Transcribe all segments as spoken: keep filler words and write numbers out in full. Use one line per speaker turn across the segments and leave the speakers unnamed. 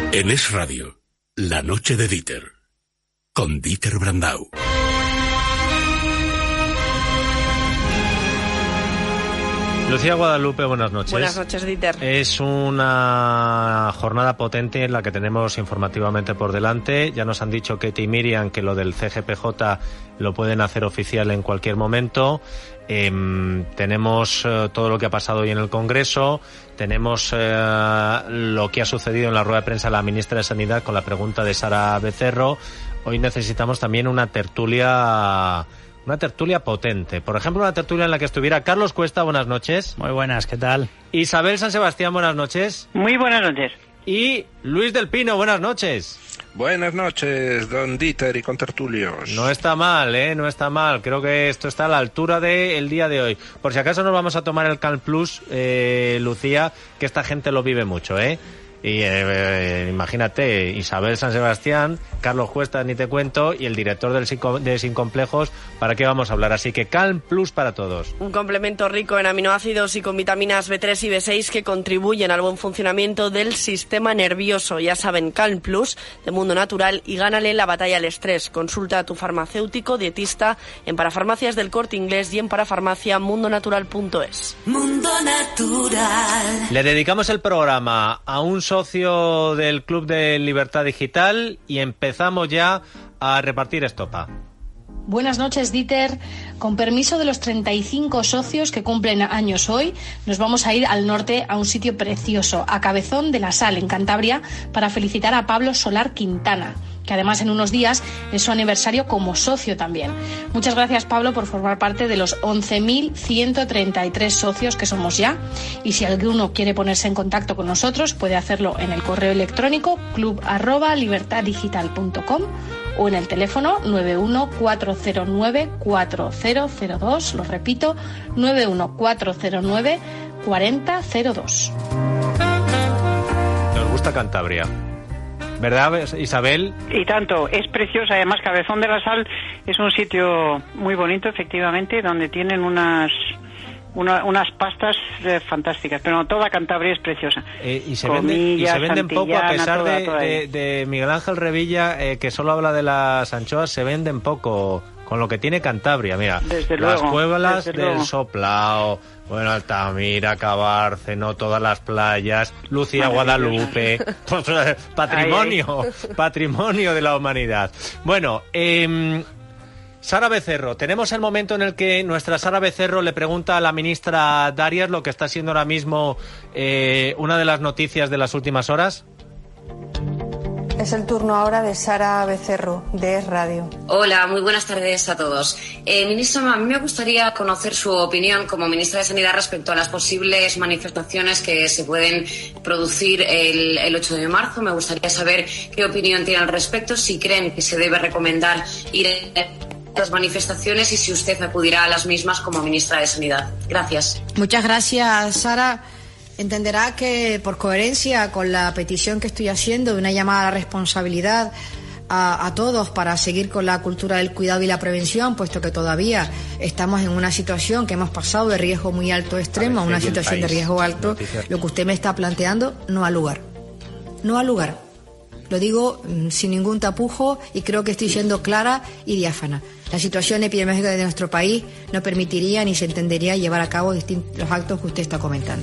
En Es Radio, La Noche de Dieter, con Dieter Brandau.
Lucía Guadalupe, buenas noches.
Buenas noches, Dieter.
Es una jornada potente en la que tenemos informativamente por delante. Ya nos han dicho Ketty y Miriam que lo del C G P J lo pueden hacer oficial en cualquier momento. Eh, tenemos eh, todo lo que ha pasado hoy en el Congreso. Tenemos eh, lo que ha sucedido en la rueda de prensa de la ministra de Sanidad con la pregunta de Sara Becerro. Hoy necesitamos también una tertulia... Una tertulia potente. Por ejemplo, una tertulia en la que estuviera Carlos Cuesta, buenas noches.
Muy buenas, ¿qué tal?
Isabel San Sebastián, buenas noches.
Muy buenas noches.
Y Luis del Pino, buenas noches.
Buenas noches, don Dieter y contertulios.
No está mal, ¿eh? No está mal. Creo que esto está a la altura del día de hoy. Por si acaso nos vamos a tomar el Cal Plus, eh, Lucía, que esta gente lo vive mucho, ¿eh? Y eh, eh, imagínate, Isabel San Sebastián, Carlos Cuesta, ni te cuento, y el director del Sin, de Sin Complejos, ¿para qué vamos a hablar? Así que Calm Plus para todos.
Un complemento rico en aminoácidos y con vitaminas B tres y B seis que contribuyen al buen funcionamiento del sistema nervioso. Ya saben, Calm Plus, de Mundo Natural, y gánale la batalla al estrés. Consulta a tu farmacéutico dietista en Parafarmacias del Corte Inglés y en parafarmacia mundo natural punto es.
Mundo Natural.
Le dedicamos el programa a un socio del Club de Libertad Digital y empezamos ya a repartir estopa.
Buenas noches, Dieter. Con permiso de los treinta y cinco socios que cumplen años hoy, nos vamos a ir al norte a un sitio precioso, a Cabezón de la Sal, en Cantabria, para felicitar a Pablo Solar Quintana, que además en unos días es su aniversario como socio también. Muchas gracias, Pablo, por formar parte de los once mil ciento treinta y tres socios que somos ya. Y si alguno quiere ponerse en contacto con nosotros, puede hacerlo en el correo electrónico club arroba libertad digital punto com o en el teléfono nueve uno cuatro cero nueve cuatro cero cero dos, lo repito, nueve uno cuatro cero nueve cuatro cero cero dos.
Nos gusta Cantabria, ¿verdad, Isabel?
Y tanto, es preciosa. Además, Cabezón de la Sal es un sitio muy bonito, efectivamente, donde tienen unas una, unas pastas eh, fantásticas. Pero no, toda Cantabria es preciosa.
Eh, y se
Comilla,
venden, y se venden poco, a pesar
toda,
de,
toda
de, de Miguel Ángel Revilla, eh, que solo habla de las anchoas, se venden poco con lo que tiene Cantabria. Mira,
desde
las
luego,
Pueblas
desde
del
luego.
Soplao, bueno, Altamira, Cabárceno, todas las playas, Lucía Guadalupe, patrimonio, patrimonio de la humanidad. Bueno, eh, Sara Becerro, tenemos el momento en el que nuestra Sara Becerro le pregunta a la ministra Darias lo que está siendo ahora mismo eh, una de las noticias de las últimas horas.
Es el turno ahora de Sara Becerro, de Es Radio.
Hola, muy buenas tardes a todos. Eh, ministra, a mí me gustaría conocer su opinión como ministra de Sanidad respecto a las posibles manifestaciones que se pueden producir el, el ocho de marzo. Me gustaría saber qué opinión tiene al respecto, si creen que se debe recomendar ir a las manifestaciones y si usted acudirá a las mismas como ministra de Sanidad. Gracias.
Muchas gracias, Sara. Entenderá que, por coherencia con la petición que estoy haciendo de una llamada a la responsabilidad a, a todos para seguir con la cultura del cuidado y la prevención, puesto que todavía estamos en una situación que hemos pasado de riesgo muy alto extremo a una situación de riesgo alto, lo que usted me está planteando no ha lugar. No ha lugar. Lo digo mmm, sin ningún tapujo y creo que estoy siendo clara y diáfana. La situación epidemiológica de nuestro país no permitiría ni se entendería llevar a cabo distintos los actos que usted está comentando.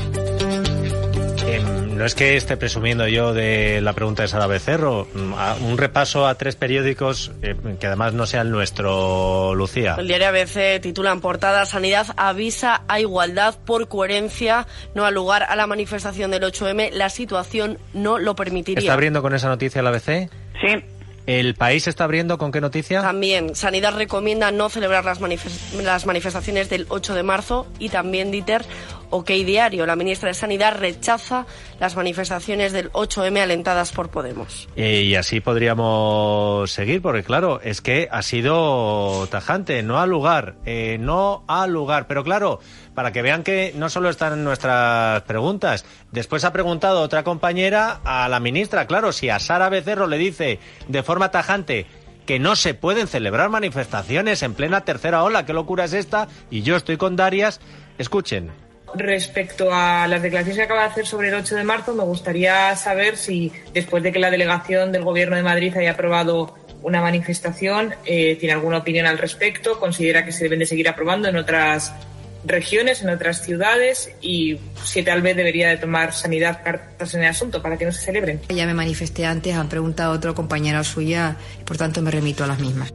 Eh, no es que esté presumiendo yo de la pregunta de Sara Becerro. Un repaso a tres periódicos eh, que además no sea el nuestro, Lucía.
El diario A B C titula en portada: Sanidad avisa a igualdad, por coherencia no ha lugar a la manifestación del ocho eme, la situación no lo permitiría.
¿Está abriendo con esa noticia el A B C?
Sí.
¿El País está abriendo con qué noticia?
También, Sanidad recomienda no celebrar las, manifest- las manifestaciones del ocho de marzo. Y también, Dieter, OK Diario, la ministra de Sanidad rechaza las manifestaciones del ocho eme alentadas por Podemos.
Eh, y así podríamos seguir, porque claro, es que ha sido tajante, no ha lugar, eh, no ha lugar. Pero claro, para que vean que no solo están en nuestras preguntas, después ha preguntado otra compañera a la ministra, claro, si a Sara Becerro le dice de forma tajante que no se pueden celebrar manifestaciones en plena tercera ola, qué locura es esta, y yo estoy con Darias, escuchen.
respecto a las declaraciones que acaba de hacer sobre el ocho de marzo, me gustaría saber si, después de que la delegación del Gobierno de Madrid haya aprobado una manifestación, eh, tiene alguna opinión al respecto, considera que se deben de seguir aprobando en otras regiones, en otras ciudades, y si tal vez debería de tomar Sanidad cartas en el asunto para que no se celebren.
Ya me manifesté antes, han preguntado otro compañero suya, y por tanto me remito a las mismas.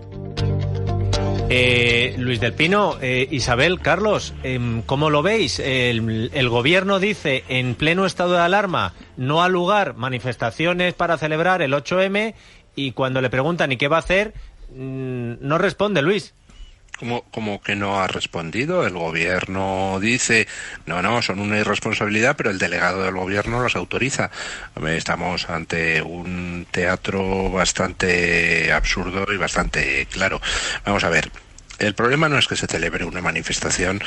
Eh, Luis del Pino, eh, Isabel, Carlos, eh, ¿cómo lo veis? El, el gobierno dice en pleno estado de alarma no ha lugar manifestaciones para celebrar el ocho eme, y cuando le preguntan ¿y qué va a hacer? Mmm, no responde, Luis.
Como, como que no ha respondido. El gobierno dice, no, no, son una irresponsabilidad, pero el delegado del gobierno los autoriza. Estamos ante un teatro bastante absurdo y bastante claro. Vamos a ver. El problema no es que se celebre una manifestación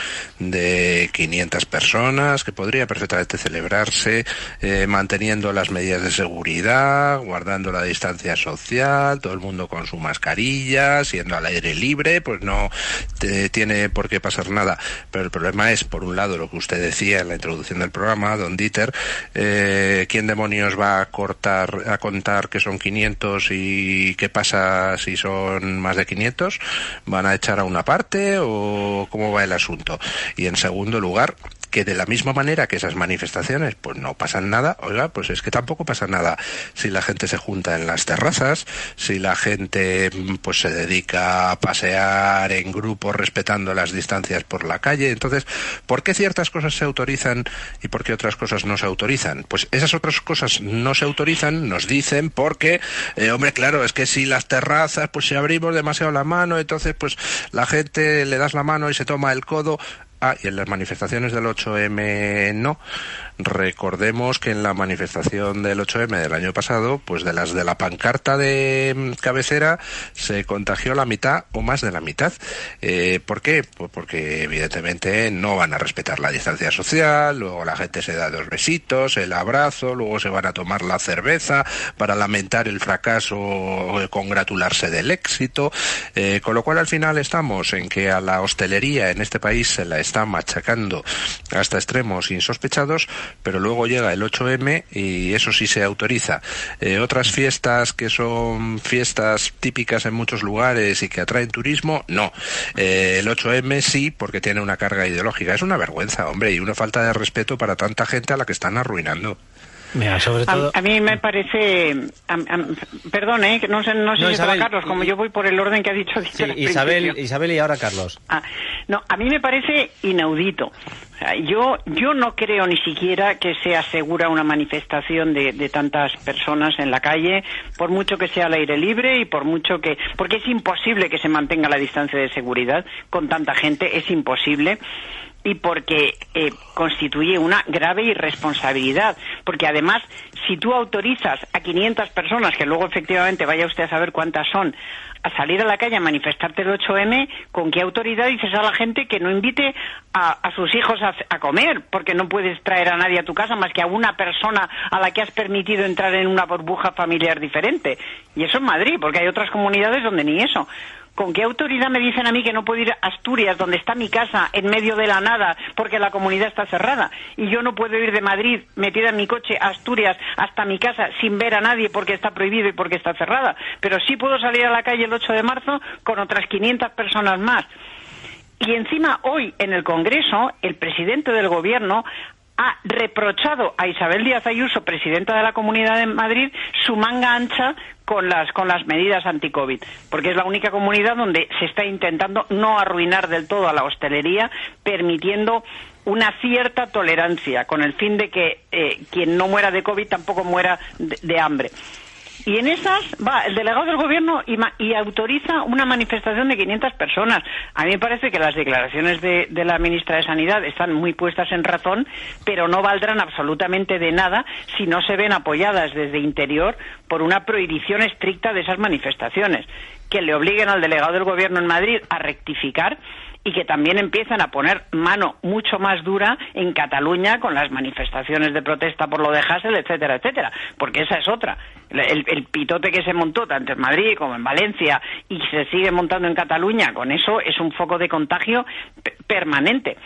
de quinientas personas, que podría perfectamente celebrarse eh, manteniendo las medidas de seguridad, guardando la distancia social, todo el mundo con su mascarilla, siendo al aire libre, pues no te, tiene por qué pasar nada. Pero el problema es, por un lado, lo que usted decía en la introducción del programa, don Dieter, eh, ¿quién demonios va a cortar, a contar que son quinientos y qué pasa si son más de quinientos? ¿Van a echar a una parte o cómo va el asunto? Y en segundo lugar, que de la misma manera que esas manifestaciones pues no pasan nada, oiga, pues es que tampoco pasa nada si la gente se junta en las terrazas, si la gente pues se dedica a pasear en grupo respetando las distancias por la calle. Entonces, ¿por qué ciertas cosas se autorizan y por qué otras cosas no se autorizan? Pues esas otras cosas no se autorizan, nos dicen, porque, eh, hombre, claro, es que si las terrazas, pues si abrimos demasiado la mano, entonces pues la gente le das la mano y se toma el codo. Ah, y en las manifestaciones del ocho eme no. Recordemos que en la manifestación del ocho eme del año pasado, pues de las de la pancarta de cabecera se contagió la mitad o más de la mitad. Eh, ¿Por qué? Pues porque evidentemente no van a respetar la distancia social, luego la gente se da dos besitos, el abrazo, luego se van a tomar la cerveza para lamentar el fracaso o congratularse del éxito, eh, con lo cual al final estamos en que a la hostelería en este país se la está machacando hasta extremos insospechados, pero luego llega el ocho eme y eso sí se autoriza. Eh, otras fiestas que son fiestas típicas en muchos lugares y que atraen turismo, no. Eh, el ocho eme sí, porque tiene una carga ideológica. Es una vergüenza, hombre, y una falta de respeto para tanta gente a la que están arruinando.
Mira, sobre todo...
a, a mí me parece, a, a, perdón, ¿eh? que no sé, no sé
no,
si
Isabel,
estaba Carlos, como
y,
yo voy por el orden que ha dicho.
Sí, Isabel, Isabel y ahora Carlos.
Ah, no, a mí me parece inaudito. O sea, yo, yo no creo ni siquiera que sea segura una manifestación de, de tantas personas en la calle, por mucho que sea al aire libre y por mucho que, porque es imposible que se mantenga la distancia de seguridad con tanta gente, es imposible. Y porque eh, constituye una grave irresponsabilidad, porque además, si tú autorizas a quinientas personas, que luego efectivamente vaya usted a saber cuántas son, a salir a la calle a manifestarte el ocho eme, ¿con qué autoridad dices a la gente que no invite a, a sus hijos a, a comer? Porque no puedes traer a nadie a tu casa más que a una persona a la que has permitido entrar en una burbuja familiar diferente. Y eso en Madrid, porque hay otras comunidades donde ni eso. ¿Con qué autoridad me dicen a mí que no puedo ir a Asturias, donde está mi casa, en medio de la nada, porque la comunidad está cerrada? Y yo no puedo ir de Madrid, metida en mi coche, a Asturias, hasta mi casa, sin ver a nadie porque está prohibido y porque está cerrada. Pero sí puedo salir a la calle el ocho de marzo con otras quinientas personas más. Y encima, hoy, en el Congreso, el presidente del Gobierno ha reprochado a Isabel Díaz Ayuso, presidenta de la Comunidad de Madrid, su manga ancha con las con las medidas anti-COVID, porque es la única comunidad donde se está intentando no arruinar del todo a la hostelería, permitiendo una cierta tolerancia, con el fin de que eh, quien no muera de COVID tampoco muera de, de hambre. Y en esas va el delegado del gobierno y, ma y autoriza una manifestación de quinientas personas. A mí me parece que las declaraciones de, de la ministra de Sanidad están muy puestas en razón, pero no valdrán absolutamente de nada si no se ven apoyadas desde Interior por una prohibición estricta de esas manifestaciones, que le obliguen al delegado del gobierno en Madrid a rectificar y que también empiezan a poner mano mucho más dura en Cataluña con las manifestaciones de protesta por lo de Hasél, etcétera, etcétera, porque esa es otra. El, el pitote que se montó tanto en Madrid como en Valencia y se sigue montando en Cataluña, con eso es un foco de contagio permanente.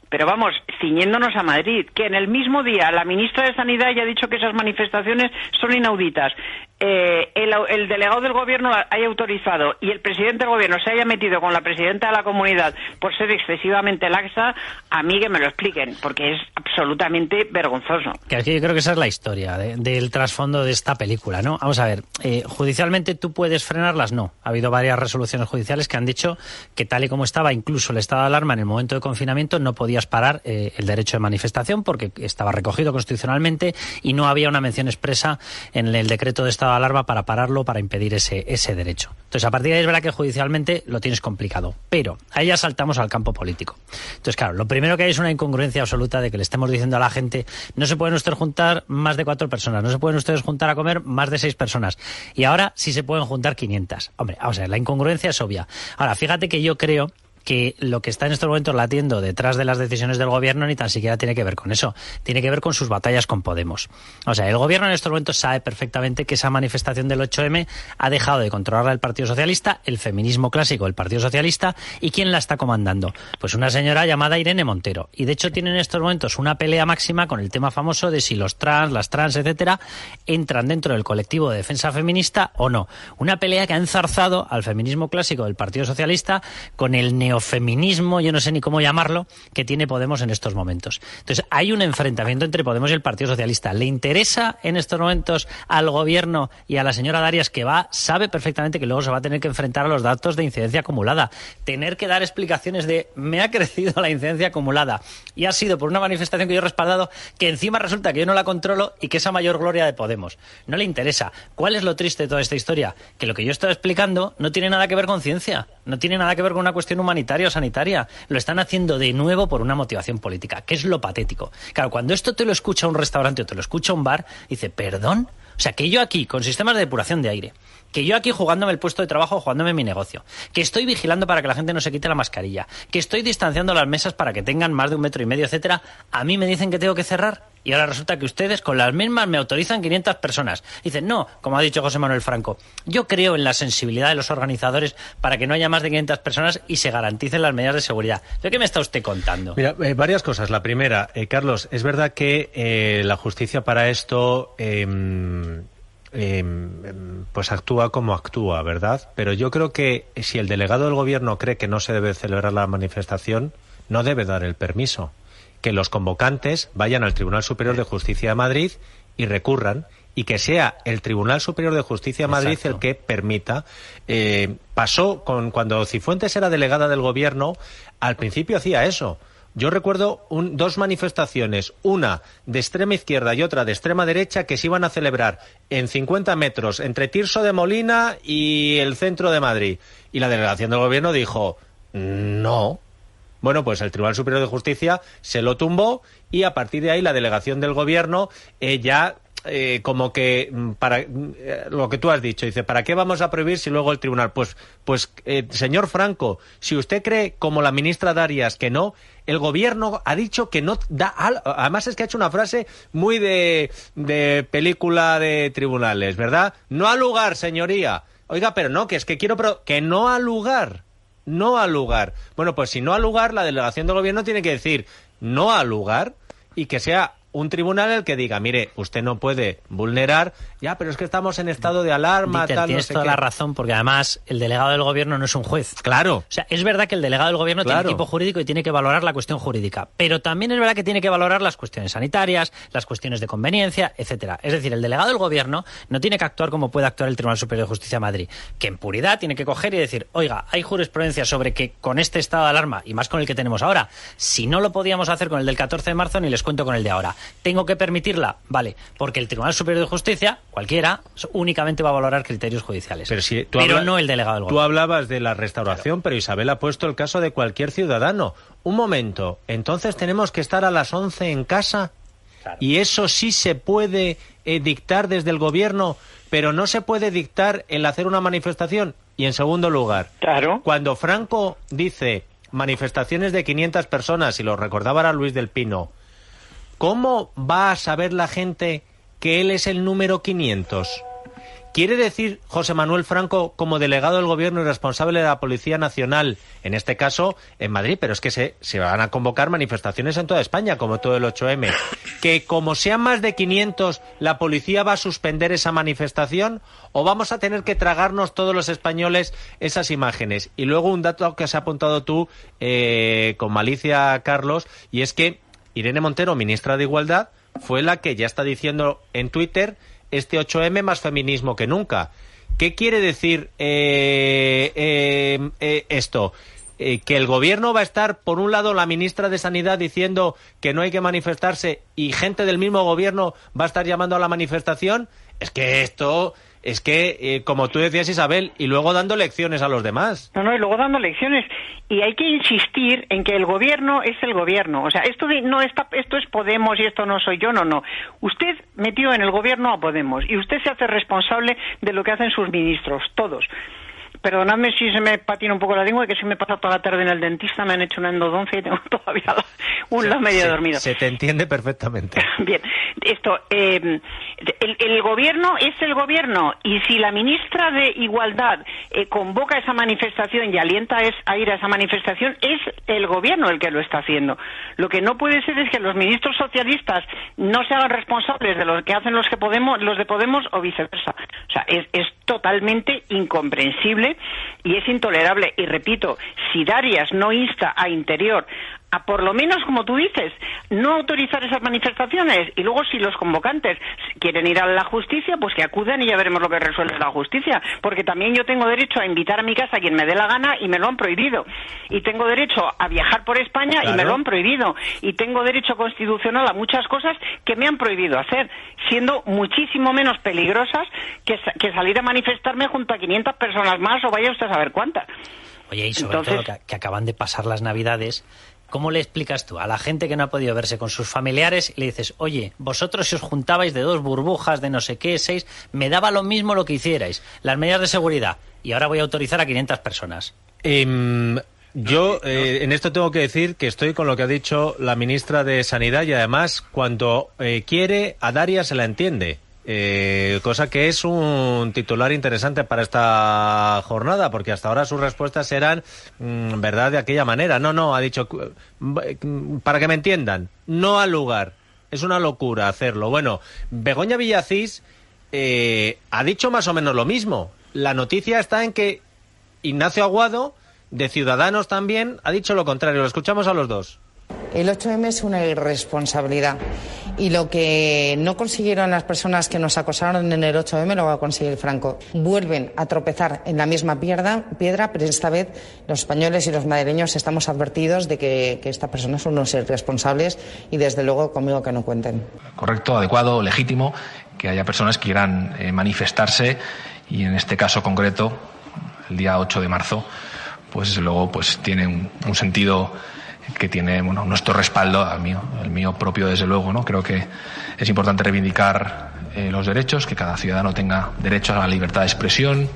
pero vamos, ciñéndonos a Madrid, que en el mismo día la ministra de Sanidad ya ha dicho que esas manifestaciones son inauditas, eh, el, el delegado del gobierno haya autorizado y el presidente del gobierno se haya metido con la presidenta de la comunidad por ser excesivamente laxa, a mí que me lo expliquen, porque es absolutamente vergonzoso.
Que aquí yo creo que esa es la historia de, del trasfondo de esta película, ¿no? Vamos a ver, eh, judicialmente tú puedes frenarlas, no. Ha habido varias resoluciones judiciales que han dicho que tal y como estaba incluso el estado de alarma en el momento de confinamiento no podías parar eh, el derecho de manifestación porque estaba recogido constitucionalmente y no había una mención expresa en el decreto de estado de alarma para pararlo, para impedir ese, ese derecho. Entonces, a partir de ahí es verdad que judicialmente lo tienes complicado, pero ahí ya saltamos al campo político. Entonces, claro, lo primero que hay es una incongruencia absoluta de que le estemos diciendo a la gente no se pueden ustedes juntar más de cuatro personas, no se pueden ustedes juntar a comer más de seis personas y ahora sí se pueden juntar quinientas. Hombre, vamos a ver, la incongruencia es obvia. Ahora, fíjate que yo creo que lo que está en estos momentos latiendo detrás de las decisiones del gobierno ni tan siquiera tiene que ver con eso, tiene que ver con sus batallas con Podemos. O sea, el gobierno en estos momentos sabe perfectamente que esa manifestación del ocho eme ha dejado de controlarla el Partido Socialista, el feminismo clásico del Partido Socialista, ¿y quién la está comandando? Pues una señora llamada Irene Montero. Y de hecho tiene en estos momentos una pelea máxima con el tema famoso de si los trans, las trans, etcétera, entran dentro del colectivo de defensa feminista o no. Una pelea que ha enzarzado al feminismo clásico del Partido Socialista con el neo feminismo, yo no sé ni cómo llamarlo, que tiene Podemos en estos momentos. Entonces, hay un enfrentamiento entre Podemos y el Partido Socialista. ¿Le interesa en estos momentos al gobierno y a la señora Darias, que va, sabe perfectamente que luego se va a tener que enfrentar a los datos de incidencia acumulada? Tener que dar explicaciones de me ha crecido la incidencia acumulada y ha sido por una manifestación que yo he respaldado, que encima resulta que yo no la controlo y que es a mayor gloria de Podemos. No le interesa. ¿Cuál es lo triste de toda esta historia? Que lo que yo estoy explicando no tiene nada que ver con ciencia, no tiene nada que ver con una cuestión humanitaria o sanitaria. Lo están haciendo de nuevo por una motivación política, que es lo patético. Claro, cuando esto te lo escucha un restaurante o te lo escucha un bar, dice, ¿perdón? O sea, que yo aquí, con sistemas de depuración de aire, que yo aquí jugándome el puesto de trabajo, jugándome mi negocio, que estoy vigilando para que la gente no se quite la mascarilla, que estoy distanciando las mesas para que tengan más de un metro y medio, etcétera, a mí me dicen que tengo que cerrar y ahora resulta que ustedes con las mismas me autorizan quinientas personas. Dicen, no, como ha dicho José Manuel Franco, yo creo en la sensibilidad de los organizadores para que no haya más de quinientas personas y se garanticen las medidas de seguridad. ¿De qué me está usted contando?
Mira, eh, varias cosas. La primera, eh, Carlos, es verdad que eh, la justicia para esto... Eh, Eh, pues actúa como actúa, ¿verdad? Pero yo creo que si el delegado del gobierno cree que no se debe celebrar la manifestación, no debe dar el permiso. Que los convocantes vayan al Tribunal Superior de Justicia de Madrid y recurran, y que sea el Tribunal Superior de Justicia de Madrid Exacto. el que permita. Eh, pasó con cuando Cifuentes era delegada del gobierno, al principio hacía eso. Yo recuerdo un, dos manifestaciones, una de extrema izquierda y otra de extrema derecha, que se iban a celebrar en cincuenta metros entre Tirso de Molina y el centro de Madrid. Y la delegación del gobierno dijo, no. Bueno, pues el Tribunal Superior de Justicia se lo tumbó y a partir de ahí la delegación del gobierno eh, ya... Eh, como que para eh, lo que tú has dicho, dice, ¿para qué vamos a prohibir si luego el tribunal? Pues, pues eh, señor Franco, si usted cree, como la ministra Darias, que no, el gobierno ha dicho que no da... Además es que ha hecho una frase muy de, de película de tribunales, ¿verdad? No ha lugar, señoría. Oiga, pero no, que es que quiero... Pro que no ha lugar, no ha lugar. Bueno, pues si no ha lugar, la delegación del gobierno tiene que decir no ha lugar y que sea... un tribunal el que diga, mire, usted no puede vulnerar, ya, pero es que estamos en estado de alarma,
Dieter,
tal,
tienes
no sé
toda
qué.
la razón, porque además el delegado del gobierno no es un juez.
Claro.
O sea, es verdad que el delegado del gobierno
claro.
tiene equipo jurídico y tiene que valorar la cuestión jurídica, pero también es verdad que tiene que valorar las cuestiones sanitarias, las cuestiones de conveniencia, etcétera. Es decir, el delegado del gobierno no tiene que actuar como puede actuar el Tribunal Superior de Justicia de Madrid, que en puridad tiene que coger y decir, oiga, hay jurisprudencia sobre que con este estado de alarma, y más con el que tenemos ahora, si no lo podíamos hacer con el del catorce de marzo, ni les cuento con el de ahora. Tengo que permitirla, vale, porque el Tribunal Superior de Justicia, cualquiera, únicamente va a valorar criterios judiciales.
Pero, si tú
pero
habla...
no el delegado del gobierno.
Tú hablabas de la restauración, claro. Pero Isabel ha puesto el caso de cualquier ciudadano. Un momento, entonces tenemos que estar a las once en casa. Claro. Y eso sí se puede eh, dictar desde el gobierno, pero no se puede dictar el hacer una manifestación. Y en segundo lugar,
claro.
Cuando Franco dice manifestaciones de quinientas personas, y lo recordaba ahora Luis del Pino, ¿cómo va a saber la gente que él es el número quinientos? ¿quiere decir José Manuel Franco, como delegado del Gobierno y responsable de la Policía Nacional, en este caso en Madrid, pero es que se, se van a convocar manifestaciones en toda España, como todo el ocho eme, que como sean más de quinientos, la policía va a suspender esa manifestación, o vamos a tener que tragarnos todos los españoles esas imágenes? Y luego un dato que has apuntado tú eh, con malicia, Carlos, y es que Irene Montero, ministra de Igualdad, fue la que ya está diciendo en Twitter: este ocho eme más feminismo que nunca. ¿Qué quiere decir eh, eh, eh, esto? Eh, que el gobierno va a estar, por un lado, la ministra de Sanidad diciendo que no hay que manifestarse y gente del mismo gobierno va a estar llamando a la manifestación. Es que esto... Es que, eh, como tú decías, Isabel, y luego dando lecciones a los demás.
No, no, y luego dando lecciones. Y hay que insistir en que el gobierno es el gobierno. O sea, esto de no está, esto es Podemos y esto no soy yo, no, no. Usted metió en el gobierno a Podemos y usted se hace responsable de lo que hacen sus ministros, todos. Perdonadme si se me patina un poco la lengua, que se me pasa toda la tarde en el dentista, me han hecho una endodoncia y tengo todavía la, un lado medio
se,
dormido.
Se te entiende perfectamente.
Bien, esto, eh, el, el gobierno es el gobierno, y si la ministra de Igualdad eh, convoca esa manifestación y alienta es, a ir a esa manifestación, es el gobierno el que lo está haciendo. Lo que no puede ser es que los ministros socialistas no se hagan responsables de lo que hacen los que Podemos, los de Podemos, o viceversa. O sea, es, es totalmente incomprensible y es intolerable. Y repito, si Darias no insta a Interior a, por lo menos, como tú dices, no autorizar esas manifestaciones, y luego si los convocantes quieren ir a la justicia, pues que acudan y ya veremos lo que resuelve la justicia, porque también yo tengo derecho a invitar a mi casa a quien me dé la gana y me lo han prohibido, y tengo derecho a viajar por España, claro, y me lo han prohibido, y tengo derecho constitucional a muchas cosas que me han prohibido hacer, siendo muchísimo menos peligrosas que, que salir a manifestarme junto a quinientas personas más, o vaya usted a saber cuántas.
Oye, y sobre Entonces, todo que, que acaban de pasar las Navidades. ¿Cómo le explicas tú a la gente que no ha podido verse con sus familiares y le dices: oye, vosotros si os juntabais de dos burbujas, de no sé qué, seis, me daba lo mismo lo que hicierais, las medidas de seguridad, y ahora voy a autorizar a quinientas personas?
Eh, yo eh, en esto tengo que decir que estoy con lo que ha dicho la ministra de Sanidad, y además cuando eh, quiere a Darias se la entiende. Eh, cosa que es un titular interesante para esta jornada, porque hasta ahora sus respuestas eran, mmm, verdad, de aquella manera. No, no, ha dicho, para que me entiendan, no al lugar. Es una locura hacerlo. Bueno, Begoña Villacís eh, ha dicho más o menos lo mismo. La noticia está en que Ignacio Aguado, de Ciudadanos también, ha dicho lo contrario. Lo escuchamos a los dos.
El ocho eme es una irresponsabilidad, y lo que no consiguieron las personas que nos acosaron en el ocho eme lo va a conseguir Franco. Vuelven a tropezar en la misma piedra, piedra pero esta vez los españoles y los madrileños estamos advertidos de que, que estas personas son unos irresponsables, y desde luego conmigo que no cuenten.
Correcto, adecuado, legítimo que haya personas que quieran eh, manifestarse, y en este caso concreto, el día ocho de marzo, pues desde luego pues tiene un, un sentido que tiene, bueno, nuestro respaldo, el mío, el mío propio desde luego, ¿no? Creo que es importante reivindicar eh, los derechos, que cada ciudadano tenga derecho a la libertad de expresión,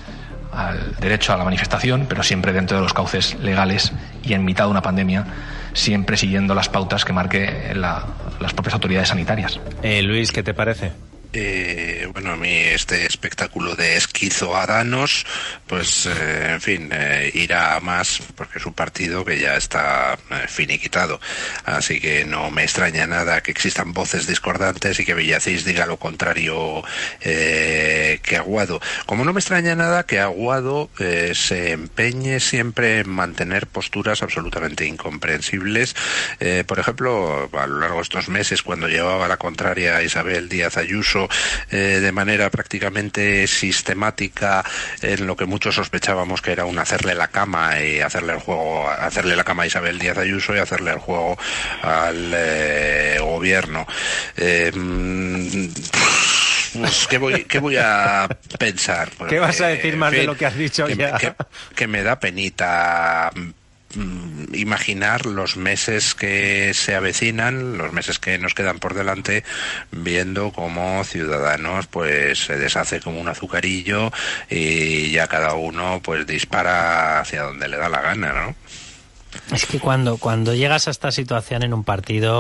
al derecho a la manifestación, pero siempre dentro de los cauces legales y en mitad de una pandemia, siempre siguiendo las pautas que marque la, las propias autoridades sanitarias.
Eh, Luis, ¿qué te parece?
Eh, bueno, a mí este espectáculo de esquizoadanos, pues, eh, en fin, eh, irá a más porque es un partido que ya está eh, finiquitado. Así que no me extraña nada que existan voces discordantes y que Villacís diga lo contrario eh, que Aguado. Como no me extraña nada que Aguado eh, se empeñe siempre en mantener posturas absolutamente incomprensibles. Eh, por ejemplo, a lo largo de estos meses, cuando llevaba la contraria a Isabel Díaz Ayuso, Eh, de manera prácticamente sistemática en lo que muchos sospechábamos que era un hacerle la cama y hacerle el juego, hacerle la cama a Isabel Díaz Ayuso y hacerle el juego al eh, gobierno. Eh, Pues, ¿qué voy, qué voy a pensar? Porque,
¿qué vas a decir más
en fin,
de lo que has dicho
que,
ya?
Que, que me da penita imaginar los meses que se avecinan, los meses que nos quedan por delante, viendo cómo Ciudadanos pues se deshace como un azucarillo y ya cada uno pues dispara hacia donde le da la gana, ¿no?
Es que cuando, cuando llegas a esta situación en un partido,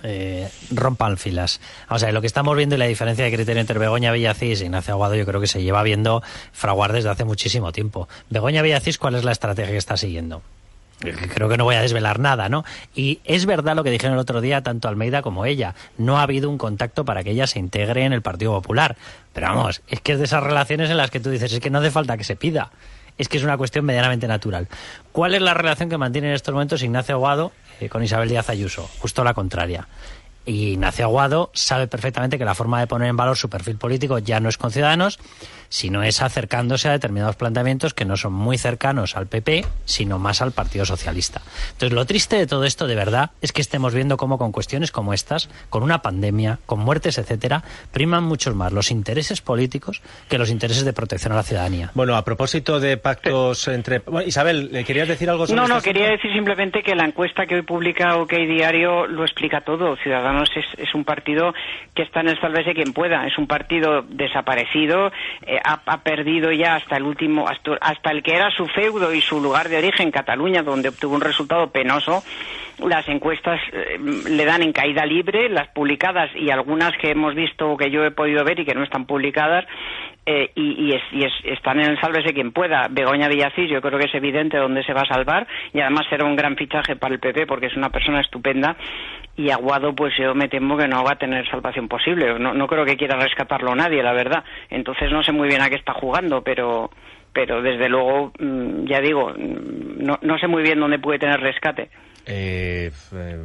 Eh, rompan filas. O sea, lo que estamos viendo y la diferencia de criterio entre Begoña Villacís e Ignacio Aguado, yo creo que se lleva viendo fraguar desde hace muchísimo tiempo. Begoña Villacís, ¿cuál es la estrategia que está siguiendo? Creo que no voy a desvelar nada, ¿no? Y es verdad lo que dijeron el otro día tanto Almeida como ella. No ha habido un contacto para que ella se integre en el Partido Popular. Pero vamos, es que es de esas relaciones en las que tú dices, es que no hace falta que se pida. Es que es una cuestión medianamente natural. ¿Cuál es la relación que mantiene en estos momentos Ignacio Aguado eh, con Isabel Díaz Ayuso? Justo la contraria. Y Ignacio Aguado sabe perfectamente que la forma de poner en valor su perfil político ya no es con Ciudadanos, sino es acercándose a determinados planteamientos que no son muy cercanos al P P, sino más al Partido Socialista. Entonces, lo triste de todo esto, de verdad, es que estemos viendo cómo con cuestiones como estas, con una pandemia, con muertes, etcétera, priman muchos más los intereses políticos que los intereses de protección a la ciudadanía.
Bueno, a propósito de pactos entre... Bueno, Isabel, ¿querías decir algo sobre
No, no,
este
quería
asunto?
decir simplemente que la encuesta que hoy publica OK Diario lo explica todo. Ciudadanos es, es un partido que está en el sálvese quien pueda. Es un partido desaparecido, eh, ha, ha perdido ya hasta el último, hasta, hasta el que era su feudo y su lugar de origen, Cataluña, donde obtuvo un resultado penoso. Las encuestas eh, le dan en caída libre, las publicadas y algunas que hemos visto, que yo he podido ver y que no están publicadas, eh, y, y, es, y es, están en el sálvese quien pueda. Begoña Villacís, yo creo que es evidente dónde se va a salvar, y además será un gran fichaje para el P P porque es una persona estupenda. Y Aguado, pues yo me temo que no va a tener salvación posible. No, no creo que quiera rescatarlo nadie, la verdad. Entonces no sé muy bien a qué está jugando, pero pero desde luego, ya digo, no, no sé muy bien dónde puede tener rescate.
Eh, eh,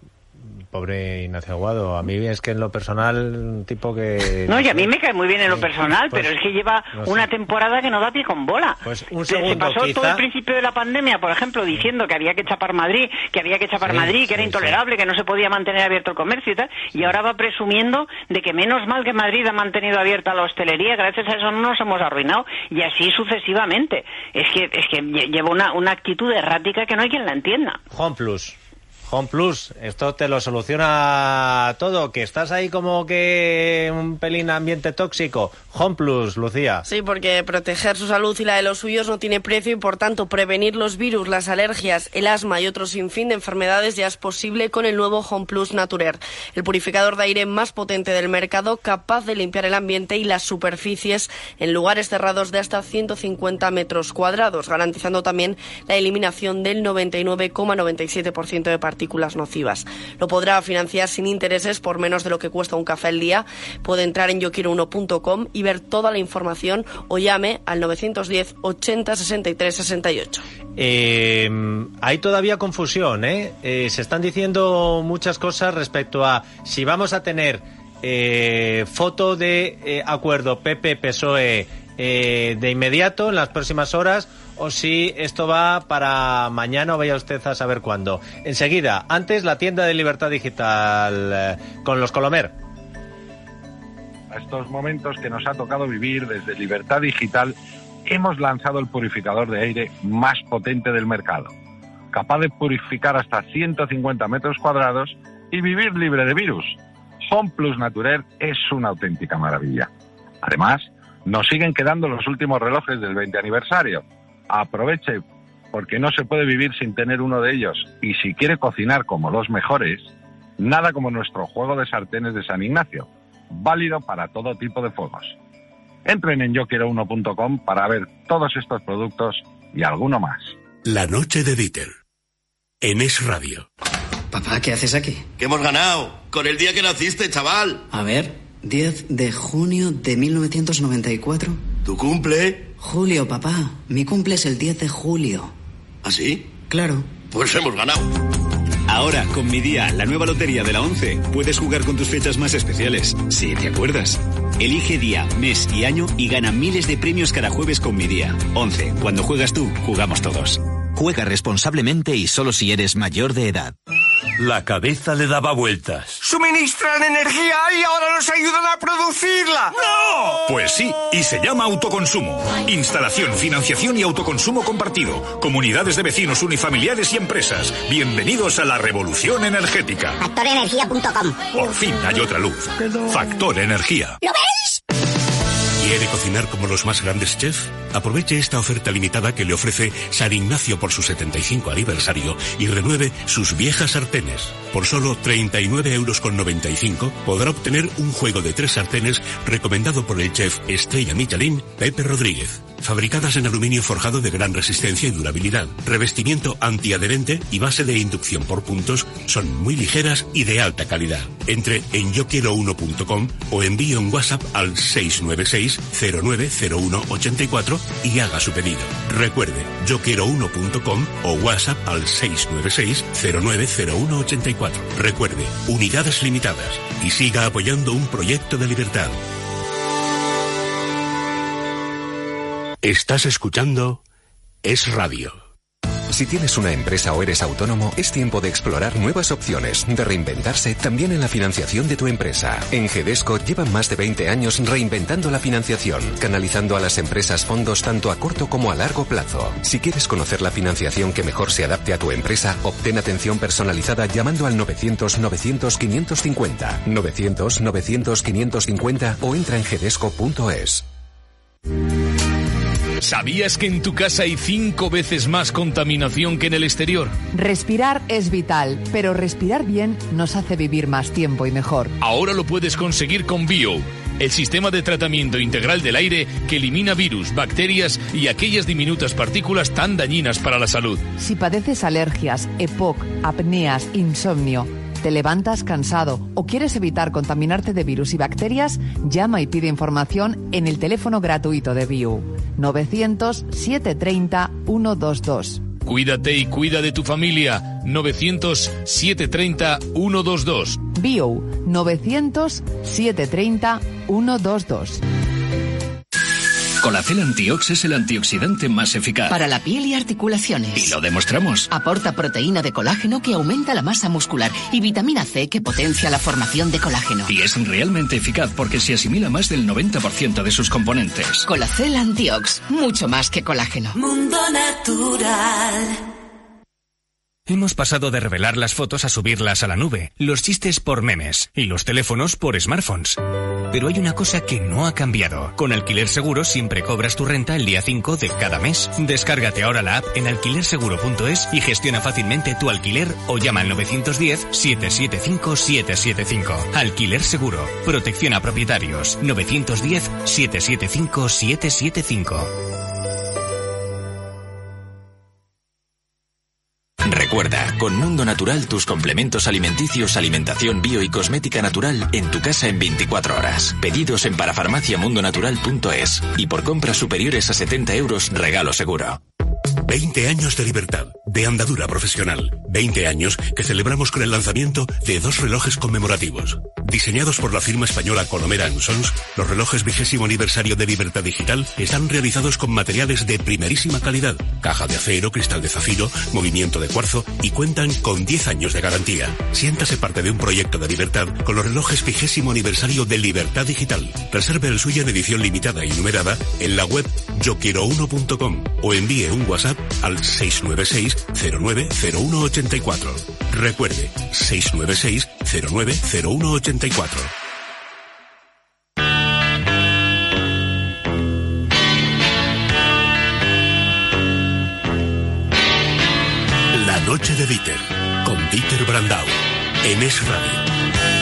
pobre Ignacio Aguado, a mí es que en lo personal un tipo que...
No, y a mí me cae muy bien en lo
sí,
personal,
pues,
pero es que lleva
no sé.
una temporada que no da pie con bola.
Pues un
se,
segundo,
se pasó
quizá...
todo el principio de la pandemia, por ejemplo, diciendo que había que chapar Madrid, que había que chapar
Sí,
Madrid, que
sí,
era intolerable,
sí.
que no se podía mantener abierto el comercio y tal, y ahora va presumiendo de que menos mal que Madrid ha mantenido abierta la hostelería, gracias a eso no nos hemos arruinado, y así sucesivamente. Es que es que lleva una, una actitud errática que no hay quien la entienda.
Home Plus. Home Plus, esto te lo soluciona todo, que estás ahí como que un pelín ambiente tóxico. Home Plus, Lucía.
Sí, porque proteger su salud y la de los suyos no tiene precio y por tanto prevenir los virus, las alergias, el asma y otros sinfín de enfermedades ya es posible con el nuevo Home Plus Naturer, el purificador de aire más potente del mercado, capaz de limpiar el ambiente y las superficies en lugares cerrados de hasta ciento cincuenta metros cuadrados, garantizando también la eliminación del noventa y nueve coma noventa y siete por ciento de partículas partículas nocivas. Lo podrá financiar sin intereses por menos de lo que cuesta un café al día. Puede entrar en yo quiero uno punto com y ver toda la información o llame al novecientos diez ochenta sesenta y tres sesenta y ocho.
Eh, hay todavía confusión, ¿eh? Eh, se están diciendo muchas cosas respecto a si vamos a tener eh, foto de eh, acuerdo P P P S O E eh, de inmediato en las próximas horas, o si esto va para mañana o vaya usted a saber cuándo. Enseguida, antes la tienda de Libertad Digital eh, con los Colomer.
A estos momentos que nos ha tocado vivir desde Libertad Digital, hemos lanzado el purificador de aire más potente del mercado, capaz de purificar hasta ciento cincuenta metros cuadrados y vivir libre de virus. Home Plus Naturer es una auténtica maravilla. Además, nos siguen quedando los últimos relojes del veinte aniversario. Aproveche, porque no se puede vivir sin tener uno de ellos. Y si quiere cocinar como los mejores, nada como nuestro juego de sartenes de San Ignacio, válido para todo tipo de fuegos. Entren en yo quiero uno punto com para ver todos estos productos y alguno más.
La noche de Dieter, en Es Radio.
Papá, ¿qué haces aquí?
¡Que hemos ganado! ¡Con el día que naciste, chaval!
A ver, diez de junio de mil novecientos noventa y cuatro.
¿Tu cumple?
Julio, papá. Mi cumple es el diez de julio.
¿Ah, sí?
Claro.
Pues hemos ganado.
Ahora, con Mi Día, la nueva lotería de la ONCE, puedes jugar con tus fechas más especiales, si te acuerdas. Elige día, mes y año y gana miles de premios cada jueves con Mi Día. ONCE, cuando juegas tú, jugamos todos.
Juega responsablemente y solo si eres mayor de edad.
La cabeza le daba vueltas.
¡Suministran energía y ahora nos ayudan a producirla! ¡No!
Pues sí, y se llama autoconsumo. Instalación, financiación y autoconsumo compartido. Comunidades de vecinos, unifamiliares y empresas. Bienvenidos a la revolución energética.
factor energía punto com.
Por fin hay otra luz. Factor Energía.
¿Lo veis?
¿Quiere cocinar como los más grandes chefs? Aproveche esta oferta limitada que le ofrece San Ignacio por su setenta y cinco aniversario y renueve sus viejas sartenes. Por solo treinta y nueve euros con noventa y cinco podrá obtener un juego de tres sartenes recomendado por el chef estrella Michelin Pepe Rodríguez. Fabricadas en aluminio forjado de gran resistencia y durabilidad, revestimiento antiadherente y base de inducción por puntos, son muy ligeras y de alta calidad. Entre en yo quiero uno punto com o envíe un WhatsApp al seis nueve seis cero nueve cero uno ocho cuatro y haga su pedido. Recuerde, yo quiero uno punto com o WhatsApp al seis nueve seis cero nueve cero uno ocho cuatro. Recuerde, unidades limitadas y siga apoyando un proyecto de libertad. Estás escuchando Es Radio.
Si tienes una empresa o eres autónomo, es tiempo de explorar nuevas opciones, de reinventarse también en la financiación de tu empresa. En Gedesco llevan más de veinte años reinventando la financiación, canalizando a las empresas fondos tanto a corto como a largo plazo. Si quieres conocer la financiación que mejor se adapte a tu empresa, obtén atención personalizada llamando al novecientos novecientos quinientos cincuenta, novecientos novecientos quinientos cincuenta o entra en gedesco punto es.
¿Sabías que en tu casa hay cinco veces más contaminación que en el exterior?
Respirar es vital, pero respirar bien nos hace vivir más tiempo y mejor.
Ahora lo puedes conseguir con Bio, el sistema de tratamiento integral del aire que elimina virus, bacterias y aquellas diminutas partículas tan dañinas para la salud.
Si padeces alergias, E P O C, apneas, insomnio, te levantas cansado o quieres evitar contaminarte de virus y bacterias, llama y pide información en el teléfono gratuito de Bio, novecientos setecientos treinta ciento veintidós.
Cuídate y cuida de tu familia. novecientos setecientos treinta ciento veintidós.
Bio, novecientos setecientos treinta ciento veintidós.
Colacel Antiox es el antioxidante más eficaz
para la piel y articulaciones.
Y lo demostramos.
Aporta proteína de colágeno que aumenta la masa muscular y vitamina C que potencia la formación de colágeno.
Y es realmente eficaz porque se asimila más del noventa por ciento de sus componentes.
Colacel Antiox, mucho más que colágeno.
Mundo Natural.
Hemos pasado de revelar las fotos a subirlas a la nube, los chistes por memes y los teléfonos por smartphones. Pero hay una cosa que no ha cambiado. Con Alquiler Seguro siempre cobras tu renta el día cinco de cada mes. Descárgate ahora la app en alquiler seguro punto es y gestiona fácilmente tu alquiler o llama al nueve uno cero, siete siete cinco, siete siete cinco. Alquiler Seguro. Protección a propietarios. nueve uno cero, siete siete cinco, siete siete cinco.
Recuerda, con Mundo Natural tus complementos alimenticios, alimentación bio y cosmética natural en tu casa en veinticuatro horas. Pedidos en parafarmacia mundo natural punto es y por compras superiores a setenta euros regalo seguro.
veinte años de libertad, de andadura profesional. veinte años que celebramos con el lanzamiento de dos relojes conmemorativos. Diseñados por la firma española Colomera and Sons, los relojes vigésimo aniversario de Libertad Digital están realizados con materiales de primerísima calidad, caja de acero, cristal de zafiro, movimiento de cuarzo y cuentan con diez años de garantía. Siéntase parte de un proyecto de libertad con los relojes vigésimo aniversario de Libertad Digital. Reserve el suyo en edición limitada y numerada en la web yo quiero uno punto com o envíe un WhatsApp al seis nueve seis cero nueve cero uno ocho cuatro. Recuerde, seis nueve seis cero nueve cero uno ocho cuatro. La noche de Dieter, con Dieter Brandau, en Es Radio.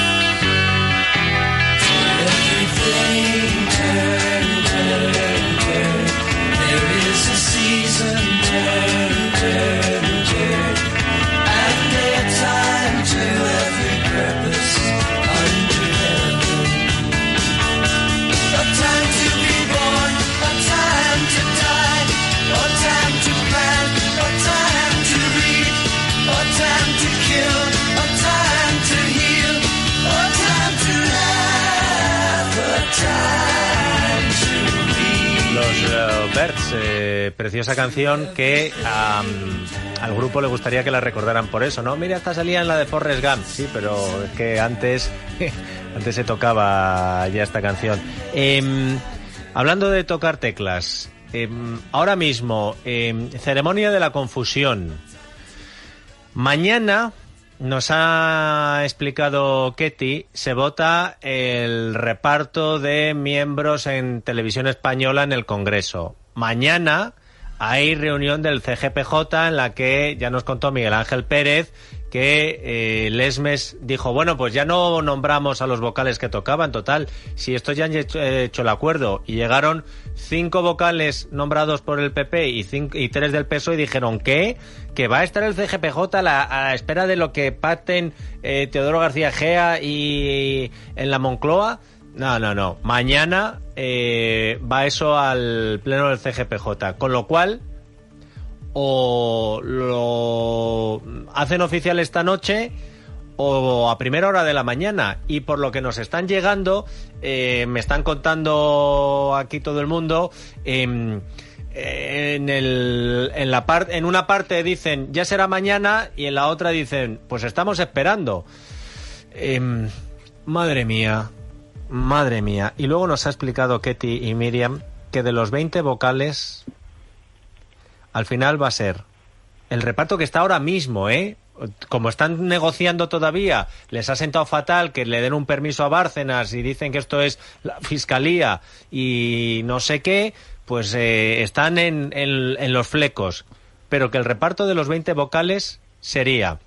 Birds, eh, preciosa canción que um, al grupo le gustaría que la recordaran por eso, ¿no? Mira, esta salía en la de Forrest Gump, sí, pero es que antes, antes se tocaba ya esta canción. Eh, hablando de tocar teclas, eh, ahora mismo, eh, ceremonia de la confusión. Mañana nos ha explicado Ketty, se vota el reparto de miembros en Televisión Española en el Congreso. Mañana hay reunión del C G P J en la que ya nos contó Miguel Ángel Pérez que eh, Lesmes dijo, bueno, pues ya no nombramos a los vocales que tocaban, total, si estos ya han hecho, eh, hecho el acuerdo, y llegaron cinco vocales nombrados por el P P y, cinco, y tres del P S O E y dijeron, ¿qué? Que va a estar el C G P J a la, a la espera de lo que pacten eh, Teodoro García Egea y en la Moncloa. No, no, no, mañana eh, va eso al pleno del C G P J, con lo cual o lo hacen oficial esta noche o a primera hora de la mañana. Y por lo que nos están llegando, eh, me están contando aquí todo el mundo, eh, en, el, en, la par- en una parte dicen ya será mañana y en la otra dicen pues estamos esperando. Eh, madre mía, madre mía. Y luego nos ha explicado Ketty y Miriam que de los veinte vocales, al final va a ser el reparto que está ahora mismo, ¿eh? Como están negociando todavía, les ha sentado fatal que le den un permiso a Bárcenas y dicen que esto es la Fiscalía y no sé qué, pues eh, están en, en, en los flecos. Pero que el reparto de los veinte vocales sería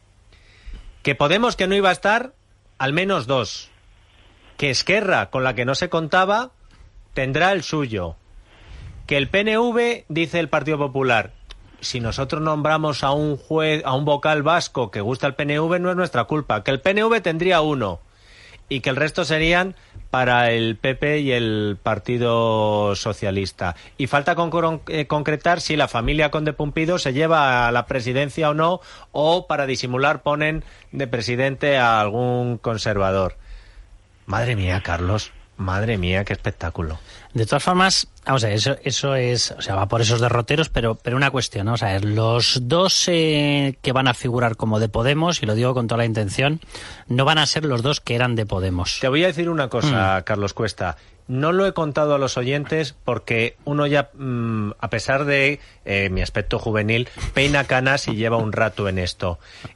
que Podemos, que no iba a estar, al menos dos. Que Esquerra, con la que no se contaba, tendrá el suyo. Que el P N V, dice el Partido Popular, si nosotros nombramos a un juez, a un vocal vasco que gusta el P N V, no es nuestra culpa. Que el P N V tendría uno y que el resto serían para el P P y el Partido Socialista. Y falta con, eh, concretar si la familia Conde Pumpido se lleva a la presidencia o no, o para disimular ponen de presidente a algún conservador. Madre mía, Carlos. Madre mía, qué espectáculo.
De todas formas, vamos a ver, eso, eso es, o sea, va por esos derroteros, pero, pero una cuestión, ¿no? O sea, los dos eh, que van a figurar como de Podemos, y lo digo con toda la intención, no van a ser los dos que eran de Podemos.
Te voy a decir una cosa, mm. Carlos Cuesta. No lo he contado a los oyentes porque uno ya, mmm, a pesar de eh, mi aspecto juvenil, peina canas y lleva un rato en esto.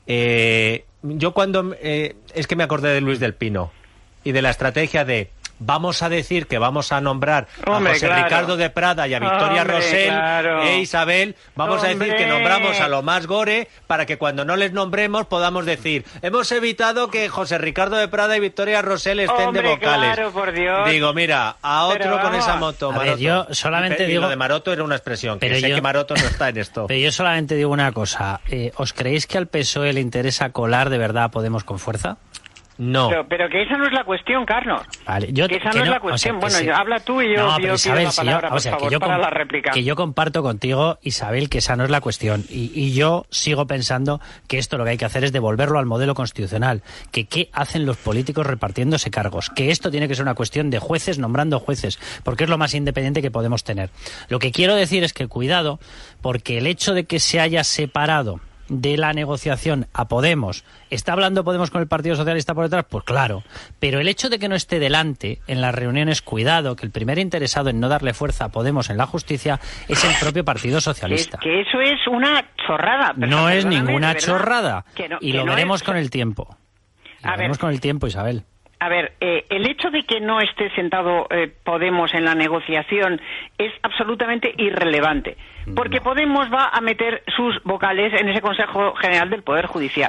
Eh, yo cuando... Eh, es que me acordé de Luis del Pino y de la estrategia de... Vamos a decir que vamos a nombrar
Hombre,
a José
claro.
Ricardo de Prada y a Victoria
Hombre,
Rosell
claro.
e Isabel. Vamos
Hombre.
a decir que nombramos a lo más gore para que cuando no les nombremos podamos decir hemos evitado que José Ricardo de Prada y Victoria Rosell estén
Hombre,
de vocales.
Claro, por Dios.
Digo, mira, a otro
Pero
con
vamos.
esa moto.
A
Maroto.
ver, yo solamente
y, y
digo...
lo de Maroto era una expresión, que
pero
sé
yo,
que Maroto no está en esto.
Pero yo solamente digo una cosa. Eh, ¿Os creéis que al P S O E le interesa colar de verdad a Podemos con fuerza?
No.
Pero, pero que esa no es la cuestión, Carlos.
Vale, yo,
que esa
que
no,
no
es la cuestión.
o sea,
bueno,
sí.
yo, habla tú y yo,
no,
yo
pero
pido
Isabel,
la
si yo,
palabra,
o
por
sea,
favor,
que yo
para
com-
la réplica.
Que yo comparto contigo, Isabel, que esa no es la cuestión. Y, y yo sigo pensando que esto lo que hay que hacer es devolverlo al modelo constitucional. Que qué hacen los políticos repartiéndose cargos. Que esto tiene que ser una cuestión de jueces nombrando jueces, porque es lo más independiente que podemos tener. Lo que quiero decir es que cuidado, porque el hecho de que se haya separado de la negociación a Podemos, ¿está hablando Podemos con el Partido Socialista por detrás? Pues claro, pero el hecho de que no esté delante en las reuniones, cuidado, que el primer interesado en no darle fuerza a Podemos en la justicia es el propio Partido Socialista.
Es que eso es una chorrada. Pero
no es
perdóname,
ninguna
de verdad,
chorrada,
que no-
y
que
lo
no
veremos
es-
con el tiempo. Y
A
lo veremos
ver.
con el tiempo, Isabel.
A ver, eh, el hecho de que no esté sentado eh, Podemos en la negociación es absolutamente irrelevante, porque Podemos va a meter sus vocales en ese Consejo General del Poder Judicial.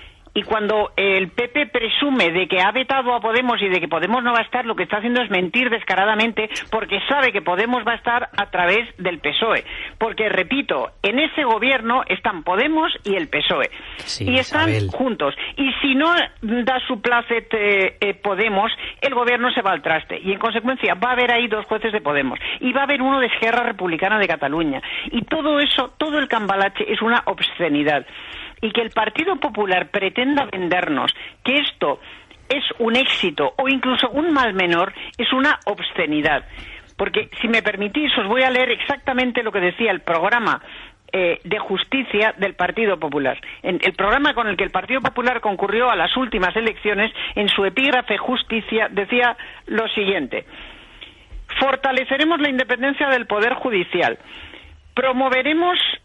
Y cuando el P P presume de que ha vetado a Podemos y de que Podemos no va a estar, lo que está haciendo es mentir descaradamente, porque sabe que Podemos va a estar a través del P S O E. Porque, repito, en ese gobierno están Podemos y el P S O E.
Sí,
y están
Isabel.
juntos. Y si no da su placet eh, eh, Podemos, el gobierno se va al traste. Y, en consecuencia, va a haber ahí dos jueces de Podemos. Y va a haber uno de Esquerra Republicana de Cataluña. Y todo eso, todo el cambalache es una obscenidad. Y que el Partido Popular pretenda vendernos que esto es un éxito o incluso un mal menor es una obscenidad. Porque, si me permitís, os voy a leer exactamente lo que decía el programa eh, de justicia del Partido Popular. En el programa con el que el Partido Popular concurrió a las últimas elecciones, en su epígrafe Justicia, decía lo siguiente: fortaleceremos la independencia del Poder Judicial, promoveremos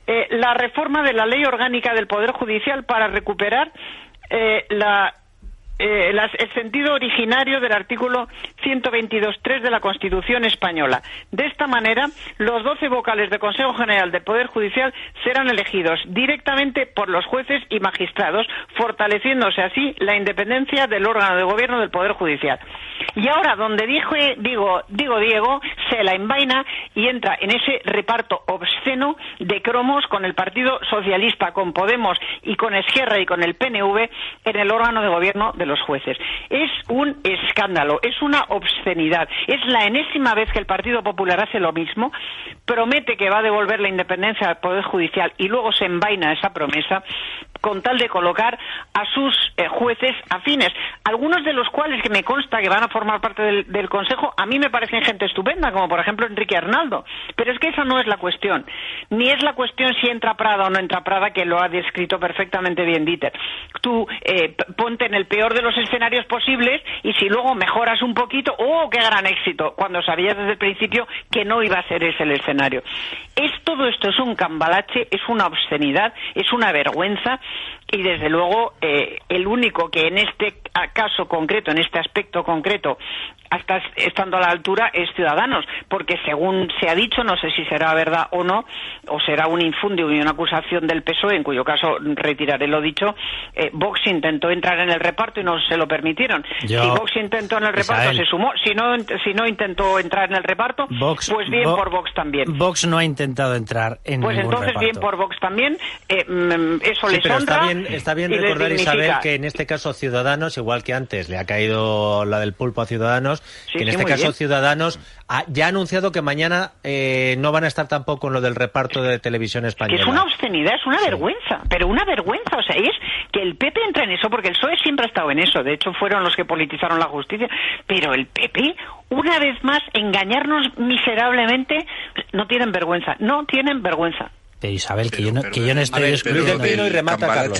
eh, la reforma de la Ley Orgánica del Poder Judicial para recuperar eh, la Eh, las, el sentido originario del artículo ciento veintidós punto tres de la Constitución española. De esta manera, los doce vocales del Consejo General del Poder Judicial serán elegidos directamente por los jueces y magistrados, fortaleciéndose así la independencia del órgano de gobierno del Poder Judicial. Y ahora, donde dije, digo, digo Diego, se la envaina y entra en ese reparto obsceno de cromos con el Partido Socialista, con Podemos y con Esquerra y con el P N V en el órgano de gobierno de los jueces. Es un escándalo, es una obscenidad. Es la enésima vez que el Partido Popular hace lo mismo, promete que va a devolver la independencia al Poder Judicial y luego se envaina esa promesa con tal de colocar a sus eh, jueces afines, algunos de los cuales que me consta que van a formar parte del, del Consejo, a mí me parecen gente estupenda, como por ejemplo Enrique Arnaldo, pero es que esa no es la cuestión, ni es la cuestión si entra Prada o no entra Prada, que lo ha descrito perfectamente bien Dieter. Tú eh, ponte en el peor de los escenarios posibles y si luego mejoras un poquito, ¡oh, qué gran éxito!, cuando sabías desde el principio que no iba a ser ese el escenario. Es todo esto, es un cambalache, es una obscenidad, es una vergüenza. Y desde luego eh, el único que en este caso concreto, en este aspecto concreto, hasta estando a la altura es Ciudadanos, porque según se ha dicho, no sé si será verdad o no, o será un infundio y una acusación del P S O E, en cuyo caso retiraré lo dicho, eh, Vox intentó entrar en el reparto y no se lo permitieron. Yo, si Vox intentó en el reparto, Isabel, se sumó. Si no, si no intentó entrar en el reparto, Vox, pues bien Vox, por Vox también.
Vox no ha intentado entrar en
pues
ningún
entonces
reparto.
Bien por Vox también. Eh, eso
sí,
les
pero
honra.
Está bien, está bien recordar, Isabel, que en este caso Ciudadanos, igual que antes le ha caído la del pulpo a Ciudadanos, sí, que en sí, este caso bien. Ciudadanos ha, ya ha anunciado que mañana eh, no van a estar tampoco en lo del reparto de Televisión Española.
Que es una obscenidad, es una sí. vergüenza, pero una vergüenza. O sea, es que el P P entra en eso, porque el P S O E siempre ha estado en eso. De hecho, fueron los que politizaron la justicia. Pero el P P, una vez más, engañarnos miserablemente, no tienen vergüenza. No tienen vergüenza.
Pero Isabel, que, pero, yo, no, que yo no estoy
excluyendo. Y remata, Carlos.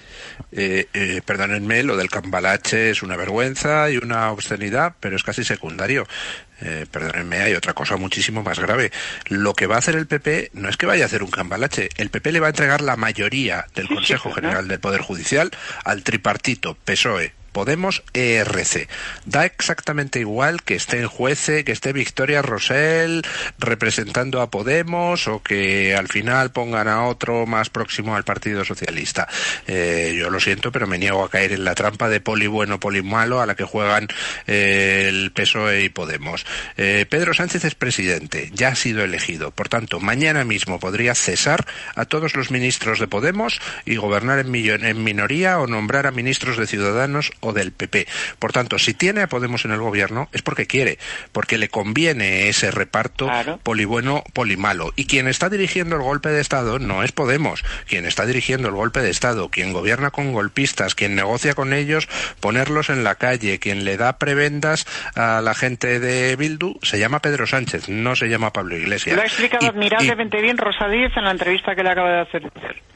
Eh, eh, perdónenme, lo del cambalache es una vergüenza y una obscenidad, pero es casi secundario. Eh, perdónenme, hay otra cosa muchísimo más grave. Lo que va a hacer el P P no es que vaya a hacer un cambalache. El P P le va a entregar la mayoría del Consejo General del Poder Judicial al tripartito P S O E, Podemos, E R C. Da exactamente igual que esté en juece, que esté Victoria Rosell representando a Podemos o que al final pongan a otro más próximo al Partido Socialista. Eh, yo lo siento, pero me niego a caer en la trampa de poli bueno, poli malo a la que juegan eh, el P S O E y Podemos. Eh, Pedro Sánchez es presidente, ya ha sido elegido. Por tanto, mañana mismo podría cesar a todos los ministros de Podemos y gobernar en, millon- en minoría o nombrar a ministros de Ciudadanos o del P P. Por tanto, si tiene a Podemos en el gobierno es porque quiere, porque le conviene ese reparto claro. poli bueno, poli malo. Y quien está dirigiendo el golpe de Estado no es Podemos. Quien está dirigiendo el golpe de Estado, quien gobierna con golpistas, quien negocia con ellos, ponerlos en la calle, quien le da prebendas a la gente de Bildu, se llama Pedro Sánchez, no se llama Pablo Iglesias.
Lo ha explicado y, admirablemente y... bien Rosa Díez en la entrevista que le acaba de hacer.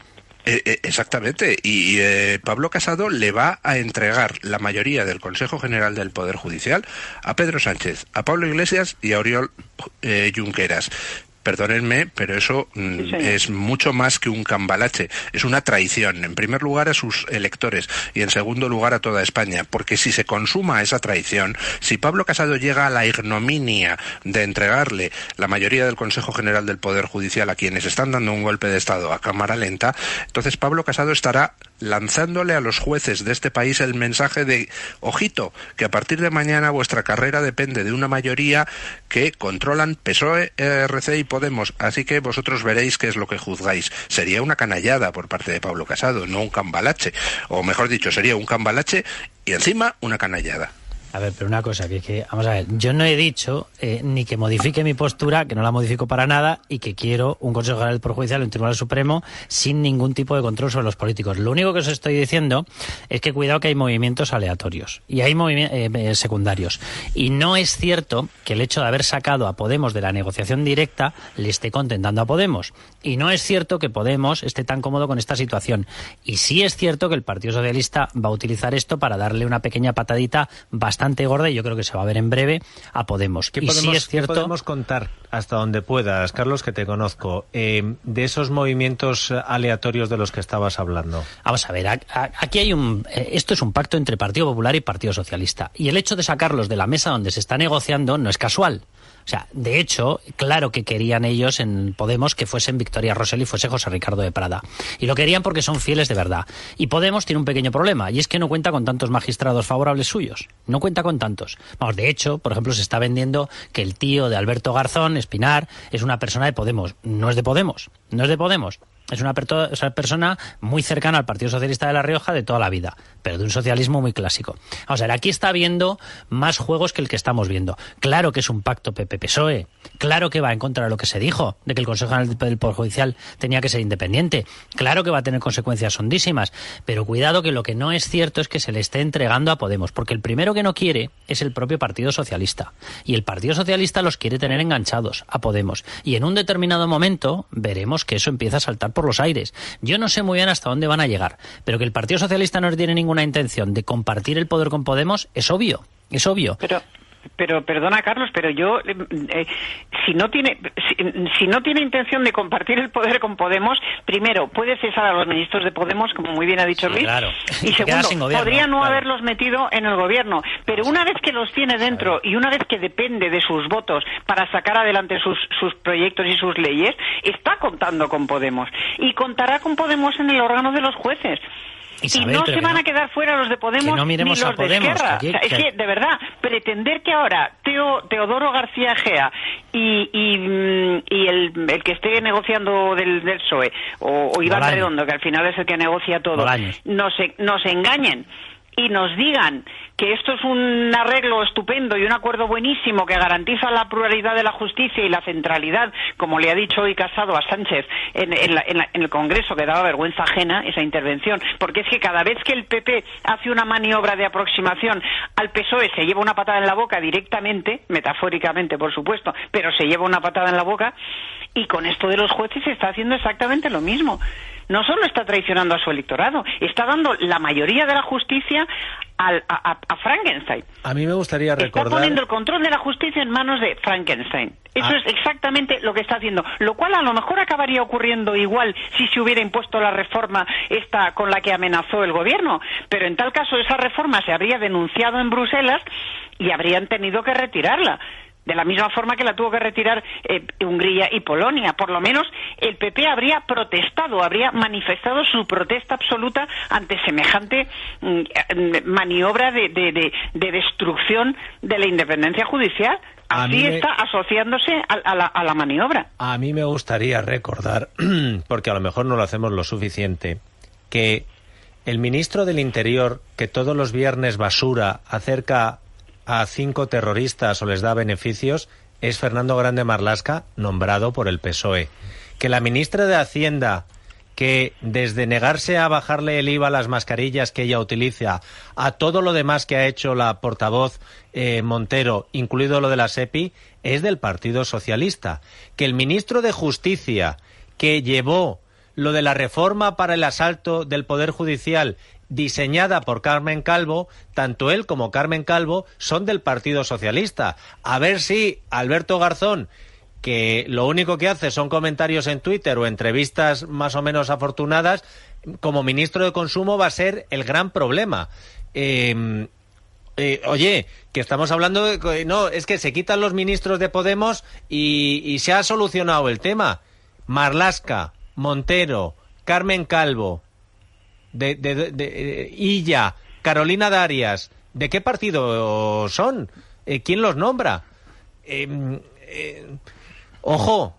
Eh, eh, exactamente, y eh, Pablo Casado le va a entregar la mayoría del Consejo General del Poder Judicial a Pedro Sánchez, a Pablo Iglesias y a Oriol eh, Junqueras. Perdónenme, pero eso mm, sí, es mucho más que un cambalache, es una traición, en primer lugar a sus electores y en segundo lugar a toda España, porque si se consuma esa traición, si Pablo Casado llega a la ignominia de entregarle la mayoría del Consejo General del Poder Judicial a quienes están dando un golpe de Estado a cámara lenta, entonces Pablo Casado estará lanzándole a los jueces de este país el mensaje de, ojito, que a partir de mañana vuestra carrera depende de una mayoría que controlan P S O E, E R C y Podemos, así que vosotros veréis qué es lo que juzgáis. Sería una canallada por parte de Pablo Casado, no un cambalache, o mejor dicho, sería un cambalache y encima una canallada.
A ver, pero una cosa, que es que, vamos a ver, yo no he dicho eh, ni que modifique mi postura, que no la modifico para nada, y que quiero un Consejo General del Poder Judicial, un Tribunal Supremo, sin ningún tipo de control sobre los políticos. Lo único que os estoy diciendo es que cuidado que hay movimientos aleatorios y hay movimientos eh, secundarios. Y no es cierto que el hecho de haber sacado a Podemos de la negociación directa le esté contentando a Podemos. Y no es cierto que Podemos esté tan cómodo con esta situación. Y sí es cierto que el Partido Socialista va a utilizar esto para darle una pequeña patadita bastante bastante gorda y yo creo que se va a ver en breve a Podemos.
¿Qué
y
podemos,
sí es cierto,
¿qué podemos contar hasta donde puedas, Carlos, que te conozco, eh, de esos movimientos aleatorios de los que estabas hablando?
Vamos a ver, a, a, aquí hay un... Eh, esto es un pacto entre Partido Popular y Partido Socialista. Y el hecho de sacarlos de la mesa donde se está negociando no es casual. O sea, de hecho, claro que querían ellos en Podemos que fuesen Victoria Rosell y fuese José Ricardo de Prada. Y lo querían porque son fieles de verdad. Y Podemos tiene un pequeño problema, y es que no cuenta con tantos magistrados favorables suyos. No cuenta con tantos. Vamos, de hecho, por ejemplo, se está vendiendo que el tío de Alberto Garzón, Espinar, es una persona de Podemos. No es de Podemos. No es de Podemos. Es una, per- una persona muy cercana al Partido Socialista de La Rioja de toda la vida, pero de un socialismo muy clásico. Vamos a ver, aquí está habiendo más juegos que el que estamos viendo. Claro que es un pacto P P P S O E, claro que va en contra de lo que se dijo, de que el Consejo General del Poder Judicial tenía que ser independiente, claro que va a tener consecuencias hondísimas, pero cuidado que lo que no es cierto es que se le esté entregando a Podemos, porque el primero que no quiere es el propio Partido Socialista, y el Partido Socialista los quiere tener enganchados a Podemos, y en un determinado momento veremos que eso empieza a saltar por los aires. Yo no sé muy bien hasta dónde van a llegar, pero que el Partido Socialista no tiene ninguna intención de compartir el poder con Podemos es obvio, es obvio.
Pero Pero perdona, Carlos, pero yo eh, si no tiene si, si no tiene intención de compartir el poder con Podemos, primero puede cesar a los ministros de Podemos, como muy bien ha dicho Luis, sí, claro. Y segundo, gobierno, podría no claro. haberlos metido en el gobierno, pero una vez que los tiene dentro y una vez que depende de sus votos para sacar adelante sus sus proyectos y sus leyes, está contando con Podemos y contará con Podemos en el órgano de los jueces. Isabel, y no se van no, a quedar fuera los de Podemos no ni los Podemos, de Esquerra. Aquí, o sea, es que, de verdad, pretender que ahora Teo, Teodoro García Egea y, y, y el, el que esté negociando del, del P S O E, o, o Iván Bolaños. Redondo, que al final es el que negocia todo, nos, nos engañen y nos digan que esto es un arreglo estupendo y un acuerdo buenísimo que garantiza la pluralidad de la justicia y la centralidad, como le ha dicho hoy Casado a Sánchez en, en, la, en, la, en el Congreso, que daba vergüenza ajena esa intervención, porque es que cada vez que el P P hace una maniobra de aproximación al P S O E se lleva una patada en la boca directamente, metafóricamente por supuesto, pero se lleva una patada en la boca, y con esto de los jueces se está haciendo exactamente lo mismo. No solo está traicionando a su electorado, está dando la mayoría de la justicia al, a, a Frankenstein.
A mí me gustaría recordar...
Está poniendo el control de la justicia en manos de Frankenstein. Eso ah. es exactamente lo que está haciendo. Lo cual a lo mejor acabaría ocurriendo igual si se hubiera impuesto la reforma esta con la que amenazó el gobierno. Pero en tal caso esa reforma se habría denunciado en Bruselas y habrían tenido que retirarla. De la misma forma que la tuvo que retirar eh, Hungría y Polonia. Por lo menos el P P habría protestado, habría manifestado su protesta absoluta ante semejante mm, maniobra de, de, de, de destrucción de la independencia judicial. Así me... está asociándose a, a, la, a la maniobra.
A mí me gustaría recordar, porque a lo mejor no lo hacemos lo suficiente, que el ministro del Interior, que todos los viernes basura acerca a cinco terroristas o les da beneficios, es Fernando Grande Marlaska, nombrado por el P S O E. Que la ministra de Hacienda, que desde negarse a bajarle el I V A a las mascarillas que ella utiliza, a todo lo demás que ha hecho la portavoz eh, Montero, incluido lo de la SEPI, es del Partido Socialista. Que el ministro de Justicia, que llevó lo de la reforma para el asalto del Poder Judicial, diseñada por Carmen Calvo, tanto él como Carmen Calvo son del Partido Socialista. A ver si Alberto Garzón, que lo único que hace son comentarios en Twitter o entrevistas más o menos afortunadas, como ministro de Consumo va a ser el gran problema. Eh, eh, oye, que estamos hablando de... No, es que se quitan los ministros de Podemos y, y se ha solucionado el tema. Marlaska, Montero, Carmen Calvo, de, de, de, de Illa, Carolina Darias, ¿de qué partido son? Eh, ¿Quién los nombra? Eh, eh, ojo,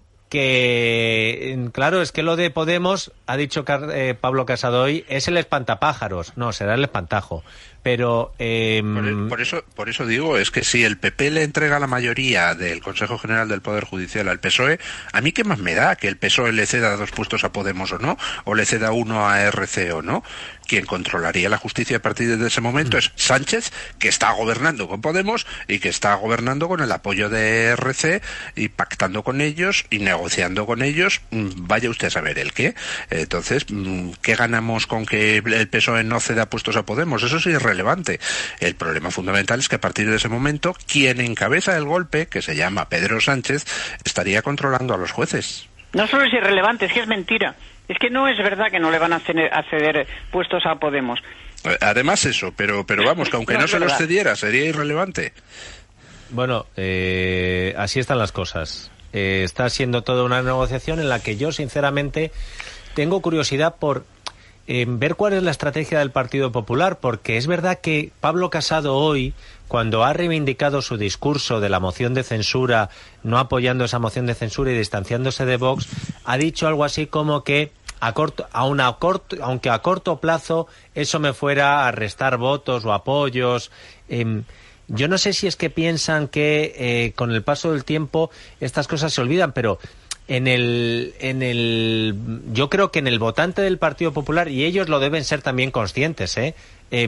que claro, es que lo de Podemos, ha dicho eh, Pablo Casado hoy, es el espantapájaros. No, será el espantajo. Pero eh...
por, por eso por eso digo, es que si el P P le entrega la mayoría del Consejo General del Poder Judicial al P S O E, a mí qué más me da que el P S O E le ceda dos puestos a Podemos o no, o le ceda uno a R C o no. quien controlaría la justicia a partir de ese momento es Sánchez, que está gobernando con Podemos y que está gobernando con el apoyo de R C y pactando con ellos y negociando con ellos, vaya usted a saber el qué. Entonces, ¿qué ganamos con que el P S O E no ceda puestos a Podemos? Eso es irrelevante. El problema fundamental es que a partir de ese momento, quien encabeza el golpe, que se llama Pedro Sánchez, estaría controlando a los jueces.
No solo es irrelevante, es que es mentira. Es que no es verdad que no le van a ceder, a ceder puestos a Podemos.
Además eso, pero pero vamos, que aunque no, no se los cediera, sería irrelevante.
Bueno, eh, así están las cosas. Eh, está siendo toda una negociación en la que yo, sinceramente, tengo curiosidad por eh, ver cuál es la estrategia del Partido Popular, porque es verdad que Pablo Casado hoy, cuando ha reivindicado su discurso de la moción de censura, no apoyando esa moción de censura y distanciándose de Vox, ha dicho algo así como que a corto, a una corto, aunque a corto plazo eso me fuera a restar votos o apoyos. Eh, yo no sé si es que piensan que eh, con el paso del tiempo estas cosas se olvidan, pero en el, en el, yo creo que en el votante del Partido Popular, y ellos lo deben ser también conscientes, ¿eh? Eh,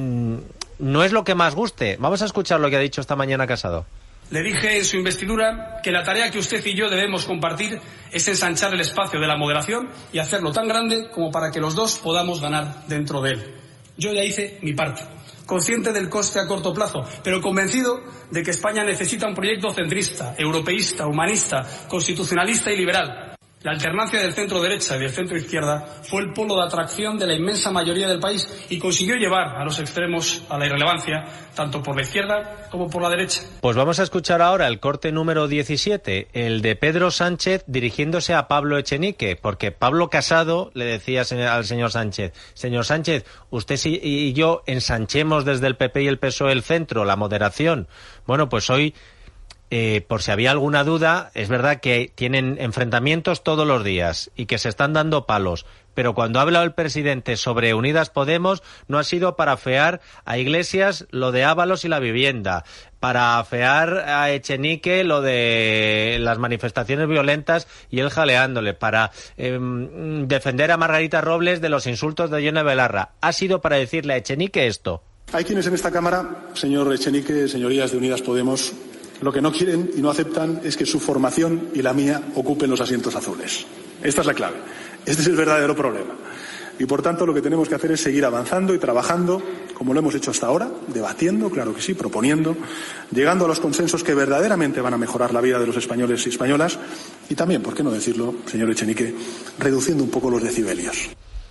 no es lo que más guste. Vamos a escuchar lo que ha dicho esta mañana Casado.
Le dije en su investidura que la tarea que usted y yo debemos compartir es ensanchar el espacio de la moderación y hacerlo tan grande como para que los dos podamos ganar dentro de él. Yo ya hice mi parte, consciente del coste a corto plazo, pero convencido de que España necesita un proyecto centrista, europeísta, humanista, constitucionalista y liberal. La alternancia del centro-derecha y del centro-izquierda fue el polo de atracción de la inmensa mayoría del país y consiguió llevar a los extremos a la irrelevancia, tanto por la izquierda como por la derecha.
Pues vamos a escuchar ahora el corte número diecisiete, el de Pedro Sánchez dirigiéndose a Pablo Echenique, porque Pablo Casado le decía al señor Sánchez, señor Sánchez, usted y yo ensanchemos desde el P P y el P S O E el centro, la moderación. Bueno, pues hoy... Eh, por si había alguna duda, es verdad que tienen enfrentamientos todos los días y que se están dando palos, pero cuando ha hablado el presidente sobre Unidas Podemos no ha sido para afear a Iglesias lo de Ábalos y la vivienda, para afear a Echenique lo de las manifestaciones violentas y él jaleándole, para eh, defender a Margarita Robles de los insultos de Yone Belarra. Ha sido para decirle a Echenique esto.
Hay quienes en esta Cámara, señor Echenique, señorías de Unidas Podemos, lo que no quieren y no aceptan es que su formación y la mía ocupen los asientos azules. Esta es la clave. Este es el verdadero problema. Y, por tanto, lo que tenemos que hacer es seguir avanzando y trabajando, como lo hemos hecho hasta ahora, debatiendo, claro que sí, proponiendo, llegando a los consensos que verdaderamente van a mejorar la vida de los españoles y españolas y también, ¿por qué no decirlo, señor Echenique, reduciendo un poco los decibelios?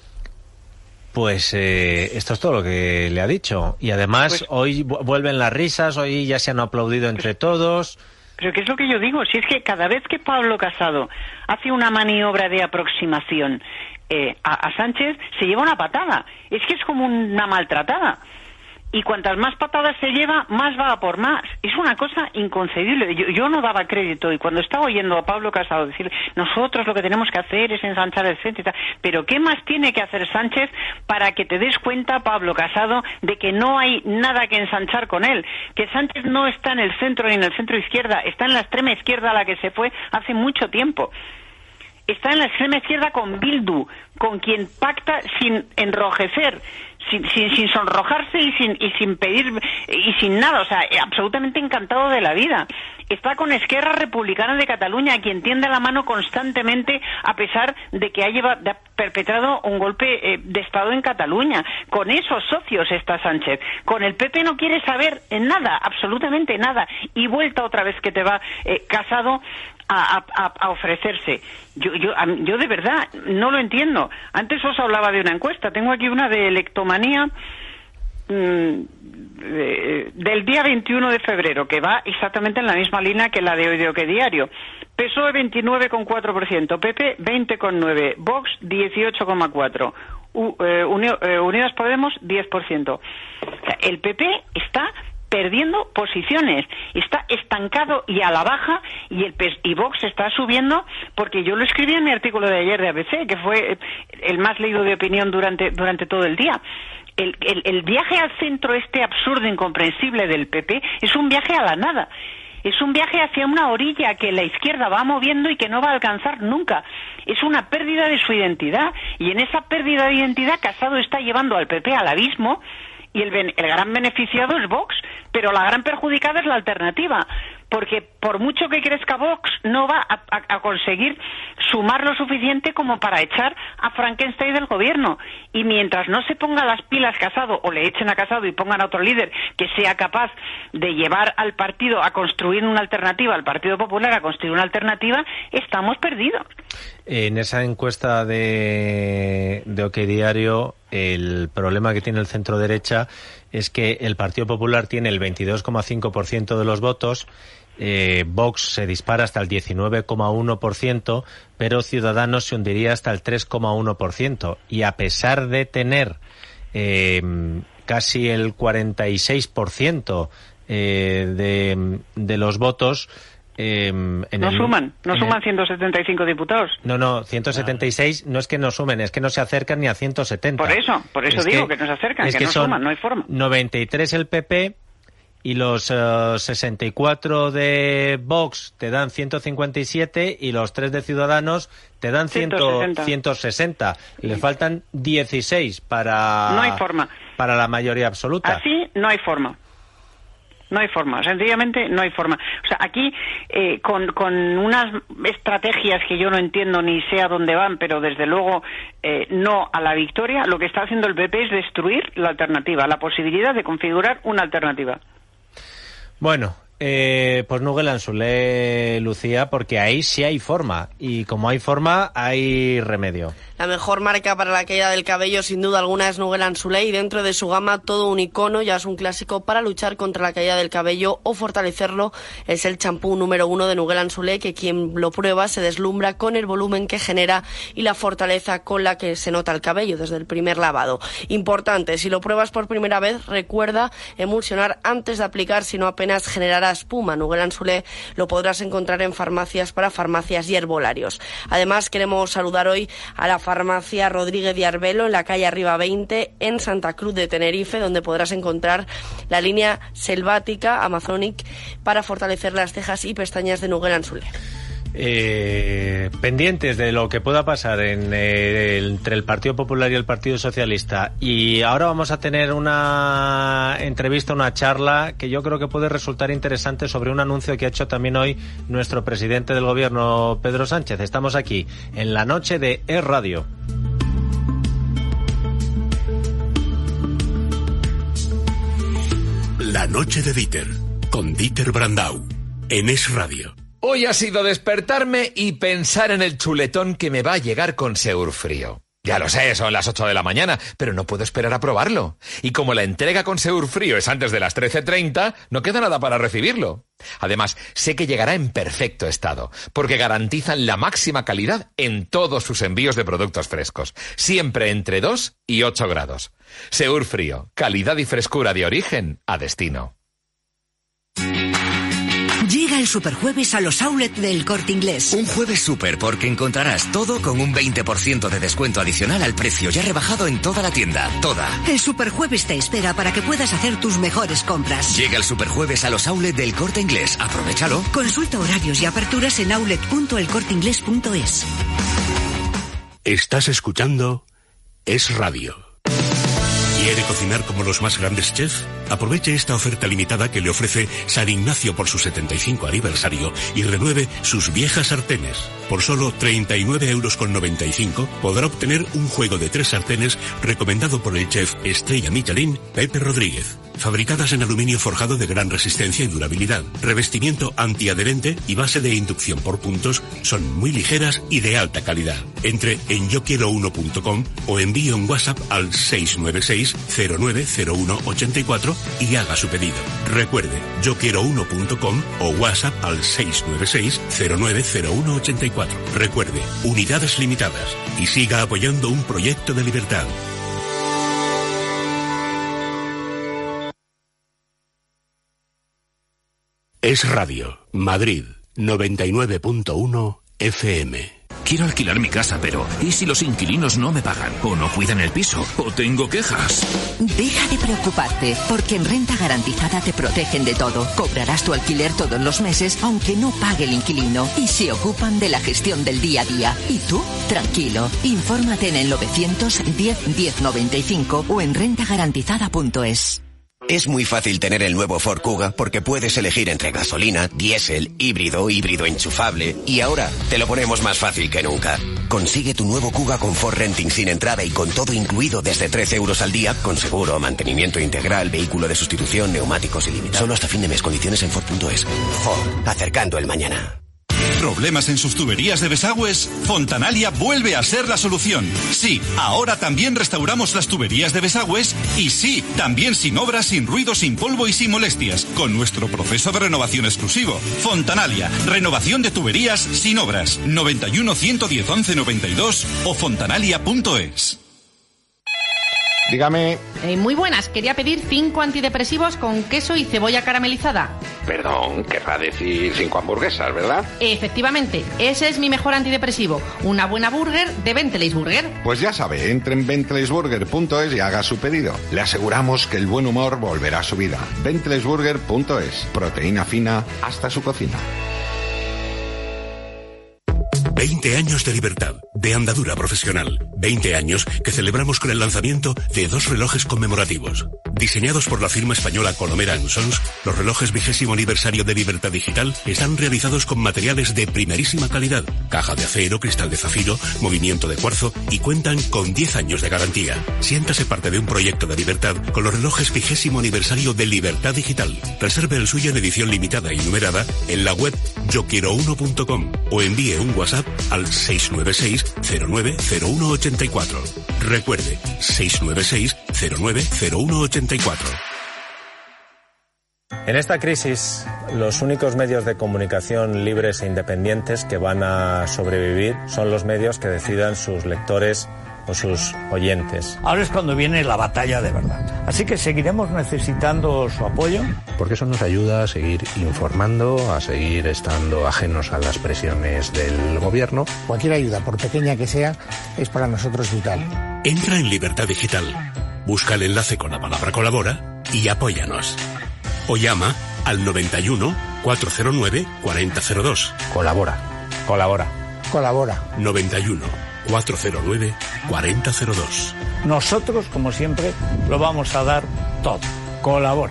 Pues eh, esto es todo lo que le ha dicho. Y además pues, hoy vuelven las risas, hoy ya se han aplaudido entre pero, todos.
Pero ¿qué es lo que yo digo? Si es que cada vez que Pablo Casado hace una maniobra de aproximación eh, a, a Sánchez, se lleva una patada. Es que es como una maltratada. Y cuantas más patadas se lleva, más va a por más. Es una cosa inconcebible. Yo, yo no daba crédito, y cuando estaba oyendo a Pablo Casado decir, nosotros lo que tenemos que hacer es ensanchar el centro y tal, pero ¿qué más tiene que hacer Sánchez para que te des cuenta, Pablo Casado, de que no hay nada que ensanchar con él? Que Sánchez no está en el centro ni en el centro izquierda, está en la extrema izquierda a la que se fue hace mucho tiempo. Está en la extrema izquierda con Bildu, con quien pacta sin enrojecer, sin, sin, sin sonrojarse y sin, y sin pedir y sin nada, o sea, absolutamente encantado de la vida. Está con Esquerra Republicana de Cataluña, a quien tiende la mano constantemente a pesar de que ha, llevado, de ha perpetrado un golpe eh, de Estado en Cataluña. Con esos socios está Sánchez. Con el P P no quiere saber nada, absolutamente nada. Y vuelta otra vez que te va eh, Casado a, a, a ofrecerse. Yo, yo, yo de verdad no lo entiendo. Antes os hablaba de una encuesta. Tengo aquí una de Electomanía mmm, de, del día veintiuno de febrero, que va exactamente en la misma línea que la de hoy de Oque Diario. P S O E veintinueve coma cuatro por ciento, P P veinte coma nueve por ciento, Vox dieciocho coma cuatro por ciento, U, eh, Uni- eh, Unidas Podemos diez por ciento. O sea, el P P está perdiendo posiciones, está estancado y a la baja, y el P S- y Vox está subiendo, porque yo lo escribí en mi artículo de ayer de A B C, que fue el más leído de opinión durante durante todo el día. El, el, el viaje al centro este absurdo, incomprensible del P P es un viaje a la nada. Es un viaje hacia una orilla que la izquierda va moviendo y que no va a alcanzar nunca. Es una pérdida de su identidad, y en esa pérdida de identidad Casado está llevando al P P al abismo, y el, el gran beneficiado es Vox, pero la gran perjudicada es la alternativa, porque por mucho que crezca Vox no va a, a, a conseguir sumar lo suficiente como para echar a Frankenstein del gobierno, y mientras no se ponga las pilas Casado, o le echen a Casado y pongan a otro líder que sea capaz de llevar al partido a construir una alternativa, al Partido Popular a construir una alternativa, estamos perdidos.
En esa encuesta de, de OK Diario, el problema que tiene el centro derecha es que el Partido Popular tiene el veintidós coma cinco por ciento de los votos, eh, Vox se dispara hasta el diecinueve coma uno por ciento, pero Ciudadanos se hundiría hasta el tres coma uno por ciento. Y a pesar de tener eh, casi el cuarenta y seis por ciento eh, de, de los votos, Eh, en
no
el,
suman, no
en
suman
el,
ciento setenta y cinco diputados.
No, no, ciento setenta y seis no es que no sumen, es que no se acercan ni a ciento setenta.
Por eso, por eso
es
digo
que,
que no se acercan,
es
que,
que
no
son
suman, no hay forma.
noventa y tres el P P y los uh, sesenta y cuatro de Vox te dan ciento cincuenta y siete y los tres de Ciudadanos te dan ciento sesenta. Le faltan dieciséis para,
no hay forma.
para la mayoría absoluta.
Así no hay forma. No hay forma, sencillamente no hay forma. O sea, aquí eh, con, con unas estrategias que yo no entiendo ni sé a dónde van, pero desde luego eh, no a la victoria, lo que está haciendo el P P es destruir la alternativa, la posibilidad de configurar una alternativa.
Bueno, eh, pues Nugel Anzulé, Lucía, porque ahí sí hay forma, y como hay forma, hay remedio.
La mejor marca para la caída del cabello, sin duda alguna, es Nugel Anzulé, y dentro de su gama todo un icono, ya es un clásico para luchar contra la caída del cabello o fortalecerlo. Es el champú número uno de Nugel Anzulé, que quien lo prueba se deslumbra con el volumen que genera y la fortaleza con la que se nota el cabello desde el primer lavado. Importante, si lo pruebas por primera vez, recuerda emulsionar antes de aplicar, si no apenas generará espuma. Nugel Anzulé lo podrás encontrar en farmacias, para farmacias y herbolarios. Además, queremos saludar hoy a la farmacia Rodríguez de Arbelo, en la calle Arriba veinte, en Santa Cruz de Tenerife, donde podrás encontrar la línea selvática Amazonic para fortalecer las cejas y pestañas de Nugel Anzulé.
Eh, pendientes de lo que pueda pasar en, eh, entre el Partido Popular y el Partido Socialista. Y ahora vamos a tener una entrevista, una charla que yo creo que puede resultar interesante sobre un anuncio que ha hecho también hoy nuestro presidente del Gobierno, Pedro Sánchez. Estamos aquí en la noche de Es Radio.
La noche de Dieter, con Dieter Brandau, en Es Radio.
Hoy ha sido despertarme y pensar en el chuletón que me va a llegar con Seur Frío. Ya lo sé, son las ocho de la mañana, pero no puedo esperar a probarlo. Y como la entrega con Seur Frío es antes de las trece treinta, no queda nada para recibirlo. Además, sé que llegará en perfecto estado, porque garantizan la máxima calidad en todos sus envíos de productos frescos, siempre entre dos y ocho grados. Seur Frío, calidad y frescura de origen a destino.
Llega el Superjueves a los outlets del Corte Inglés.
Un jueves súper, porque encontrarás todo con un veinte por ciento de descuento adicional al precio ya rebajado en toda la tienda. Toda.
El Superjueves te espera para que puedas hacer tus mejores compras.
Llega el Superjueves a los outlets del Corte Inglés. Aprovechalo.
Consulta horarios y aperturas en outlet punto el corte inglés punto es.
Estás escuchando Es Radio. ¿Quiere cocinar como los más grandes chefs? Aproveche esta oferta limitada que le ofrece San Ignacio por su setenta y cinco aniversario y renueve sus viejas sartenes. Por solo treinta y nueve euros con noventa y cinco podrá obtener un juego de tres sartenes recomendado por el chef estrella Michelin Pepe Rodríguez. Fabricadas en aluminio forjado de gran resistencia y durabilidad, revestimiento antiadherente y base de inducción por puntos, son muy ligeras y de alta calidad. Entre en yo quiero uno punto com o envíe un WhatsApp al seis nueve seis cero nueve cero uno ocho cuatro y haga su pedido. Recuerde, yo quiero uno punto com o WhatsApp al seis nueve seis cero nueve cero uno ocho cuatro. Recuerde, unidades limitadas, y siga apoyando un proyecto de libertad. Es Radio, Madrid, noventa y nueve punto uno F M.
quiero alquilar mi casa, pero ¿y si los inquilinos no me pagan? ¿O no cuidan el piso? ¿O tengo quejas?
Deja de preocuparte, porque en Renta Garantizada te protegen de todo. Cobrarás tu alquiler todos los meses, aunque no pague el inquilino, y se ocupan de la gestión del día a día. ¿Y tú? Tranquilo. Infórmate en el novecientos diez diez noventa y cinco o en renta garantizada punto es.
Es muy fácil tener el nuevo Ford Kuga porque puedes elegir entre gasolina, diésel, híbrido, híbrido enchufable, y ahora te lo ponemos más fácil que nunca. Consigue tu nuevo Kuga con Ford Renting sin entrada y con todo incluido desde trece euros al día, con seguro, mantenimiento integral, vehículo de sustitución, neumáticos ilimitados. Solo hasta fin de mes. Condiciones en Ford punto es. Ford, acercando el mañana.
¿Problemas en sus tuberías de desagües? Fontanalia vuelve a ser la solución. Sí, ahora también restauramos las tuberías de desagües y sí, también sin obras, sin ruido, sin polvo y sin molestias, con nuestro proceso de renovación exclusivo. Fontanalia, renovación de tuberías sin obras. noventa y uno, ciento diez, once, noventa y dos o fontanalia punto es.
Dígame.
Eh, muy buenas, quería pedir cinco antidepresivos con queso y cebolla caramelizada.
Perdón, querrá decir cinco hamburguesas, ¿verdad?
Efectivamente, ese es mi mejor antidepresivo. Una buena burger de Bentley's Burger.
Pues ya sabe, entre en Bentley's Burger punto es y haga su pedido. Le aseguramos que el buen humor volverá a su vida. Bentley's Burger punto es. Proteína fina hasta su cocina.
veinte años de libertad, de andadura profesional. veinte años que celebramos con el lanzamiento de dos relojes conmemorativos. Diseñados por la firma española Colomera and Sons, los relojes vigésimo aniversario de Libertad Digital están realizados con materiales de primerísima calidad. Caja de acero, cristal de zafiro, movimiento de cuarzo y cuentan con diez años de garantía. Siéntase parte de un proyecto de libertad con los relojes vigésimo aniversario de Libertad Digital. Reserve el suyo en edición limitada y numerada en la web yo quiero uno punto com o envíe un WhatsApp al seis nueve seis cero nueve cero uno ocho cuatro. Recuerde, seis nueve seis cero nueve cero uno ocho cuatro.
En esta crisis, los únicos medios de comunicación libres e independientes que van a sobrevivir son los medios que decidan sus lectores o sus oyentes.
Ahora es cuando viene la batalla de verdad. Así que seguiremos necesitando su apoyo.
Porque eso nos ayuda a seguir informando, a seguir estando ajenos a las presiones del gobierno.
Cualquier ayuda, por pequeña que sea, es para nosotros vital.
Entra en Libertad Digital, busca el enlace con la palabra colabora y apóyanos. O llama al noventa y uno, cuatrocientos nueve, cuarenta cero dos.
Colabora. Colabora.
Colabora.
noventa y uno, cuatrocientos nueve, cuarenta cero dos.
Nosotros, como siempre, lo vamos a dar todo. Colabora.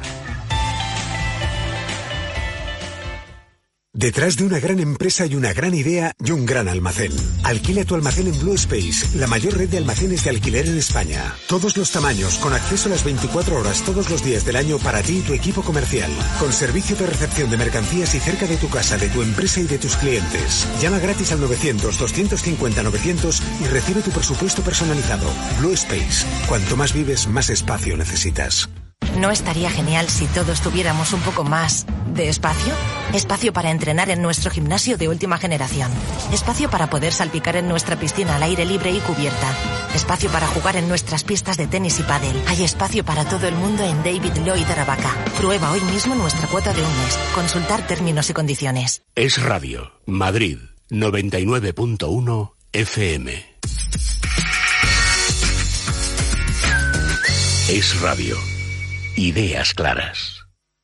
Detrás de una gran empresa hay una gran idea y un gran almacén. Alquila tu almacén en Blue Space, la mayor red de almacenes de alquiler en España. Todos los tamaños, con acceso a las veinticuatro horas todos los días del año para ti y tu equipo comercial. Con servicio de recepción de mercancías y cerca de tu casa, de tu empresa y de tus clientes. Llama gratis al novecientos, doscientos cincuenta, novecientos y recibe tu presupuesto personalizado. Blue Space. Cuanto más vives, más espacio necesitas.
¿No estaría genial si todos tuviéramos un poco más de espacio? Espacio para entrenar en nuestro gimnasio de última generación. Espacio para poder salpicar en nuestra piscina al aire libre y cubierta. Espacio para jugar en nuestras pistas de tenis y pádel. Hay espacio para todo el mundo en David Lloyd Aravaca. Prueba hoy mismo nuestra cuota de un mes. Consultar términos y condiciones.
Es Radio, Madrid, noventa y nueve punto uno F M. Es Radio. Ideas claras.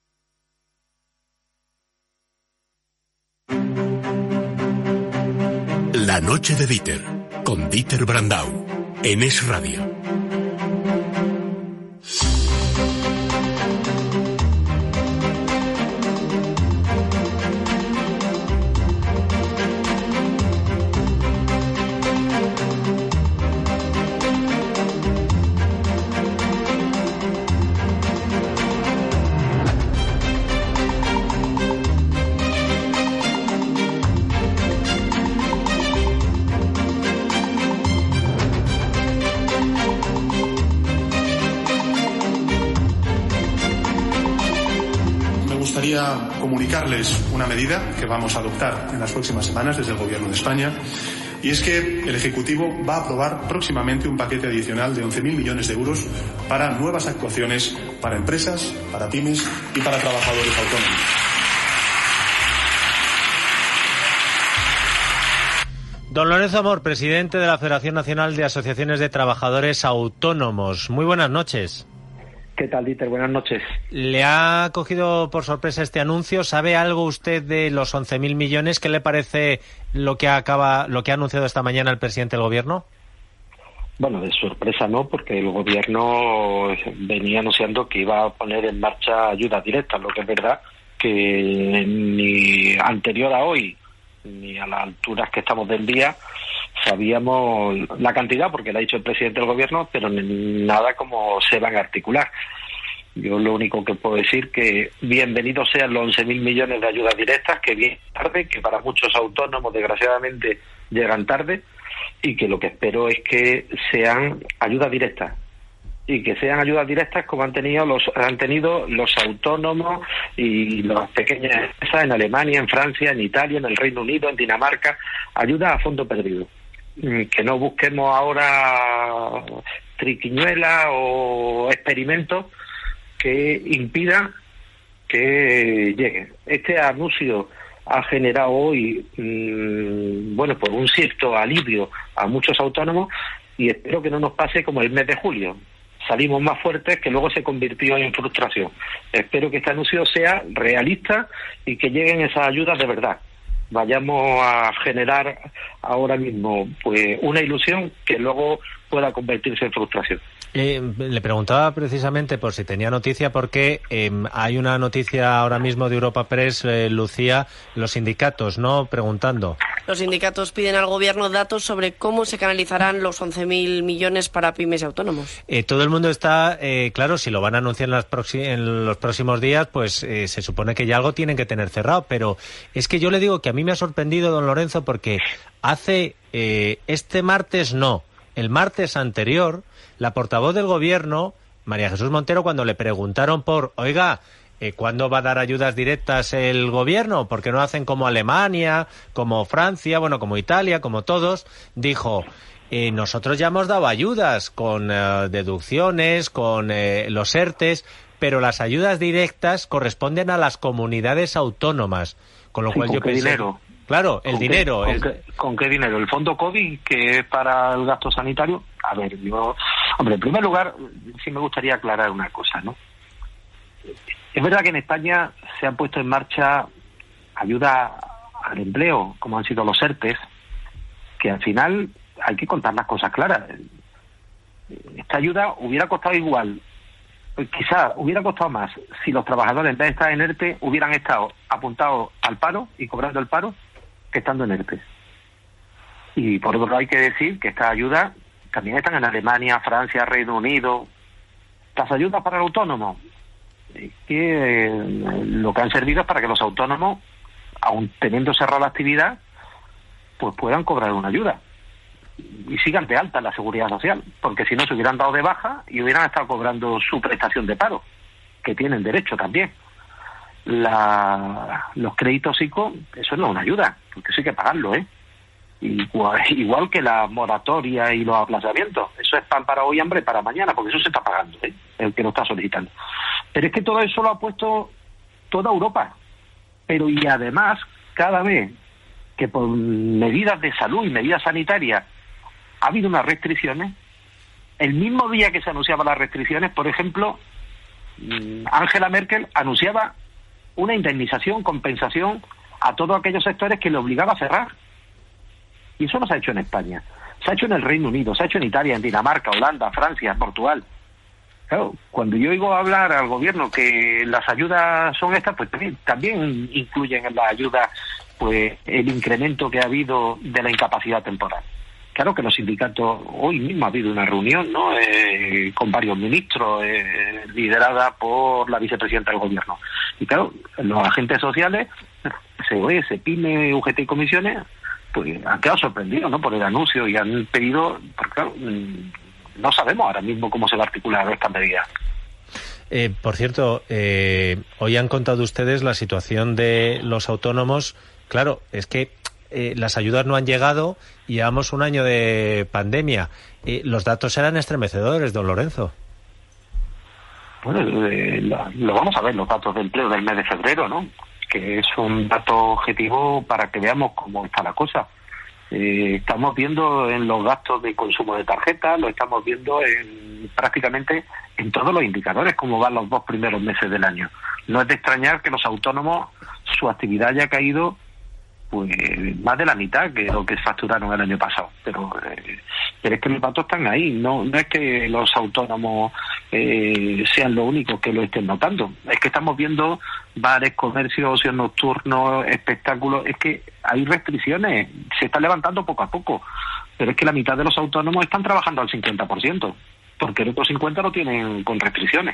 La noche de Dieter, con Dieter Brandau, en Es Radio.
Comunicarles una medida que vamos a adoptar en las próximas semanas desde el Gobierno de España, y es que el Ejecutivo va a aprobar próximamente un paquete adicional de once mil millones de euros para nuevas actuaciones para empresas, para pymes y para trabajadores autónomos.
Don Lorenzo Amor, presidente de la Federación Nacional de Asociaciones de Trabajadores Autónomos. Muy buenas noches.
¿Qué tal, Dieter? Buenas noches.
¿Le ha cogido por sorpresa este anuncio? ¿Sabe algo usted de los once mil millones? ¿Qué le parece lo que acaba, lo que ha anunciado esta mañana el presidente del Gobierno?
Bueno, de sorpresa no, porque el Gobierno venía anunciando que iba a poner en marcha ayudas directas, lo que es verdad que ni anterior a hoy ni a las alturas que estamos del día sabíamos la cantidad, porque lo ha dicho el presidente del Gobierno, pero nada cómo se van a articular. Yo lo único que puedo decir que bienvenidos sean los once mil millones de ayudas directas, que vienen tarde, que para muchos autónomos desgraciadamente llegan tarde, y que lo que espero es que sean ayudas directas, y que sean ayudas directas como han tenido los han tenido los autónomos y las pequeñas empresas en Alemania, en Francia, en Italia, en el Reino Unido, en Dinamarca, ayudas a fondo perdido. Que no busquemos ahora triquiñuelas o experimentos que impidan que llegue. Este anuncio ha generado hoy, mmm, bueno, pues un cierto alivio a muchos autónomos, y espero que no nos pase como el mes de julio. Salimos más fuertes, que luego se convirtió en frustración. Espero que este anuncio sea realista y que lleguen esas ayudas de verdad. Vayamos a generar ahora mismo pues una ilusión que luego pueda convertirse en frustración.
Eh, le preguntaba precisamente por si tenía noticia, porque eh, hay una noticia ahora mismo de Europa Press, eh, Lucía, los sindicatos, ¿no?, preguntando.
Los sindicatos piden al Gobierno datos sobre cómo se canalizarán los once mil millones para pymes y autónomos.
Eh, todo el mundo está, eh, claro, si lo van a anunciar en, las proxi- en los próximos días, pues eh, se supone que ya algo tienen que tener cerrado, pero es que yo le digo que a mí me ha sorprendido, don Lorenzo, porque hace, eh, este martes no, el martes anterior, la portavoz del Gobierno, María Jesús Montero, cuando le preguntaron por, oiga, eh, ¿cuándo va a dar ayudas directas el Gobierno? ¿Por qué no hacen como Alemania, como Francia, bueno, como Italia, como todos? Dijo, eh, nosotros ya hemos dado ayudas con eh, deducciones, con eh, los ERTES, pero las ayudas directas corresponden a las comunidades autónomas. Con lo
Sí, cual ¿con yo qué pensé... dinero?
Claro, el
¿Con
dinero.
Qué,
el...
¿con, qué, ¿Con qué dinero? ¿El fondo COVID, que es para el gasto sanitario? A ver, yo... Hombre, en primer lugar, sí me gustaría aclarar una cosa, ¿no? Es verdad que en España se han puesto en marcha ayuda al empleo, como han sido los ERTES, que al final hay que contar las cosas claras. Esta ayuda hubiera costado igual, quizás hubiera costado más, si los trabajadores, en vez de estar en ERTE, hubieran estado apuntados al paro y cobrando el paro, que estando en ERTE. Y por otro lado hay que decir que estas ayudas también están en Alemania, Francia, Reino Unido. Las ayudas para el autónomo, es que eh, lo que han servido es para que los autónomos, aun teniendo cerrada la actividad, pues puedan cobrar una ayuda y sigan de alta en la seguridad social, porque si no se hubieran dado de baja y hubieran estado cobrando su prestación de paro, que tienen derecho también. La, los créditos I C O, eso no es una ayuda, porque eso hay que pagarlo, ¿eh? Igual, igual que la moratoria y los aplazamientos, eso es pan para hoy, hambre para mañana, porque eso se está pagando, ¿eh? El que lo está solicitando. Pero es que todo eso lo ha puesto toda Europa, pero y además cada vez que por medidas de salud y medidas sanitarias ha habido unas restricciones, el mismo día que se anunciaban las restricciones, por ejemplo, Angela Merkel anunciaba una indemnización, compensación a todos aquellos sectores que le obligaba a cerrar. Y eso no se ha hecho en España. Se ha hecho en el Reino Unido, se ha hecho en Italia, en Dinamarca, Holanda, Francia, Portugal. Claro, cuando yo oigo hablar al gobierno que las ayudas son estas, pues también, también incluyen en las ayudas pues el incremento que ha habido de la incapacidad temporal. Claro que los sindicatos, hoy mismo ha habido una reunión, ¿no?, eh, con varios ministros, eh, liderada por la vicepresidenta del gobierno. Y claro, los agentes sociales, C O E, PYME, U G T y comisiones, pues han quedado sorprendidos, ¿no?, por el anuncio, y han pedido, porque claro, no sabemos ahora mismo cómo se va a articular esta medida.
Eh, por cierto, eh, hoy han contado ustedes la situación de los autónomos. Claro, es que eh, las ayudas no han llegado y llevamos un año de pandemia. Eh, los datos eran estremecedores, don Lorenzo.
Bueno, eh, lo, lo vamos a ver, los datos de empleo del mes de febrero, ¿no?, que es un dato objetivo para que veamos cómo está la cosa. Eh, estamos viendo en los gastos de consumo de tarjetas, lo estamos viendo en prácticamente en todos los indicadores, cómo van los dos primeros meses del año. No es de extrañar que los autónomos, su actividad haya caído pues más de la mitad que lo que facturaron el año pasado, pero, eh, pero es que los datos están ahí, no no es que los autónomos eh, sean los únicos que lo estén notando, es que estamos viendo bares, comercios, ocio nocturno, espectáculos, es que hay restricciones, se está levantando poco a poco, pero es que la mitad de los autónomos están trabajando al cincuenta por ciento, porque el otro cincuenta por ciento lo tienen con restricciones.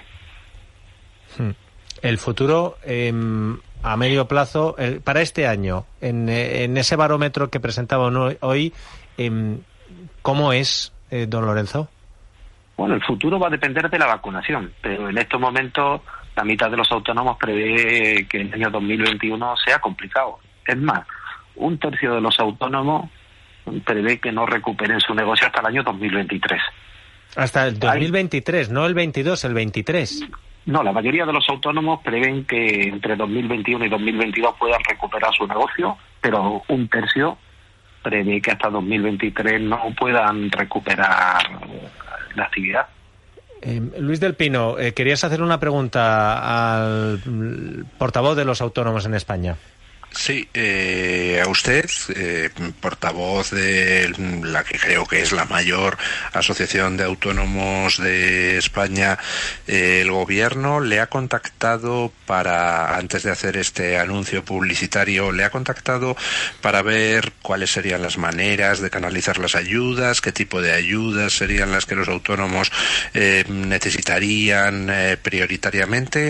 El futuro... Eh... a medio plazo, eh, para este año, en, en ese barómetro que presentaba hoy, eh, ¿cómo es, eh, don Lorenzo?
Bueno, el futuro va a depender de la vacunación, pero en estos momentos la mitad de los autónomos prevé que el año dos mil veintiuno sea complicado. Es más, un tercio de los autónomos prevé que no recuperen su negocio hasta el año dos mil veintitrés.
Hasta el dos mil veintitrés, Hay... no el veintidós, el veintitrés.
No, la mayoría de los autónomos prevén que entre dos mil veintiuno y dos mil veintidós puedan recuperar su negocio, pero un tercio prevé que hasta dos mil veintitrés no puedan recuperar la actividad.
Eh, Luis del Pino, eh, querías hacer una pregunta al portavoz de los autónomos en España.
Sí, eh, a usted, eh, portavoz de la que creo que es la mayor asociación de autónomos de España, eh, el gobierno le ha contactado para, antes de hacer este anuncio publicitario, le ha contactado para ver cuáles serían las maneras de canalizar las ayudas, qué tipo de ayudas serían las que los autónomos eh, necesitarían eh, prioritariamente.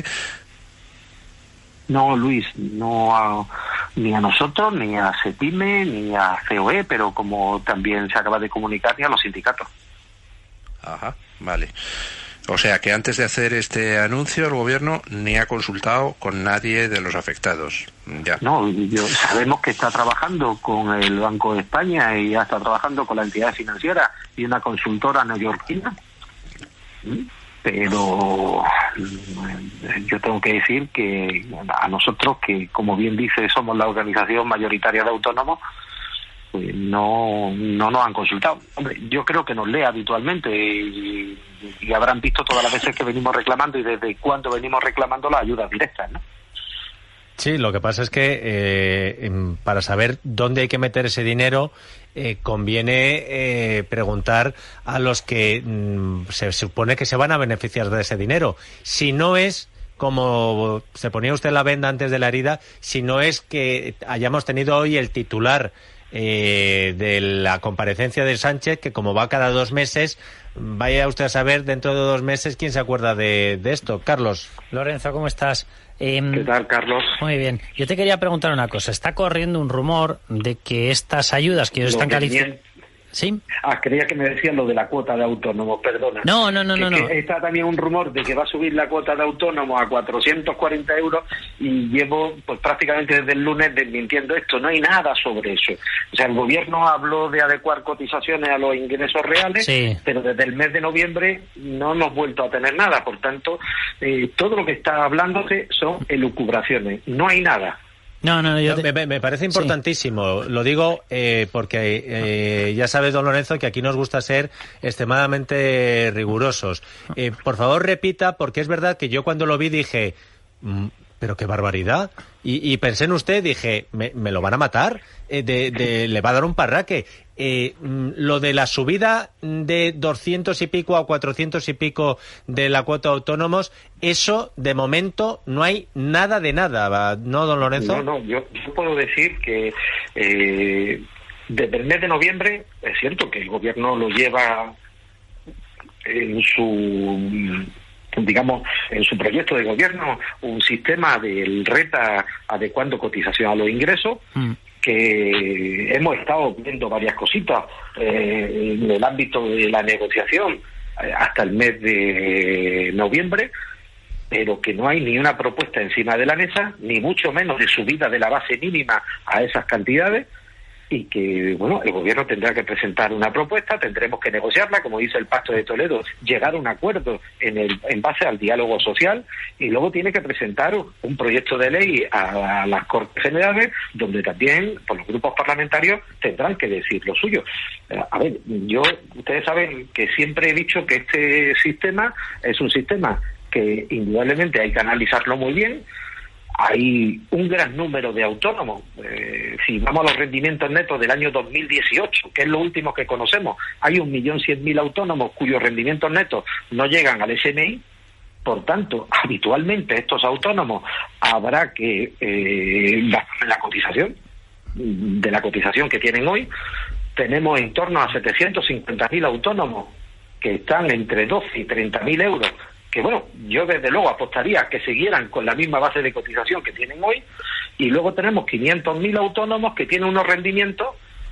No, Luis, no a, ni a nosotros, ni a CEPIME, ni a C O E, pero como también se acaba de comunicar, ni a los sindicatos.
Ajá, vale. O sea que antes de hacer este anuncio el gobierno ni ha consultado con nadie de los afectados. Ya.
No, yo, sabemos que está trabajando con el Banco de España y ya está trabajando con la entidad financiera y una consultora neoyorquina. ¿Mm? Pero yo tengo que decir que a nosotros, que como bien dice somos la organización mayoritaria de autónomos, pues no no nos han consultado. Hombre, yo creo que nos lee habitualmente y, y habrán visto todas las veces que venimos reclamando y desde cuándo venimos reclamando las ayudas directas, ¿no?
Sí, lo que pasa es que eh, para saber dónde hay que meter ese dinero eh, conviene eh, preguntar a los que mm, se supone que se van a beneficiar de ese dinero. Si no es, como se ponía usted la venda antes de la herida, si no es que hayamos tenido hoy el titular eh, de la comparecencia de Sánchez, que como va cada dos meses, vaya usted a saber dentro de dos meses quién se acuerda de, de esto. Carlos.
Lorenzo, ¿cómo estás? Eh,
¿Qué tal, Carlos?
Muy bien. Yo te quería preguntar una cosa. Está corriendo un rumor de que estas ayudas que ellos están calificando... ¿Sí?
Ah, creía que me decían lo de la cuota de autónomos, perdona.
No, no, no,
que,
no,
que
no.
Está también un rumor de que va a subir la cuota de autónomos a cuatrocientos cuarenta euros y llevo pues prácticamente desde el lunes desmintiendo esto. No hay nada sobre eso. O sea, el gobierno habló de adecuar cotizaciones a los ingresos reales, sí, pero desde el mes de noviembre no hemos vuelto a tener nada. Por tanto, eh, todo lo que está hablándose son elucubraciones. No hay nada.
No, no, yo te... me, me parece importantísimo. Sí. Lo digo eh, porque eh, ya sabes, don Lorenzo, que aquí nos gusta ser extremadamente rigurosos. Eh, por favor, repita, porque es verdad que yo cuando lo vi dije, mmm, pero qué barbaridad. Y, y pensé en usted, dije, me, me lo van a matar, eh, de, de, le va a dar un parraque. Eh, lo de la subida de doscientos y pico a cuatrocientos y pico de la cuota de autónomos, eso de momento no hay nada de nada, ¿no, don Lorenzo?
No, no, yo, yo puedo decir que eh, desde el mes de noviembre es cierto que el gobierno lo lleva en su, digamos, en su proyecto de gobierno, un sistema del RETA adecuando cotización a los ingresos. Mm. Que hemos estado viendo varias cositas eh, en el ámbito de la negociación eh, hasta el mes de noviembre, pero que no hay ni una propuesta encima de la mesa, ni mucho menos de subida de la base mínima a esas cantidades, y que, bueno, el gobierno tendrá que presentar una propuesta, tendremos que negociarla, como dice el Pacto de Toledo, llegar a un acuerdo en, el, en base al diálogo social, y luego tiene que presentar un proyecto de ley a, a las Cortes Generales, donde también pues, los grupos parlamentarios tendrán que decir lo suyo. A ver, yo, ustedes saben que siempre he dicho que este sistema es un sistema que indudablemente hay que analizarlo muy bien. Hay un gran número de autónomos. Eh, si vamos a los rendimientos netos del año dos mil dieciocho, que es lo último que conocemos, hay un millón cien mil autónomos cuyos rendimientos netos no llegan al S M I. Por tanto, habitualmente estos autónomos habrá que eh, la, la cotización de la cotización que tienen hoy. Tenemos en torno a setecientos cincuenta mil autónomos que están entre doce y treinta mil euros, que bueno, yo desde luego apostaría a que siguieran con la misma base de cotización que tienen hoy, y luego tenemos quinientos mil autónomos que tienen unos rendimientos,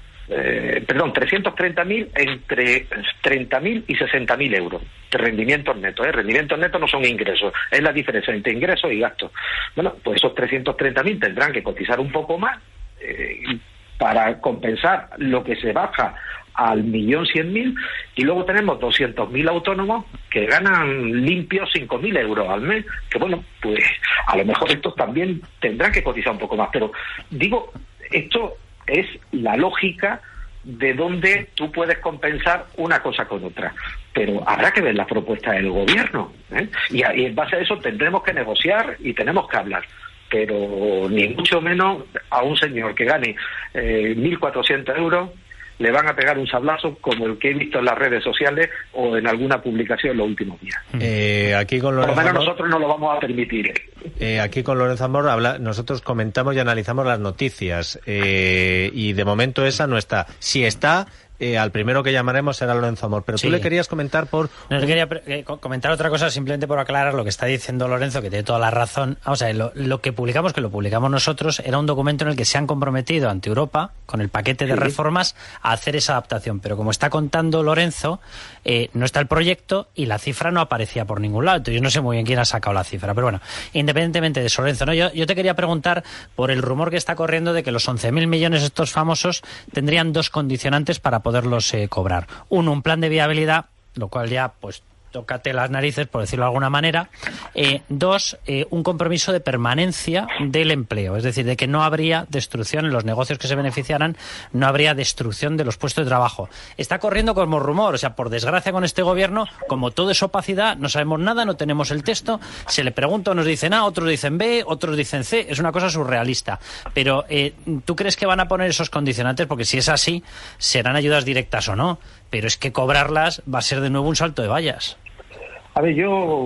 eh, perdón, trescientos treinta mil entre treinta mil y sesenta mil euros de rendimientos netos. ¿eh? Rendimientos netos no son ingresos, es la diferencia entre ingresos y gastos. Bueno, pues esos trescientos treinta mil tendrán que cotizar un poco más eh, para compensar lo que se baja al millón cien mil, y luego tenemos doscientos mil autónomos que ganan limpios cinco mil euros al mes, que bueno, pues a lo mejor estos también tendrán que cotizar un poco más, pero digo, esto es la lógica de donde tú puedes compensar una cosa con otra, pero habrá que ver la propuesta del gobierno, ¿eh? y, y en base a eso tendremos que negociar y tenemos que hablar, pero ni mucho menos a un señor que gane eh, mil cuatrocientos euros le van a pegar un sablazo como el que he visto en las redes sociales o en alguna publicación en los últimos días.
Eh, aquí con Lorenzo
Por lo menos
Amor,
nosotros no lo vamos a permitir.
Eh, aquí con Lorenzo Amor habla, nosotros comentamos y analizamos las noticias eh, y de momento esa no está. Si está, eh, al primero que llamaremos será Lorenzo Amor. Pero
sí.
Tú le querías comentar por...
No, le quería eh, comentar otra cosa simplemente por aclarar lo que está diciendo Lorenzo, que tiene toda la razón. Vamos a ver, lo, lo que publicamos, que lo publicamos nosotros, era un documento en el que se han comprometido ante Europa, con el paquete de sí. reformas, a hacer esa adaptación. Pero como está contando Lorenzo, eh, no está el proyecto y la cifra no aparecía por ningún lado. Entonces yo no sé muy bien quién ha sacado la cifra. Pero bueno, independientemente de eso, Lorenzo, ¿no? yo, yo te quería preguntar por el rumor que está corriendo de que los once mil millones estos famosos tendrían dos condicionantes para poderlos eh, cobrar. Uno, un plan de viabilidad, lo cual ya, pues, tócate las narices, por decirlo de alguna manera. Eh, dos, eh, un compromiso de permanencia del empleo, es decir, de que no habría destrucción en los negocios que se beneficiaran, no habría destrucción de los puestos de trabajo. Está corriendo como rumor, o sea, por desgracia con este gobierno, como todo es opacidad, no sabemos nada, no tenemos el texto, se le pregunta, unos dicen A, otros dicen B, otros dicen C, es una cosa surrealista. Pero, eh, ¿tú crees que van a poner esos condicionantes? Porque si es así, serán ayudas directas o no, pero es que cobrarlas va a ser de nuevo un salto de vallas.
A ver,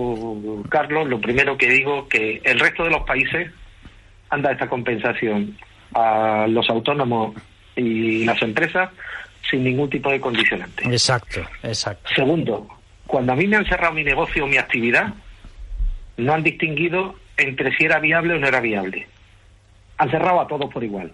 yo, Carlos, lo primero que digo que el resto de los países han dado esta compensación a los autónomos y las empresas sin ningún tipo de condicionante.
Exacto, exacto.
Segundo, cuando a mí me han cerrado mi negocio o mi actividad, no han distinguido entre si era viable o no era viable. Han cerrado a todos por igual.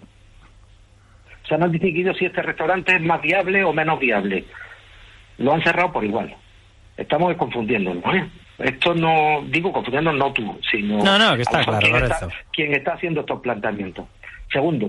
O sea, no han distinguido si este restaurante es más viable o menos viable. Lo han cerrado por igual. Estamos confundiéndonos, ¿eh? Esto no, digo confundiéndonos no tú, sino
no, no, que está claro,
quién, está, quién está haciendo estos planteamientos. Segundo,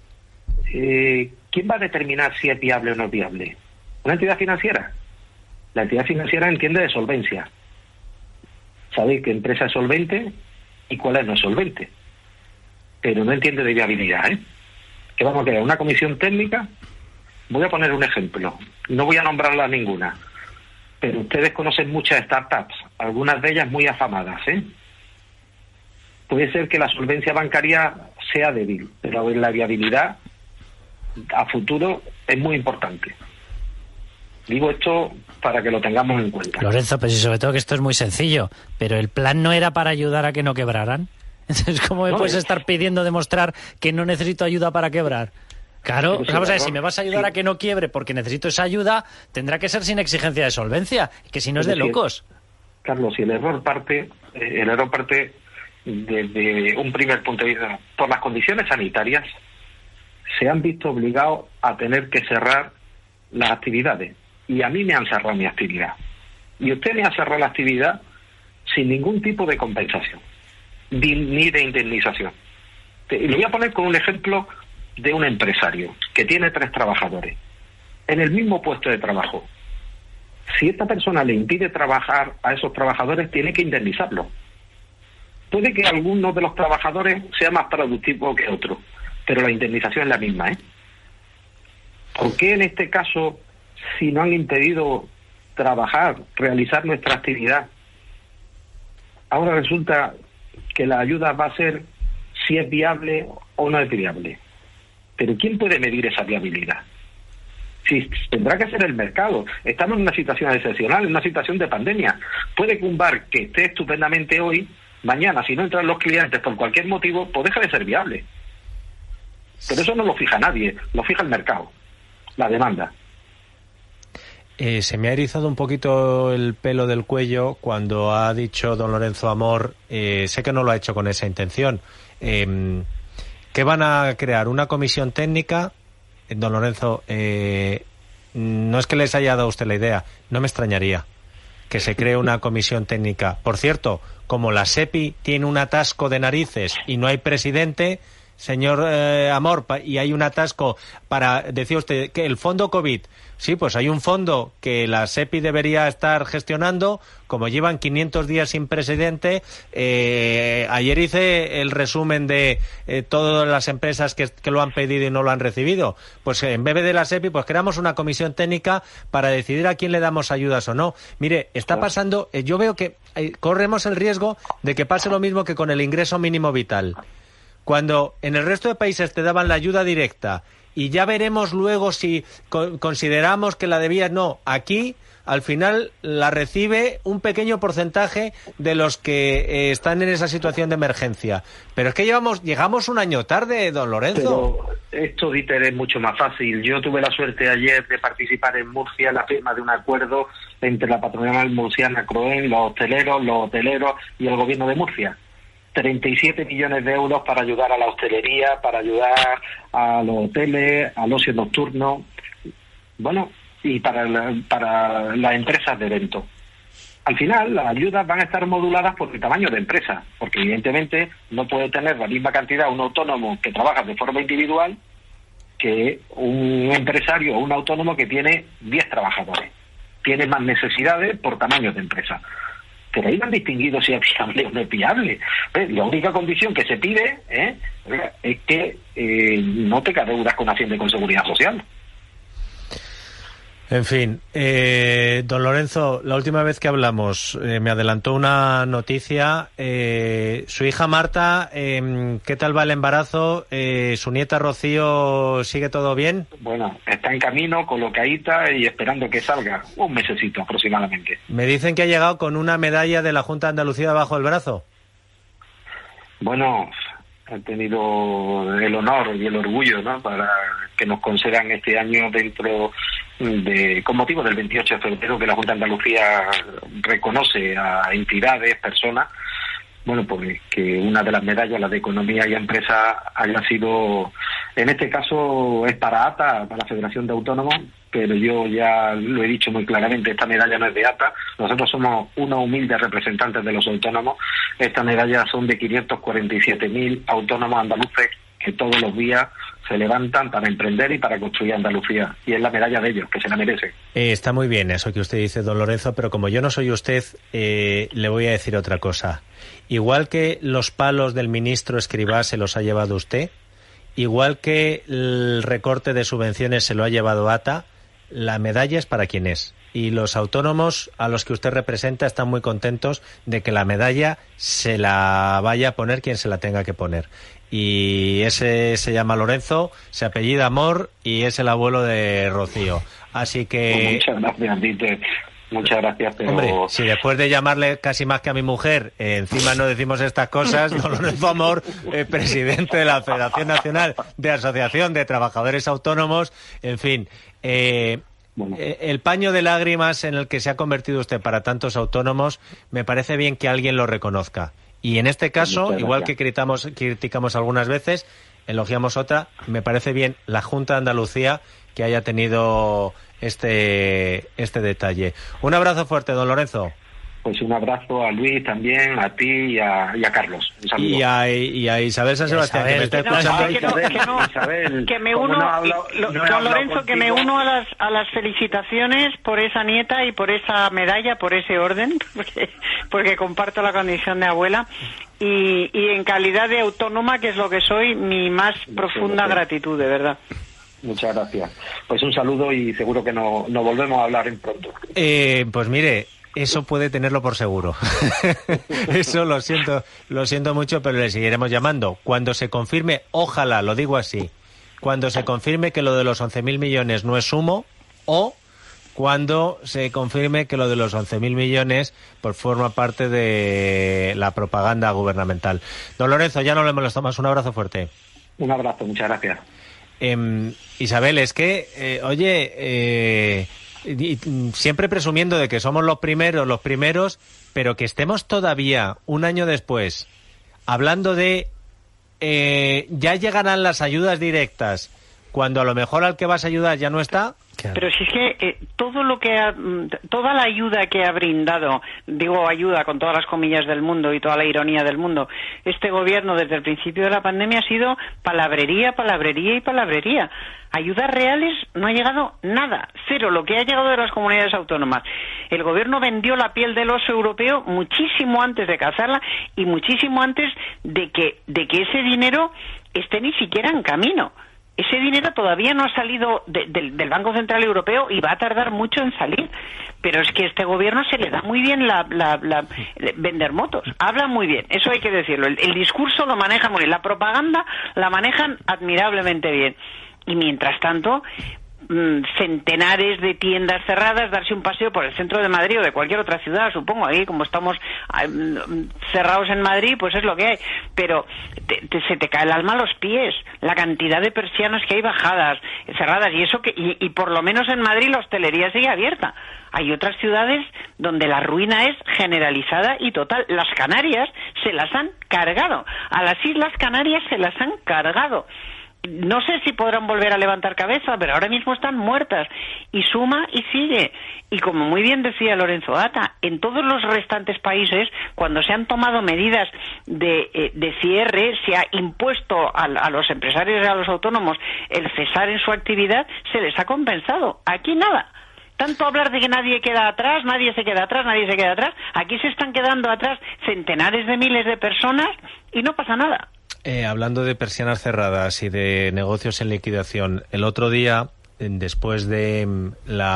eh, ¿quién va a determinar si es viable o no es viable? ¿Una entidad financiera? La entidad financiera entiende de solvencia. ¿Sabéis qué empresa es solvente y cuál es no es solvente? Pero no entiende de viabilidad, ¿eh? Que vamos a crear una comisión técnica. Voy a poner un ejemplo, no voy a nombrarla ninguna, pero ustedes conocen muchas startups, algunas de ellas muy afamadas, ¿eh? Puede ser que la solvencia bancaria sea débil, pero la viabilidad a futuro es muy importante. Digo esto para que lo tengamos en cuenta.
Lorenzo, pues y sobre todo que esto es muy sencillo, pero el plan no era para ayudar a que no quebraran. Entonces, ¿cómo me no, puedes es... estar pidiendo demostrar que no necesito ayuda para quebrar? Claro, pues vamos a ver, si me vas a ayudar sí. a que no quiebre porque necesito esa ayuda, tendrá que ser sin exigencia de solvencia, que si no es de locos.
Carlos, si el error parte, el error parte desde un primer punto de vista, por las condiciones sanitarias, se han visto obligados a tener que cerrar las actividades. Y a mí me han cerrado mi actividad. Y usted me ha cerrado la actividad sin ningún tipo de compensación, ni de indemnización. Y le voy a poner con un ejemplo de un empresario que tiene tres trabajadores en el mismo puesto de trabajo, si esta persona le impide trabajar a esos trabajadores, tiene que indemnizarlo. Puede que alguno de los trabajadores sea más productivo que otro, pero la indemnización es la misma, ¿eh? ¿Por qué en este caso, si no han impedido trabajar, realizar nuestra actividad, ahora resulta que la ayuda va a ser si es viable o no es viable? Pero ¿quién puede medir esa viabilidad? Si tendrá que ser el mercado. Estamos en una situación excepcional, en una situación de pandemia. Puede que un bar que esté estupendamente hoy, mañana, si no entran los clientes por cualquier motivo, pues deja de ser viable. Pero eso no lo fija nadie, lo fija el mercado, la demanda.
Eh, se me ha erizado un poquito el pelo del cuello cuando ha dicho don Lorenzo Amor, eh, sé que no lo ha hecho con esa intención, eh, que van a crear una comisión técnica. Don Lorenzo, eh, no es que les haya dado usted la idea, no me extrañaría que se cree una comisión técnica. Por cierto, como la SEPI tiene un atasco de narices y no hay presidente, señor eh, Amor, y hay un atasco para, decía usted, que el fondo COVID, sí, pues hay un fondo que la SEPI debería estar gestionando, como llevan quinientos días sin presidente. Eh, ayer hice el resumen de eh, todas las empresas que, que lo han pedido y no lo han recibido. Pues en vez de la SEPI, pues creamos una comisión técnica para decidir a quién le damos ayudas o no. Mire, está pasando, eh, yo veo que eh, corremos el riesgo de que pase lo mismo que con el ingreso mínimo vital. Cuando en el resto de países te daban la ayuda directa y ya veremos luego si co- consideramos que la debías, no, aquí al final la recibe un pequeño porcentaje de los que eh, están en esa situación de emergencia. Pero es que llevamos llegamos un año tarde, don Lorenzo.
Pero esto, Dieter, es mucho más fácil. Yo tuve la suerte ayer de participar en Murcia en la firma de un acuerdo entre la patronal murciana Croen, los hosteleros, los hoteleros y el gobierno de Murcia. treinta y siete millones de euros para ayudar a la hostelería, para ayudar a los hoteles, al ocio nocturno, bueno, y para, la, para las empresas de eventos. Al final, las ayudas van a estar moduladas por el tamaño de empresa, porque evidentemente no puede tener la misma cantidad un autónomo que trabaja de forma individual que un empresario o un autónomo que tiene diez trabajadores. Tiene más necesidades por tamaño de empresa. Pero ahí no han distinguido si es viable o no es viable. ¿Eh? La única condición que se pide ¿eh? es que eh, no tenga deudas con Hacienda y con Seguridad Social.
En fin, eh, don Lorenzo, la última vez que hablamos eh, me adelantó una noticia. Eh, su hija Marta, eh, ¿qué tal va el embarazo? Eh, ¿Su nieta Rocío sigue todo bien?
Bueno, está en camino, colocadita y esperando que salga un mesecito aproximadamente.
Me dicen que ha llegado con una medalla de la Junta de Andalucía bajo el brazo.
Bueno, he tenido el honor y el orgullo, ¿no?, para que nos concedan este año dentro de, con motivo del veintiocho de febrero, que la Junta de Andalucía reconoce a entidades, personas, bueno, pues que una de las medallas, la de Economía y Empresa, haya sido, en este caso es para A T A, para la Federación de Autónomos, pero yo ya lo he dicho muy claramente, esta medalla no es de A T A, nosotros somos unos humildes representantes de los autónomos. Estas medallas son de quinientos cuarenta y siete mil autónomos andaluces que todos los días se levantan para emprender y para construir Andalucía, y es la medalla de ellos, que se la merece.
Eh, está muy bien eso que usted dice, don Lorenzo, pero como yo no soy usted, eh, le voy a decir otra cosa. Igual que los palos del ministro Escrivá se los ha llevado usted, igual que el recorte de subvenciones se lo ha llevado A T A, la medalla es para quien es. Y los autónomos a los que usted representa están muy contentos de que la medalla se la vaya a poner quien se la tenga que poner. Y ese se llama Lorenzo, se apellida Amor y es el abuelo de Rocío. Así que...
Muchas gracias, Dieter. Muchas gracias, pero...
Hombre, si después de llamarle casi más que a mi mujer, eh, encima no decimos estas cosas, don Lorenzo Amor, eh, presidente de la Federación Nacional de Asociación de Trabajadores Autónomos, en fin... Eh, Bueno. El paño de lágrimas en el que se ha convertido usted para tantos autónomos, me parece bien que alguien lo reconozca. Y en este caso, igual que criticamos, criticamos algunas veces, elogiamos otra, me parece bien la Junta de Andalucía que haya tenido este, este detalle. Un abrazo fuerte, don Lorenzo.
Pues un abrazo a Luis también, a ti y a, y a Carlos. Un saludo.
Y a, y a Isabel San Sebastián, que me está escuchando.
Que, no, que, no,
Isabel,
que me uno,
no hablo,
lo,
no
don Lorenzo,
contigo.
que me uno a las, a las felicitaciones por esa nieta y por esa medalla, por ese orden, porque, porque comparto la condición de abuela. Y, y en calidad de autónoma, que es lo que soy, mi más profunda gratitud, de verdad.
Muchas gracias. Pues un saludo y seguro que no, no volvemos a hablar en pronto.
Eh, pues mire, eso puede tenerlo por seguro. Eso lo siento, lo siento mucho, pero le seguiremos llamando. Cuando se confirme, ojalá, lo digo así, cuando se confirme que lo de los once mil millones no es humo, o cuando se confirme que lo de los once mil millones pues forma parte de la propaganda gubernamental. Don Lorenzo, ya no le molesto más. Un abrazo fuerte.
Un abrazo, muchas gracias.
Eh, Isabel, es que, eh, oye, eh, y, y, siempre presumiendo de que somos los primeros, los primeros, pero que estemos todavía, un año después, hablando de eh, ya llegarán las ayudas directas, cuando a lo mejor al que vas a ayudar ya no está.
Pero si es que eh, todo lo que ha, toda la ayuda que ha brindado, digo ayuda con todas las comillas del mundo y toda la ironía del mundo, este gobierno desde el principio de la pandemia ha sido palabrería, palabrería y palabrería. Ayudas reales no ha llegado nada, cero, lo que ha llegado de las comunidades autónomas. El gobierno vendió la piel del oso europeo muchísimo antes de cazarla y muchísimo antes de que, de que ese dinero esté ni siquiera en camino. Ese dinero todavía no ha salido de, de, del Banco Central Europeo y va a tardar mucho en salir. Pero es que a este gobierno se le da muy bien la, la, la, vender motos. Habla muy bien, eso hay que decirlo. El, el discurso lo maneja muy bien. La propaganda la manejan admirablemente bien. Y mientras tanto, mmm, centenares de tiendas cerradas, darse un paseo por el centro de Madrid o de cualquier otra ciudad, supongo. Ahí, como estamos um, cerrados en Madrid, pues es lo que hay. Pero te, te, se te cae el alma a los pies. La cantidad de persianas que hay bajadas, cerradas, y eso que y, y por lo menos en Madrid la hostelería sigue abierta. Hay otras ciudades donde la ruina es generalizada y total. Las Canarias se las han cargado. A las Islas Canarias se las han cargado. No sé si podrán volver a levantar cabeza, pero ahora mismo están muertas. Y suma y sigue. Y como muy bien decía Lorenzo Ata, en todos los restantes países, cuando se han tomado medidas de, eh, de cierre, se ha impuesto a, a los empresarios y a los autónomos el cesar en su actividad, se les ha compensado. Aquí nada. Tanto hablar de que nadie queda atrás, nadie se queda atrás, nadie se queda atrás. Aquí se están quedando atrás centenares de miles de personas y no pasa nada.
Eh, hablando de persianas cerradas y de negocios en liquidación, el otro día, después de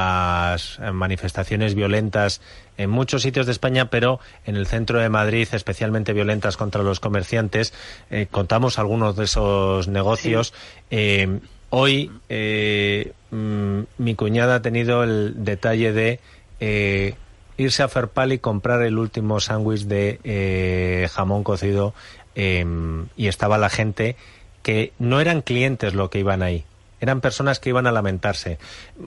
las manifestaciones violentas en muchos sitios de España, pero en el centro de Madrid especialmente violentas contra los comerciantes, eh, contamos algunos de esos negocios. Sí. Eh, hoy eh, mmm, mi cuñada ha tenido el detalle de eh, irse a Ferpal y comprar el último sándwich de eh, jamón cocido. Eh, y estaba la gente que no eran clientes lo que iban ahí, eran personas que iban a lamentarse.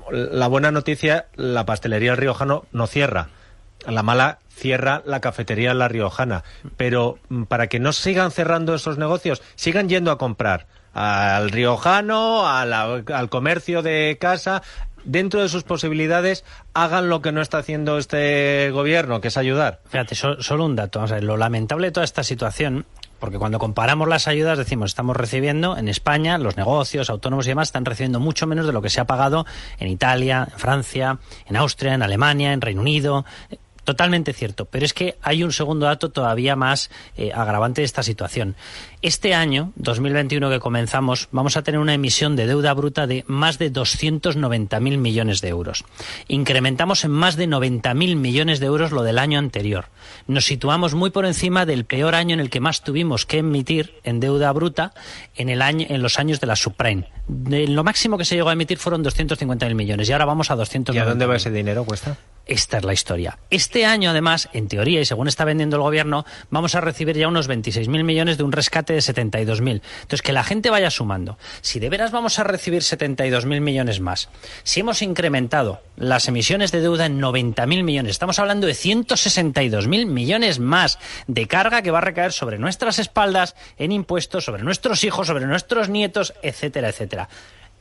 La buena noticia, la pastelería El Riojano no cierra. La mala, cierra la cafetería La Riojana. Pero para que no sigan cerrando esos negocios, sigan yendo a comprar al Riojano, a la, al comercio de casa. Dentro de sus posibilidades, hagan lo que no está haciendo este gobierno, que es ayudar.
Fíjate, so, solo un dato. O sea, lo lamentable de toda esta situación, porque cuando comparamos las ayudas decimos, estamos recibiendo en España, los negocios, autónomos y demás, están recibiendo mucho menos de lo que se ha pagado en Italia, en Francia, en Austria, en Alemania, en Reino Unido. Totalmente cierto, pero es que hay un segundo dato todavía más eh, agravante de esta situación. Este año, dos mil veintiuno que comenzamos, vamos a tener una emisión de deuda bruta de más de doscientos noventa mil millones de euros. Incrementamos en más de noventa mil millones de euros lo del año anterior. Nos situamos muy por encima del peor año en el que más tuvimos que emitir en deuda bruta en, el año, en los años de la subprime. De lo máximo que se llegó a emitir fueron doscientos cincuenta mil millones y ahora vamos a doscientos noventa.
¿Y a dónde va ese dinero, cuesta?
Esta es la historia. Este año, además, en teoría, y según está vendiendo el gobierno, vamos a recibir ya unos veintiséis mil millones de un rescate de setenta y dos mil. Entonces, que la gente vaya sumando. Si de veras vamos a recibir setenta y dos mil millones más, si hemos incrementado las emisiones de deuda en noventa mil millones, estamos hablando de ciento sesenta y dos mil millones más de carga que va a recaer sobre nuestras espaldas en impuestos, sobre nuestros hijos, sobre nuestros nietos, etcétera, etcétera.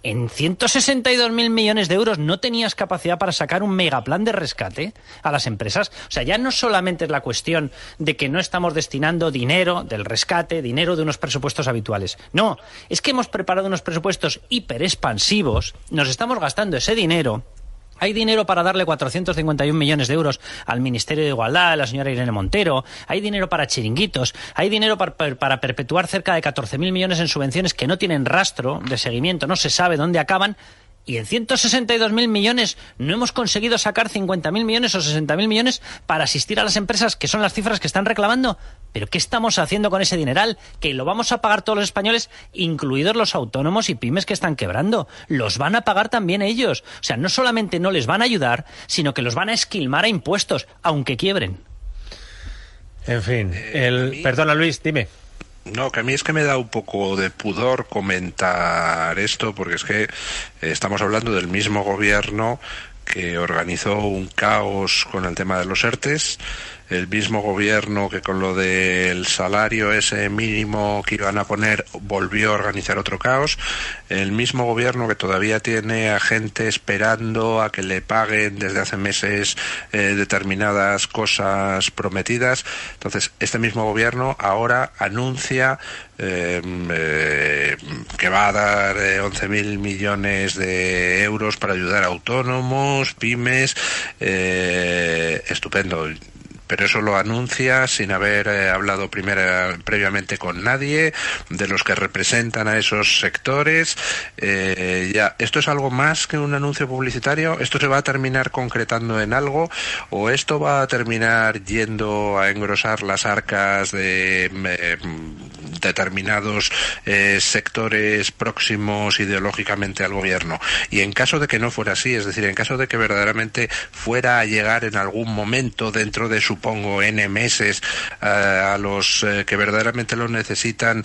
en ciento sesenta y dos mil millones de euros no tenías capacidad para sacar un megaplan de rescate a las empresas. O sea, ya no solamente es la cuestión de que no estamos destinando dinero del rescate, dinero de unos presupuestos habituales. No, es que hemos preparado unos presupuestos hiperexpansivos, nos estamos gastando ese dinero. Hay dinero para darle cuatrocientos cincuenta y un millones de euros al Ministerio de Igualdad, a la señora Irene Montero, hay dinero para chiringuitos, hay dinero para, para perpetuar cerca de catorce mil millones en subvenciones que no tienen rastro de seguimiento, no se sabe dónde acaban, y en ciento sesenta y dos mil millones no hemos conseguido sacar cincuenta mil millones o sesenta mil millones para asistir a las empresas, que son las cifras que están reclamando. ¿Pero qué estamos haciendo con ese dineral? Que lo vamos a pagar todos los españoles, incluidos los autónomos y pymes que están quebrando. Los van a pagar también ellos. O sea, no solamente no les van a ayudar, sino que los van a esquilmar a impuestos, aunque quiebren.
En fin, el... Perdona, Luis, dime.
No, que a mí es que me da un poco de pudor comentar esto, porque es que estamos hablando del mismo gobierno que organizó un caos con el tema de los ERTES, el mismo gobierno que con lo del salario ese mínimo que iban a poner volvió a organizar otro caos, el mismo gobierno que todavía tiene a gente esperando a que le paguen desde hace meses eh, determinadas cosas prometidas. Entonces, este mismo gobierno ahora anuncia eh, eh, que va a dar eh, once mil millones de euros para ayudar a autónomos, pymes, eh, estupendo. Pero eso lo anuncia sin haber eh, hablado primera, previamente con nadie de los que representan a esos sectores. Eh, ya, ¿esto es algo más que un anuncio publicitario? ¿Esto se va a terminar concretando en algo? ¿O esto va a terminar yendo a engrosar las arcas de eh, determinados eh, sectores próximos ideológicamente al gobierno? Y en caso de que no fuera así, es decir, en caso de que verdaderamente fuera a llegar en algún momento dentro de su supongo N meses uh, a los uh, que verdaderamente lo necesitan,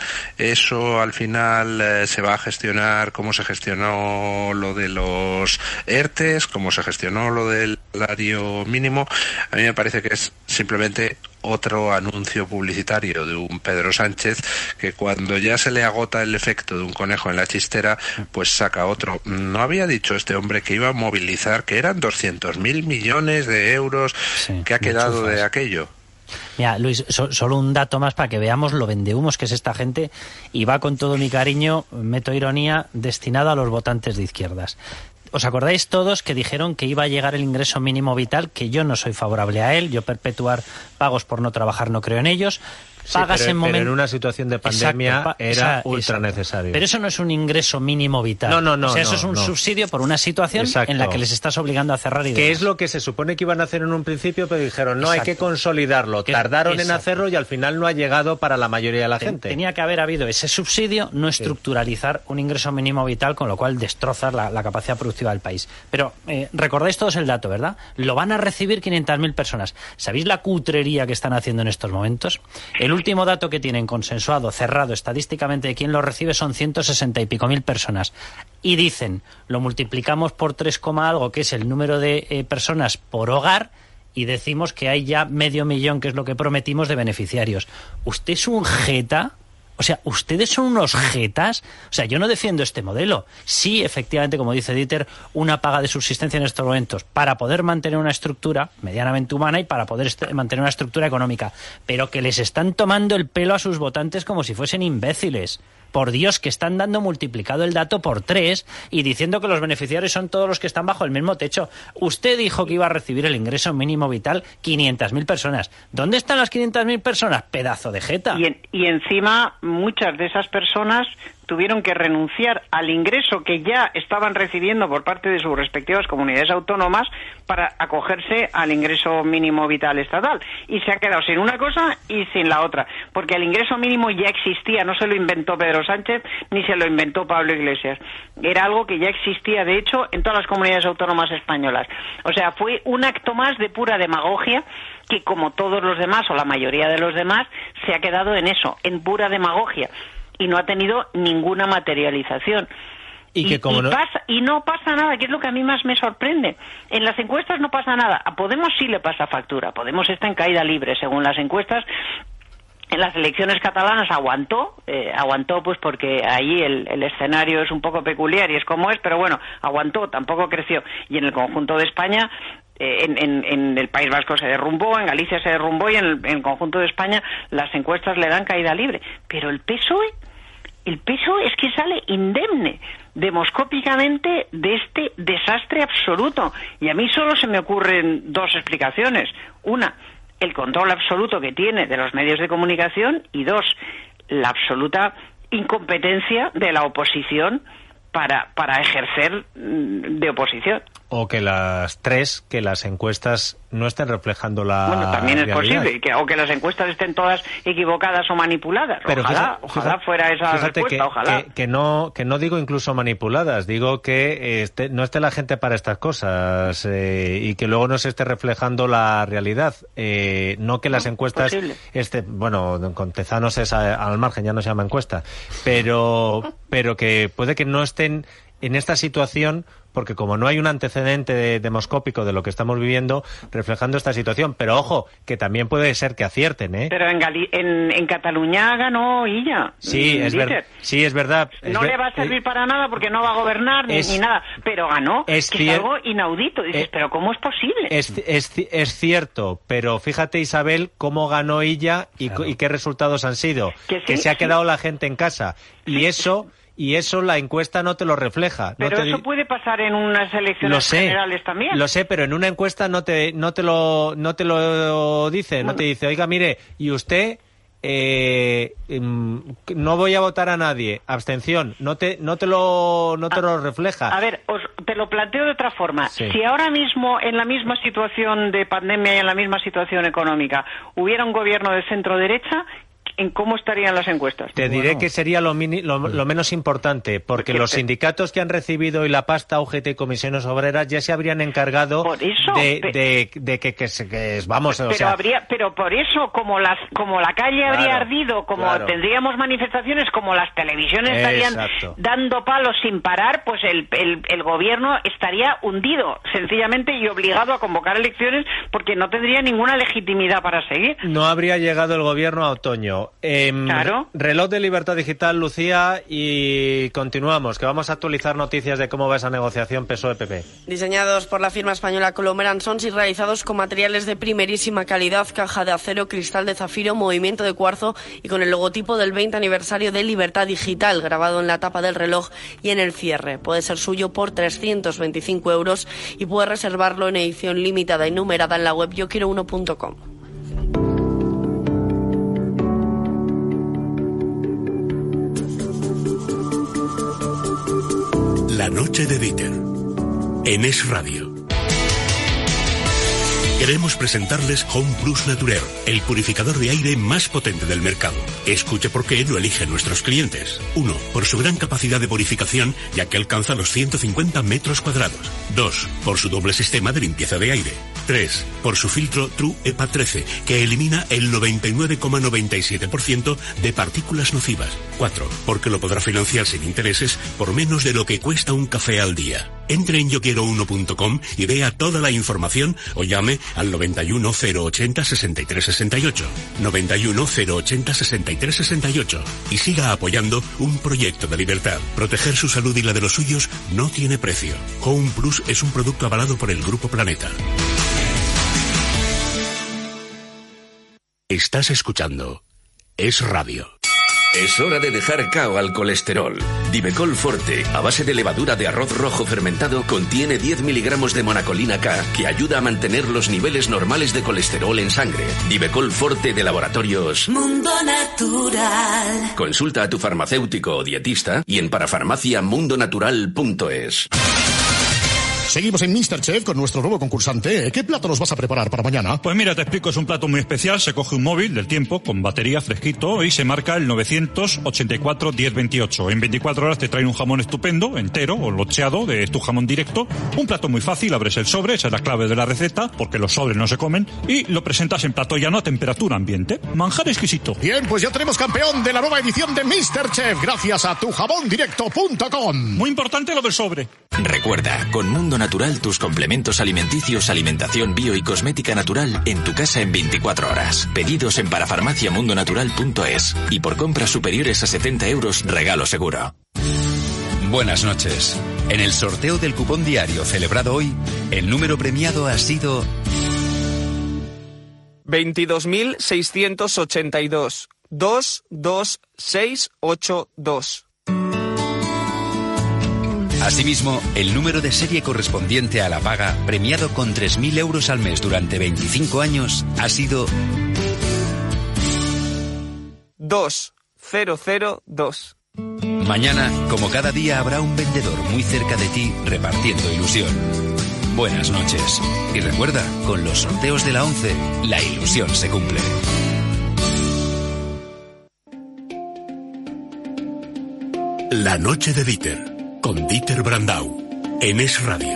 eso al final uh, se va a gestionar como se gestionó lo de los ERTES, como se gestionó lo del salario mínimo. A mí me parece que es simplemente otro anuncio publicitario de un Pedro Sánchez que cuando ya se le agota el efecto de un conejo en la chistera, pues saca otro. No había dicho este hombre que iba a movilizar, que eran doscientos mil millones de euros, sí, que ha quedado de aquello.
Mira, Luis, so, solo un dato más para que veamos lo vendehumos que es esta gente, y va con todo mi cariño, meto ironía, destinado a los votantes de izquierdas. ¿Os acordáis todos que dijeron que iba a llegar el ingreso mínimo vital? Que yo no soy favorable a él, yo perpetuar pagos por no trabajar no creo en ellos.
Sí, pagas pero, en, momento... pero en una situación de pandemia exacto, era exacto, ultra exacto. necesario.
Pero eso no es un ingreso mínimo vital.
No, no, no.
O sea, eso
no,
es un
no.
subsidio por una situación exacto. en la que les estás obligando a cerrar y
que
demás.
es lo que se supone que iban a hacer en un principio, pero dijeron, no, exacto. hay que consolidarlo. Que, Tardaron exacto. en hacerlo y al final no ha llegado para la mayoría de la
Ten,
gente.
Tenía que haber habido ese subsidio, no estructuralizar sí. un ingreso mínimo vital, con lo cual destrozas la, la capacidad productiva del país. Pero eh, recordáis todos el dato, ¿verdad? Lo van a recibir quinientas mil personas. ¿Sabéis la cutrería que están haciendo en estos momentos? El último dato que tienen consensuado, cerrado estadísticamente de quién lo recibe son ciento sesenta y pico mil personas. Y dicen, lo multiplicamos por tres coma algo, que es el número de eh, personas por hogar, y decimos que hay ya medio millón, que es lo que prometimos, de beneficiarios. ¿Usted es un jeta? O sea, ¿ustedes son unos jetas? O sea, yo no defiendo este modelo. Sí, efectivamente, como dice Dieter, una paga de subsistencia en estos momentos para poder mantener una estructura medianamente humana y para poder mantener una estructura económica. Pero que les están tomando el pelo a sus votantes como si fuesen imbéciles. Por Dios, que están dando multiplicado el dato por tres y diciendo que los beneficiarios son todos los que están bajo el mismo techo. Usted dijo que iba a recibir el ingreso mínimo vital quinientas mil personas. ¿Dónde están las quinientas mil personas? Pedazo de jeta.
Y, en, y encima, muchas de esas personas tuvieron que renunciar al ingreso que ya estaban recibiendo por parte de sus respectivas comunidades autónomas para acogerse al ingreso mínimo vital estatal. Y se ha quedado sin una cosa y sin la otra. Porque el ingreso mínimo ya existía, no se lo inventó Pedro Sánchez ni se lo inventó Pablo Iglesias. Era algo que ya existía, de hecho, en todas las comunidades autónomas españolas. O sea, fue un acto más de pura demagogia que, como todos los demás, o la mayoría de los demás, se ha quedado en eso, en pura demagogia. Y no ha tenido ninguna materialización.
Y, que como
y,
no...
pasa, y no pasa nada, que es lo que a mí más me sorprende. En las encuestas no pasa nada. A Podemos sí le pasa factura. Podemos está en caída libre, según las encuestas. En las elecciones catalanas aguantó, eh, aguantó pues porque ahí el, el escenario es un poco peculiar y es como es, pero bueno, aguantó, tampoco creció. Y en el conjunto de España, eh, en, en, en el País Vasco se derrumbó, en Galicia se derrumbó y en el, en el conjunto de España las encuestas le dan caída libre. Pero el P S O E, el P S O E es que sale indemne demoscópicamente de este desastre absoluto. Y a mí solo se me ocurren dos explicaciones. Una, el control absoluto que tiene de los medios de comunicación, y dos, la absoluta incompetencia de la oposición para, para ejercer de oposición.
O que las tres, que las encuestas no estén reflejando la
Bueno, también es
realidad.
posible, que, o que las encuestas estén todas equivocadas o manipuladas.
Pero
ojalá,
fíjate,
ojalá
fíjate,
fuera esa
fíjate
respuesta,
que,
ojalá.
Que, que no, que no digo incluso manipuladas, digo que este, no esté la gente para estas cosas eh, y que luego no se esté reflejando la realidad. Eh, no que las
No,
encuestas,
posible.
este, bueno, con Tezanos es a- al margen, ya no se llama encuesta, pero, pero que puede que no estén en esta situación porque como no hay un antecedente de- demoscópico de lo que estamos viviendo reflejando esta situación, pero ojo, que también puede ser que acierten, ¿eh?
Pero en, Gali en, en Cataluña ganó Illa.
Sí, es,
Dice.
ver sí, es verdad. Es
No
ver
le va a servir para nada porque no va a gobernar ni,
es-
ni nada, pero ganó,
es
que es
cier-
algo inaudito. Dices,
eh,
pero ¿cómo es posible?
Es, es, ci- es cierto, pero fíjate, Isabel, cómo ganó ella y, co- y qué resultados han sido.
Que sí,
se ha
sí.
quedado la gente en casa. Y eso y eso la encuesta no te lo refleja.
Pero
no te
eso
di-
puede pasar en unas elecciones
Lo sé,
generales también.
Lo sé, pero en una encuesta no te, no te lo, no te lo dice, no te dice, oiga, mire, y usted, eh, mm, no voy a votar a nadie, abstención, no te, no te lo, no te lo refleja.
A ver, os, te lo planteo de otra forma.
Sí.
Si ahora mismo, en la misma situación de pandemia y en la misma situación económica, hubiera un gobierno de centro-derecha, ¿en cómo estarían las encuestas?
Te diré que sería lo, mini- lo, lo menos importante, porque los sindicatos que han recibido y la pasta U G T y comisiones obreras ya se habrían encargado
eso,
de,
pe-
de, de que, que, se- que es- vamos, o
pero
sea,
habría, pero por eso, como las, como la calle habría
Claro,
ardido, como
claro.
tendríamos manifestaciones, como las televisiones estarían
Exacto.
dando palos sin parar, pues el, el, el gobierno estaría hundido, sencillamente, y obligado a convocar elecciones porque no tendría ninguna legitimidad para seguir.
no habría llegado el gobierno a otoño. Em,
Claro.
Reloj de Libertad Digital, Lucía, y continuamos, que vamos a actualizar noticias de cómo va esa negociación P S O E-P P.
Diseñados por la firma española Colomeran Sons y realizados con materiales de primerísima calidad, caja de acero, cristal de zafiro, movimiento de cuarzo y con el logotipo del veinte aniversario de Libertad Digital grabado en la tapa del reloj y en el cierre. Puede ser suyo por trescientos veinticinco euros y puede reservarlo en edición limitada y numerada en la web yo quiero uno punto com.
La noche de Dieter, en Es Radio. Queremos presentarles Home Plus Naturel, el purificador de aire más potente del mercado. Escuche por qué lo eligen nuestros clientes. uno. Por su gran capacidad de purificación, ya que alcanza los ciento cincuenta metros cuadrados. dos. Por su doble sistema de limpieza de aire. tres. Por su filtro True E P A trece, que elimina el noventa y nueve coma noventa y siete por ciento de partículas nocivas. cuatro. Porque lo podrá financiar sin intereses por menos de lo que cuesta un café al día. Entre en yo quiero uno punto com y vea toda la información o llame al noventa y uno cero ochenta sesenta y tres sesenta y ocho. noventa y uno cero ochenta sesenta y tres sesenta y ocho. Y siga apoyando un proyecto de libertad. Proteger su salud y la de los suyos no tiene precio. Home Plus es un producto avalado por el Grupo Planeta. Estás escuchando Es Radio.
Es hora de dejar cao al colesterol. Divecol Forte, a base de levadura de arroz rojo fermentado, contiene diez miligramos de monacolina K, que ayuda a mantener los niveles normales de colesterol en sangre. Divecol Forte de Laboratorios
Mundo Natural.
Consulta a tu farmacéutico o dietista y en parafarmacia mundo natural punto es.
Seguimos en MasterChef con nuestro nuevo concursante. ¿Qué plato nos vas a preparar para mañana?
Pues mira, te explico, es un plato muy especial. Se coge un móvil del tiempo con batería fresquito y se marca el novecientos ochenta y cuatro diez veintiocho. En veinticuatro horas te traen un jamón estupendo, entero o locheado, de tu jamón directo. Un plato muy fácil, abres el sobre, esa es la clave de la receta, porque los sobres no se comen, y lo presentas en plato llano a temperatura ambiente. Manjar exquisito.
Bien, pues ya tenemos campeón de la nueva edición de MasterChef, gracias a tu jamón directo punto com.
Muy importante lo del sobre.
Recuerda, con Mundo Natural tus complementos alimenticios, alimentación bio y cosmética natural en tu casa en veinticuatro horas. Pedidos en parafarmaciamundonatural punto es y por compras superiores a setenta euros regalo seguro.
Buenas noches. En el sorteo del cupón diario celebrado hoy, el número premiado ha sido
veintidós mil seiscientos ochenta y dos. dos dos seis ocho dos.
Asimismo, el número de serie correspondiente a la paga, premiado con tres mil euros al mes durante veinticinco años, ha sido
dos cero cero dos.
Mañana, como cada día, habrá un vendedor muy cerca de ti repartiendo ilusión. Buenas noches. Y recuerda, con los sorteos de la ONCE, la ilusión se cumple.
La noche de Dieter, con Dieter Brandau, en Es Radio.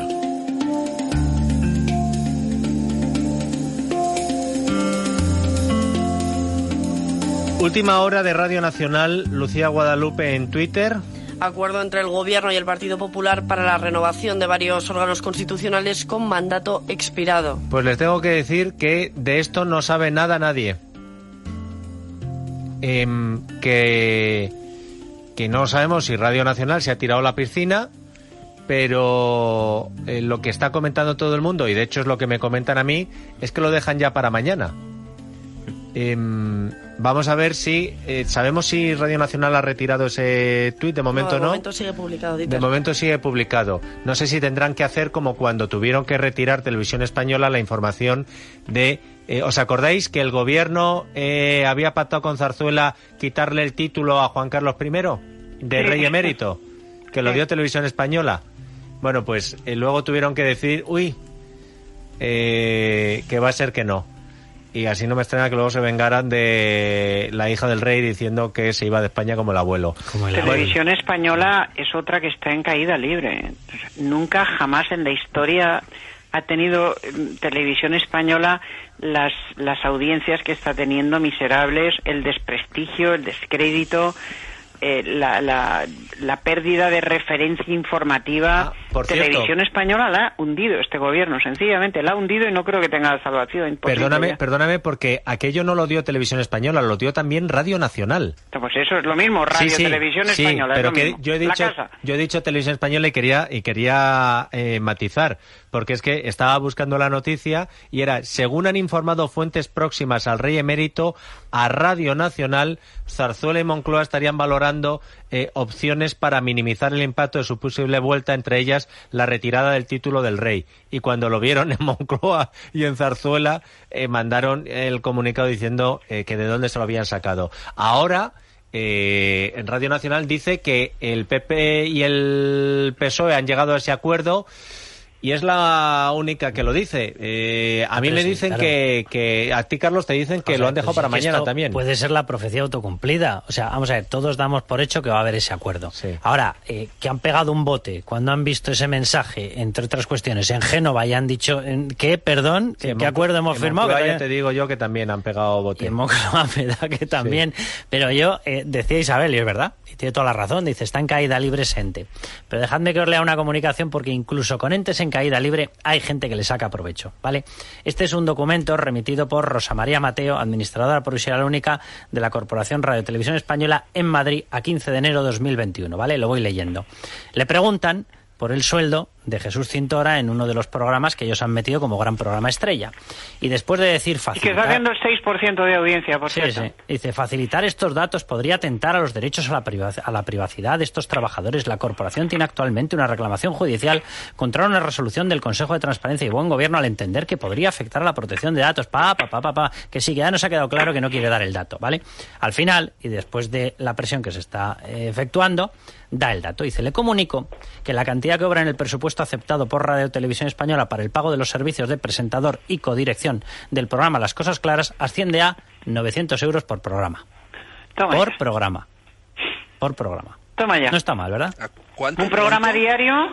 Última hora de Radio Nacional, Lucía Guadalupe en Twitter.
Acuerdo entre el Gobierno y el Partido Popular para la renovación de varios órganos constitucionales con mandato expirado.
Pues les tengo que decir que de esto no sabe nada nadie. Eh, que, que no sabemos si Radio Nacional se ha tirado a la piscina, pero eh, lo que está comentando todo el mundo, y de hecho es lo que me comentan a mí, es que lo dejan ya para mañana. Eh, vamos a ver si eh, sabemos si Radio Nacional ha retirado ese tuit. De momento no.
De momento no. sigue publicado. Dieter.
De momento sigue publicado. No sé si tendrán que hacer como cuando tuvieron que retirar Televisión Española la información de. Eh, ¿Os acordáis que el gobierno eh, había pactado con Zarzuela quitarle el título a Juan Carlos primero de Rey Emérito, que lo dio Televisión Española? Bueno, pues eh, luego tuvieron que decir, uy, eh, que va a ser que no. Y así no me extraña que luego se vengaran de la hija del rey diciendo que se iba de España como el abuelo.
Como el Televisión abuelo. Española es otra que está en caída libre. Nunca, jamás en la historia ha tenido Televisión Española las, las audiencias que está teniendo, miserables, el desprestigio, el descrédito, eh, la, la, la pérdida de referencia informativa. Ah, por Televisión cierto, Española la ha hundido este gobierno, sencillamente la ha hundido y no creo que tenga salvación.
Perdóname,
ya.
perdóname, porque aquello no lo dio Televisión Española, lo dio también Radio Nacional.
Pues eso es lo mismo, Radio sí, sí, Televisión
sí,
Española.
Pero
es lo
que
mismo.
yo he dicho, yo he dicho Televisión Española y quería y quería eh, matizar, porque es que estaba buscando la noticia y era, según han informado fuentes próximas al Rey Emérito, a Radio Nacional, Zarzuela y Moncloa estarían valorando eh, opciones para minimizar el impacto de su posible vuelta, entre ellas la retirada del título del rey. Y cuando lo vieron en Moncloa y en Zarzuela, eh, mandaron el comunicado diciendo eh, que de dónde se lo habían sacado. Ahora, eh, en Radio Nacional dice que el P P y el P S O E han llegado a ese acuerdo. Y es la única que lo dice. Eh, a mí me dicen claro. que, que... A ti, Carlos, te dicen que o sea, lo han dejado para mañana también.
Puede ser la profecía autocumplida. O sea, vamos a ver, todos damos por hecho que va a haber ese acuerdo. Sí. Ahora, eh, que han pegado un bote cuando han visto ese mensaje, entre otras cuestiones, en Génova y han dicho... ¿Qué? Perdón, sí, ¿qué Mon- acuerdo hemos firmado?
Que ya te digo yo que también han pegado bote.
Y en Moncloa me da que también. Sí. Pero yo, eh, decía Isabel, y es verdad, y tiene toda la razón, dice, está en caída libre ese ente. Pero dejadme que os lea una comunicación, porque incluso con entes en caída libre hay gente que le saca provecho, ¿vale? Este es un documento remitido por Rosa María Mateo, administradora provisional única de la Corporación Radio Televisión Española en Madrid, a quince de enero de dos mil veintiuno, ¿vale? Lo voy leyendo. Le preguntan por el sueldo de Jesús Cintora en uno de los programas que ellos han metido como gran programa estrella. Y después de decir facilitar...
Y que está haciendo el seis por ciento de audiencia, por
sí,
cierto.
Sí. Dice, facilitar estos datos podría atentar a los derechos a la, privac- a la privacidad de estos trabajadores. La corporación tiene actualmente una reclamación judicial contra una resolución del Consejo de Transparencia y Buen Gobierno al entender que podría afectar a la protección de datos. Pa, pa, pa, pa, pa. Que sí, que ya nos ha quedado claro que no quiere dar el dato, ¿vale? Al final, y después de la presión que se está eh, efectuando, da el dato. Dice, le comunico que la cantidad que obra en el presupuesto aceptado por Radio Televisión Española para el pago de los servicios de presentador y codirección del programa Las Cosas Claras asciende a novecientos euros por programa.
Toma
por
ya.
programa. Por programa.
Toma ya.
No está mal, ¿verdad?
Un programa diario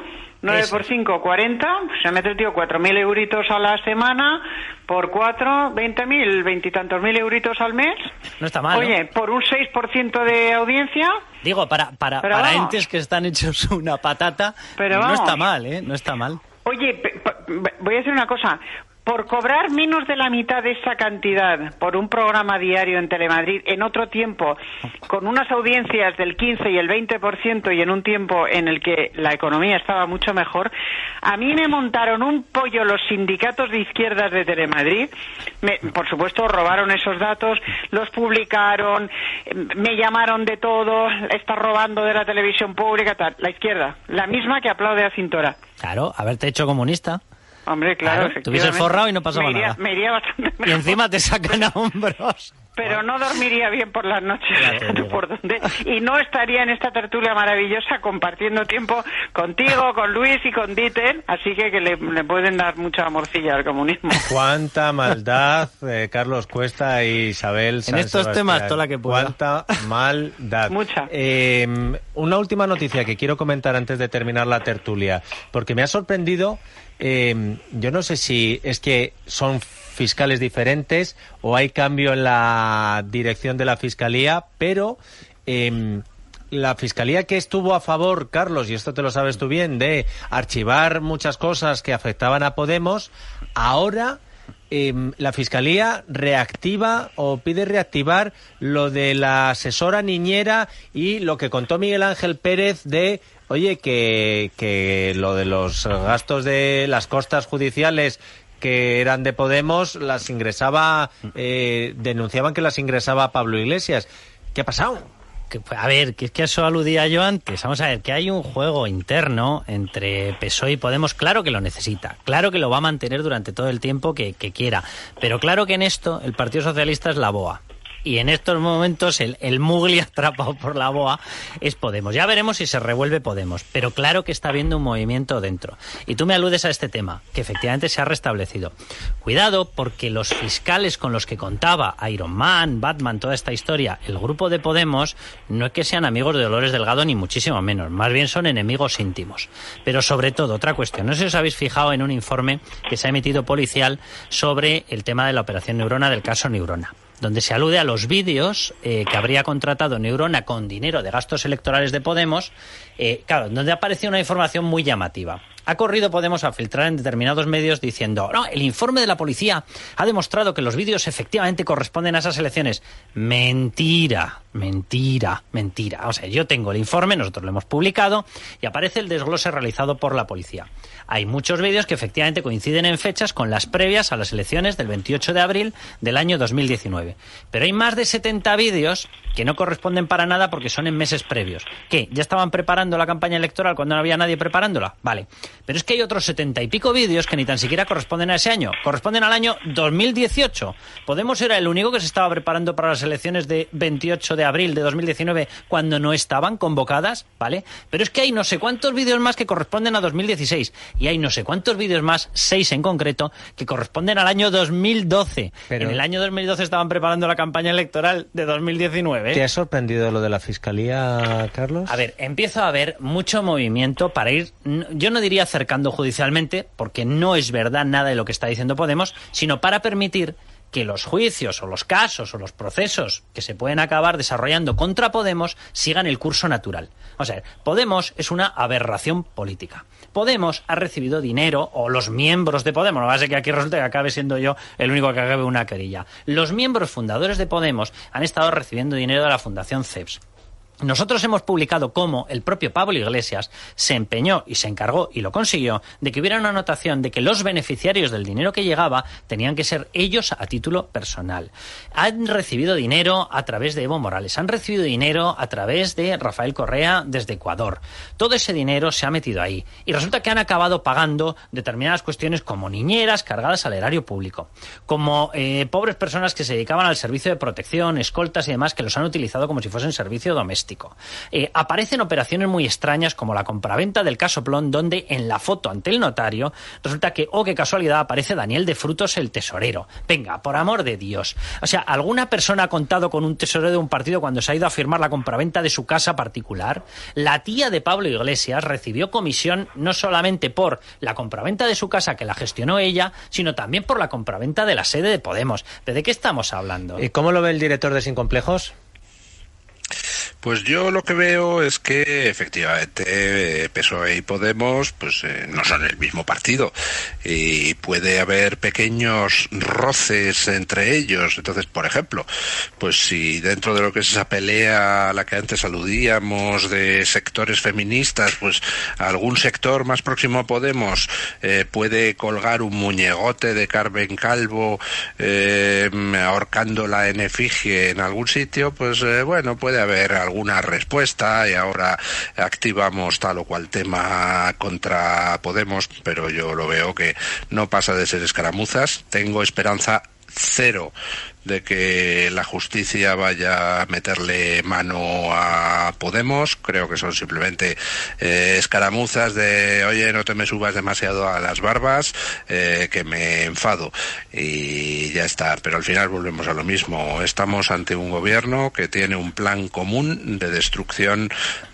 nueve por cinco, cuarenta. Se mete el tío cuatro mil euritos a la semana. Por cuatro, veinte mil, veintitantos mil euritos al mes.
No está mal,
Oye,
¿no?
por un seis por ciento de audiencia.
Digo, para, para,
Pero
para
vamos.
entes que están hechos una patata,
Pero
no
vamos.
está mal, ¿eh? No está mal.
Oye, pe- pe- voy a decir una cosa. Por cobrar menos de la mitad de esa cantidad por un programa diario en Telemadrid, en otro tiempo, con unas audiencias del quince y el veinte por ciento y en un tiempo en el que la economía estaba mucho mejor, a mí me montaron un pollo los sindicatos de izquierdas de Telemadrid. Me, por supuesto, robaron esos datos, los publicaron, me llamaron de todo, está robando de la televisión pública, tal. La izquierda, la misma que aplaude a Cintora.
Claro, haberte hecho comunista.
Hombre, claro,
Claro, te hubieses forrado y no pasaba
me iría,
nada.
Me iría bastante mejor.
Y encima te sacan a hombros.
Pero no dormiría bien por las noches.
Ya te digo.
¿Por dónde? Y no estaría en esta tertulia maravillosa compartiendo tiempo contigo, con Luis y con Dieter. Así que, que le, le pueden dar mucha morcilla al comunismo.
Cuánta maldad, eh, Carlos Cuesta y Isabel San
En estos
Sebastián.
temas, toda la que pueda.
Cuánta maldad.
Mucha.
Eh, una última noticia que quiero comentar antes de terminar la tertulia, porque me ha sorprendido. Eh, yo no sé si es que son fiscales diferentes o hay cambio en la dirección de la Fiscalía, pero eh, la Fiscalía que estuvo a favor, Carlos, y esto te lo sabes tú bien, de archivar muchas cosas que afectaban a Podemos, ahora eh, la Fiscalía reactiva o pide reactivar lo de la asesora niñera y lo que contó Miguel Ángel Pérez de... Oye, que, que lo de los gastos de las costas judiciales que eran de Podemos las ingresaba, eh, denunciaban que las ingresaba Pablo Iglesias. ¿Qué ha pasado?
Que, a ver, que es que a eso aludía yo antes. Vamos a ver, que hay un juego interno entre P S O E y Podemos. Claro que lo necesita, claro que lo va a mantener durante todo el tiempo que, que quiera. Pero claro que en esto el Partido Socialista es la boa. Y en estos momentos el, el mugli atrapado por la boa es Podemos. Ya veremos si se revuelve Podemos, pero claro que está habiendo un movimiento dentro. Y tú me aludes a este tema, que efectivamente se ha restablecido. Cuidado, porque los fiscales con los que contaba Iron Man, Batman, toda esta historia, el grupo de Podemos, no es que sean amigos de Dolores Delgado, ni muchísimo menos. Más bien son enemigos íntimos. Pero sobre todo, otra cuestión. No sé si os habéis fijado en un informe que se ha emitido policial sobre el tema de la operación Neurona, del caso Neurona, donde se alude a los vídeos eh, que habría contratado Neurona con dinero de gastos electorales de Podemos, eh, claro, donde aparecía una información muy llamativa. Ha corrido Podemos a filtrar en determinados medios diciendo, no, el informe de la policía ha demostrado que los vídeos efectivamente corresponden a esas elecciones. Mentira, mentira, mentira. O sea, yo tengo el informe, nosotros lo hemos publicado, y aparece el desglose realizado por la policía. Hay muchos vídeos que efectivamente coinciden en fechas con las previas a las elecciones del veintiocho de abril del año dos mil diecinueve. Pero hay más de setenta vídeos que no corresponden para nada porque son en meses previos. ¿Qué? ¿Ya estaban preparando la campaña electoral cuando no había nadie preparándola? Vale. Pero es que hay otros setenta y pico vídeos que ni tan siquiera corresponden a ese año. Corresponden al año dos mil dieciocho. Podemos era el único que se estaba preparando para las elecciones de veintiocho de abril de dos mil diecinueve cuando no estaban convocadas, ¿vale? Pero es que hay no sé cuántos vídeos más que corresponden a dos mil dieciséis. Y hay no sé cuántos vídeos más, seis en concreto, que corresponden al año dos mil doce. Pero... en el año dos mil doce estaban preparando la campaña electoral de dos mil diecinueve.
¿Te ha sorprendido lo de la Fiscalía, Carlos?
A ver, empiezo a ver mucho movimiento para ir, yo no diría acercando judicialmente, porque no es verdad nada de lo que está diciendo Podemos, sino para permitir que los juicios o los casos o los procesos que se pueden acabar desarrollando contra Podemos sigan el curso natural. O sea, Podemos es una aberración política. Podemos ha recibido dinero, o los miembros de Podemos, no va a ser que aquí resulte que acabe siendo yo el único que acabe una querella. Los miembros fundadores de Podemos han estado recibiendo dinero de la Fundación C E P S. Nosotros hemos publicado cómo el propio Pablo Iglesias se empeñó y se encargó y lo consiguió de que hubiera una anotación de que los beneficiarios del dinero que llegaba tenían que ser ellos a título personal. Han recibido dinero a través de Evo Morales, han recibido dinero a través de Rafael Correa desde Ecuador. Todo ese dinero se ha metido ahí y resulta que han acabado pagando determinadas cuestiones como niñeras cargadas al erario público, como eh, pobres personas que se dedicaban al servicio de protección, escoltas y demás, que los han utilizado como si fuesen servicio doméstico. periodístico. Eh, aparecen operaciones muy extrañas como la compraventa del Casoplón, donde en la foto ante el notario resulta que, oh, qué casualidad, aparece Daniel de Frutos, el tesorero. Venga, por amor de Dios. O sea, ¿alguna persona ha contado con un tesorero de un partido cuando se ha ido a firmar la compraventa de su casa particular? La tía de Pablo Iglesias recibió comisión no solamente por la compraventa de su casa, que la gestionó ella, sino también por la compraventa de la sede de Podemos. ¿De qué estamos hablando?
¿Y cómo lo ve el director de Sin Complejos?
Pues yo lo que veo es que efectivamente P S O E y Podemos pues eh, no son el mismo partido y puede haber pequeños roces entre ellos. Entonces, por ejemplo, pues si dentro de lo que es esa pelea a la que antes aludíamos de sectores feministas, pues algún sector más próximo a Podemos eh, puede colgar un muñegote de Carmen Calvo eh, ahorcándola en efigie en algún sitio, pues eh, bueno, puede haber algún alguna respuesta y ahora activamos tal o cual tema contra Podemos, pero yo lo veo que no pasa de ser escaramuzas. Tengo esperanza cero de que la justicia vaya a meterle mano a Podemos. Creo que son simplemente eh, escaramuzas de oye, no te me subas demasiado a las barbas, eh, que me enfado, y ya está. Pero al final volvemos a lo mismo. Estamos ante un gobierno que tiene un plan común de destrucción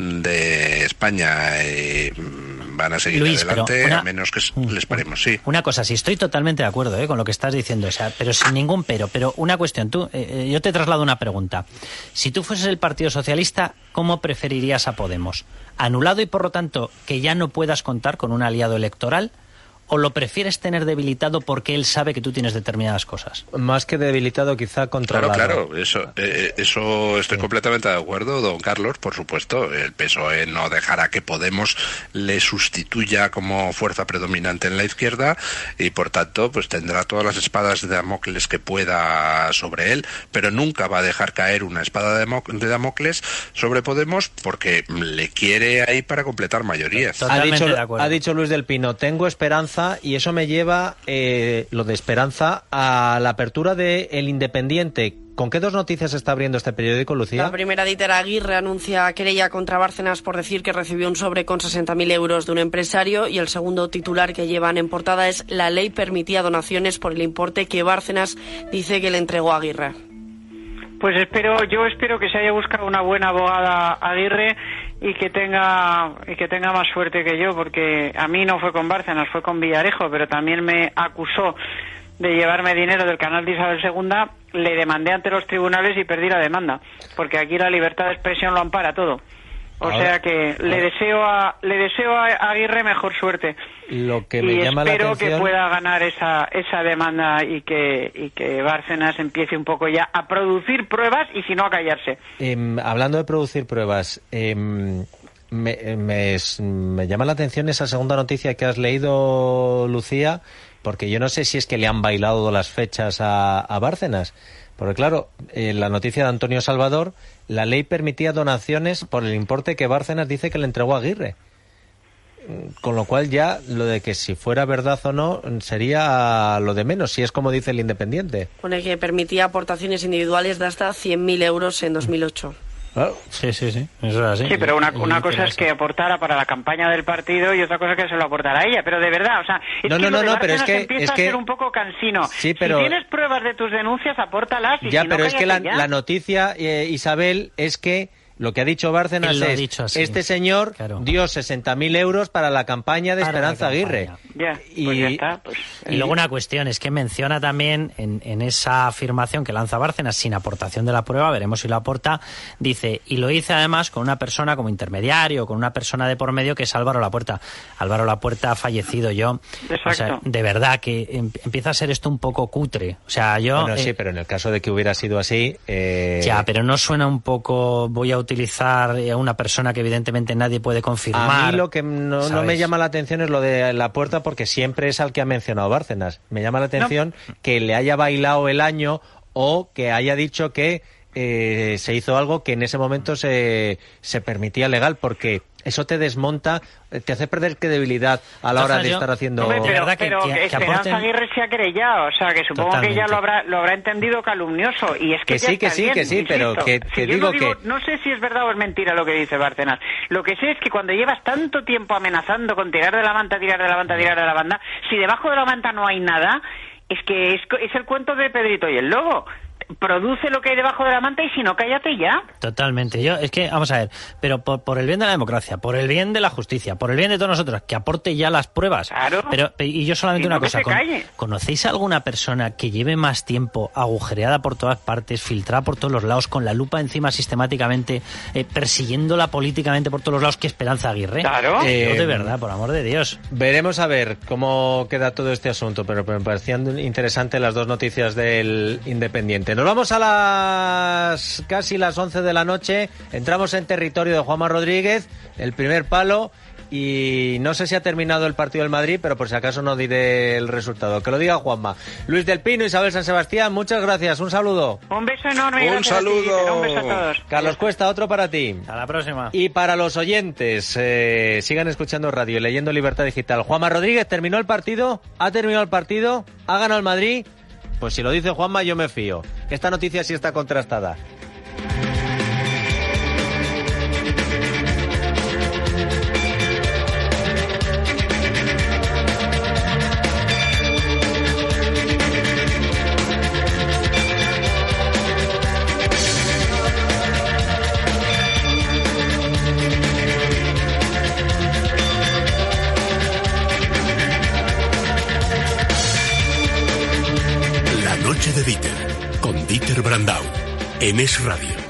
de España y van a seguir
Luis,
adelante
una,
a menos que les paremos. Sí.
Una cosa, sí, estoy totalmente de acuerdo eh, con lo que estás diciendo, o sea, pero sin ningún pero, pero una cuestión, tú, eh, yo te traslado una pregunta. Si tú fueses el Partido Socialista, ¿cómo preferirías a Podemos? ¿Anulado y por lo tanto que ya no puedas contar con un aliado electoral? ¿O lo prefieres tener debilitado porque él sabe que tú tienes determinadas cosas?
Más que debilitado, quizá controlado.
Claro, claro, eso, eh, eso estoy sí. completamente de acuerdo, don Carlos, por supuesto. El P S O E no dejará que Podemos le sustituya como fuerza predominante en la izquierda y, por tanto, pues tendrá todas las espadas de Damocles que pueda sobre él, pero nunca va a dejar caer una espada de Damocles sobre Podemos porque le quiere ahí para completar mayorías.
Ha dicho, ha dicho Luis del Pino, tengo esperanza. Y eso me lleva, eh, lo de esperanza, a la apertura de El Independiente. ¿Con qué dos noticias está abriendo este periódico, Lucía?
La primera, Dieter Aguirre anuncia querella contra Bárcenas por decir que recibió un sobre con sesenta mil euros de un empresario, y el segundo titular que llevan en portada es: la ley permitía donaciones por el importe que Bárcenas dice que le entregó a Aguirre.
Pues espero, yo espero que se haya buscado una buena abogada Aguirre y que tenga y que tenga más suerte que yo, porque a mí no fue con Bárcenas, fue con Villarejo, pero también me acusó de llevarme dinero del canal de Isabel segunda. Le demandé ante los tribunales y perdí la demanda, porque aquí la libertad de expresión lo ampara todo. O ahora, sea que le deseo a le deseo a Aguirre mejor suerte.
Lo que me
y
llama la
espero
atención...
que pueda ganar esa esa demanda y que y que Bárcenas empiece un poco ya a producir pruebas y si no a callarse.
Eh, hablando de producir pruebas, eh, me, me, me llama la atención esa segunda noticia que has leído, Lucía, porque yo no sé si es que le han bailado las fechas a, a Bárcenas. Porque claro, eh, la noticia de Antonio Salvador, la ley permitía donaciones por el importe que Bárcenas dice que le entregó a Aguirre. Con lo cual ya lo de que si fuera verdad o no sería lo de menos, si es como dice El Independiente.
Pone que permitía aportaciones individuales de hasta cien mil euros en dos mil ocho.
Claro.
Sí, sí, sí, eso es así.
Sí, pero una, una cosa es que aportara para la campaña del partido y otra cosa es que se lo aportara a ella, pero de verdad, o sea, es
no,
que
no,
lo
no,
de
no, pero es que
empieza
es que
a ser un poco cansino.
Sí, pero...
Si tienes pruebas de tus denuncias, apórtalas. Y
ya,
si
pero
no,
es que la,
ya.
la noticia, eh, Isabel, es que lo que ha dicho Bárcenas
Él lo ha
es,
dicho así.
este señor
Claro.
dio sesenta mil euros para la campaña de
Para
Esperanza
la campaña.
Aguirre.
Ya,
y,
pues ya está. Pues,
y luego una cuestión, es que menciona también en, en esa afirmación que lanza Bárcenas sin aportación de la prueba, veremos si lo aporta, dice, y lo hice además con una persona como intermediario, con una persona de por medio que es Álvaro Lapuerta. Álvaro Lapuerta ha fallecido yo.
Exacto.
O sea, de verdad que em, empieza a ser esto un poco cutre. O sea, yo...
Bueno,
eh,
sí, pero en el caso de que hubiera sido así... Eh...
Ya, pero no suena un poco, voy a utilizar a una persona que evidentemente nadie puede confirmar.
A mí lo que no, no me llama la atención es lo de Lapuerta, porque siempre es al que ha mencionado Bárcenas. Me llama la atención no. que le haya bailado el año o que haya dicho que eh, se hizo algo que en ese momento se, se permitía legal, porque eso te desmonta, te hace perder credibilidad a la hora de estar haciendo...
Hombre, pero,
que,
pero
que,
que
que
Esperanza
aporten...
Aguirre se ha querellado, o sea, que supongo
Totalmente.
que ella lo habrá lo habrá entendido calumnioso, y es que,
que
ya
sí,
está
que sí,
bien,
que sí,
insisto.
pero que, que
si yo
digo,
no digo,
que...
no sé si es verdad o es mentira lo que dice Bárcenas. Lo que sé es que cuando llevas tanto tiempo amenazando con tirar de la manta, tirar de la manta, tirar de la banda, si debajo de la manta no hay nada, es que es, es el cuento de Pedrito y el Lobo. Produce lo que hay debajo de la manta y si no, cállate ya.
Totalmente. Yo, es que, vamos a ver, pero por, por el bien de la democracia, por el bien de la justicia, por el bien de todos nosotros, que aporte ya las pruebas.
Claro.
Pero, y yo solamente
Y no
una
que
cosa,
se
con-
calle.
¿conocéis a alguna persona que lleve más tiempo agujereada por todas partes, filtrada por todos los lados, con la lupa encima sistemáticamente, eh, persiguiéndola políticamente por todos los lados, que Esperanza Aguirre?
Claro.
Eh,
Yo de verdad, por amor de Dios.
Veremos a ver cómo queda todo este asunto, pero me parecían interesantes las dos noticias del Independiente. Nos vamos a las casi las once de la noche, entramos en territorio de Juanma Rodríguez, el primer palo, y no sé si ha terminado el partido del Madrid, pero por si acaso no diré el resultado. Que lo diga Juanma. Luis del Pino, Isabel San Sebastián, muchas gracias, un saludo.
Un beso enorme. y
Un
gracias a ti,
saludo.
Peter, un beso a todos.
Carlos Cuesta, otro para ti.
A la próxima.
Y para los oyentes, eh, sigan escuchando radio y leyendo Libertad Digital. Juanma Rodríguez, ¿terminó el partido? ¿Ha terminado el partido? ¿Ha ganado el Madrid? Pues si lo dice Juanma, yo me fío. Esta noticia sí está contrastada.
La noche de Dieter, con Dieter Brandau, en Es Radio.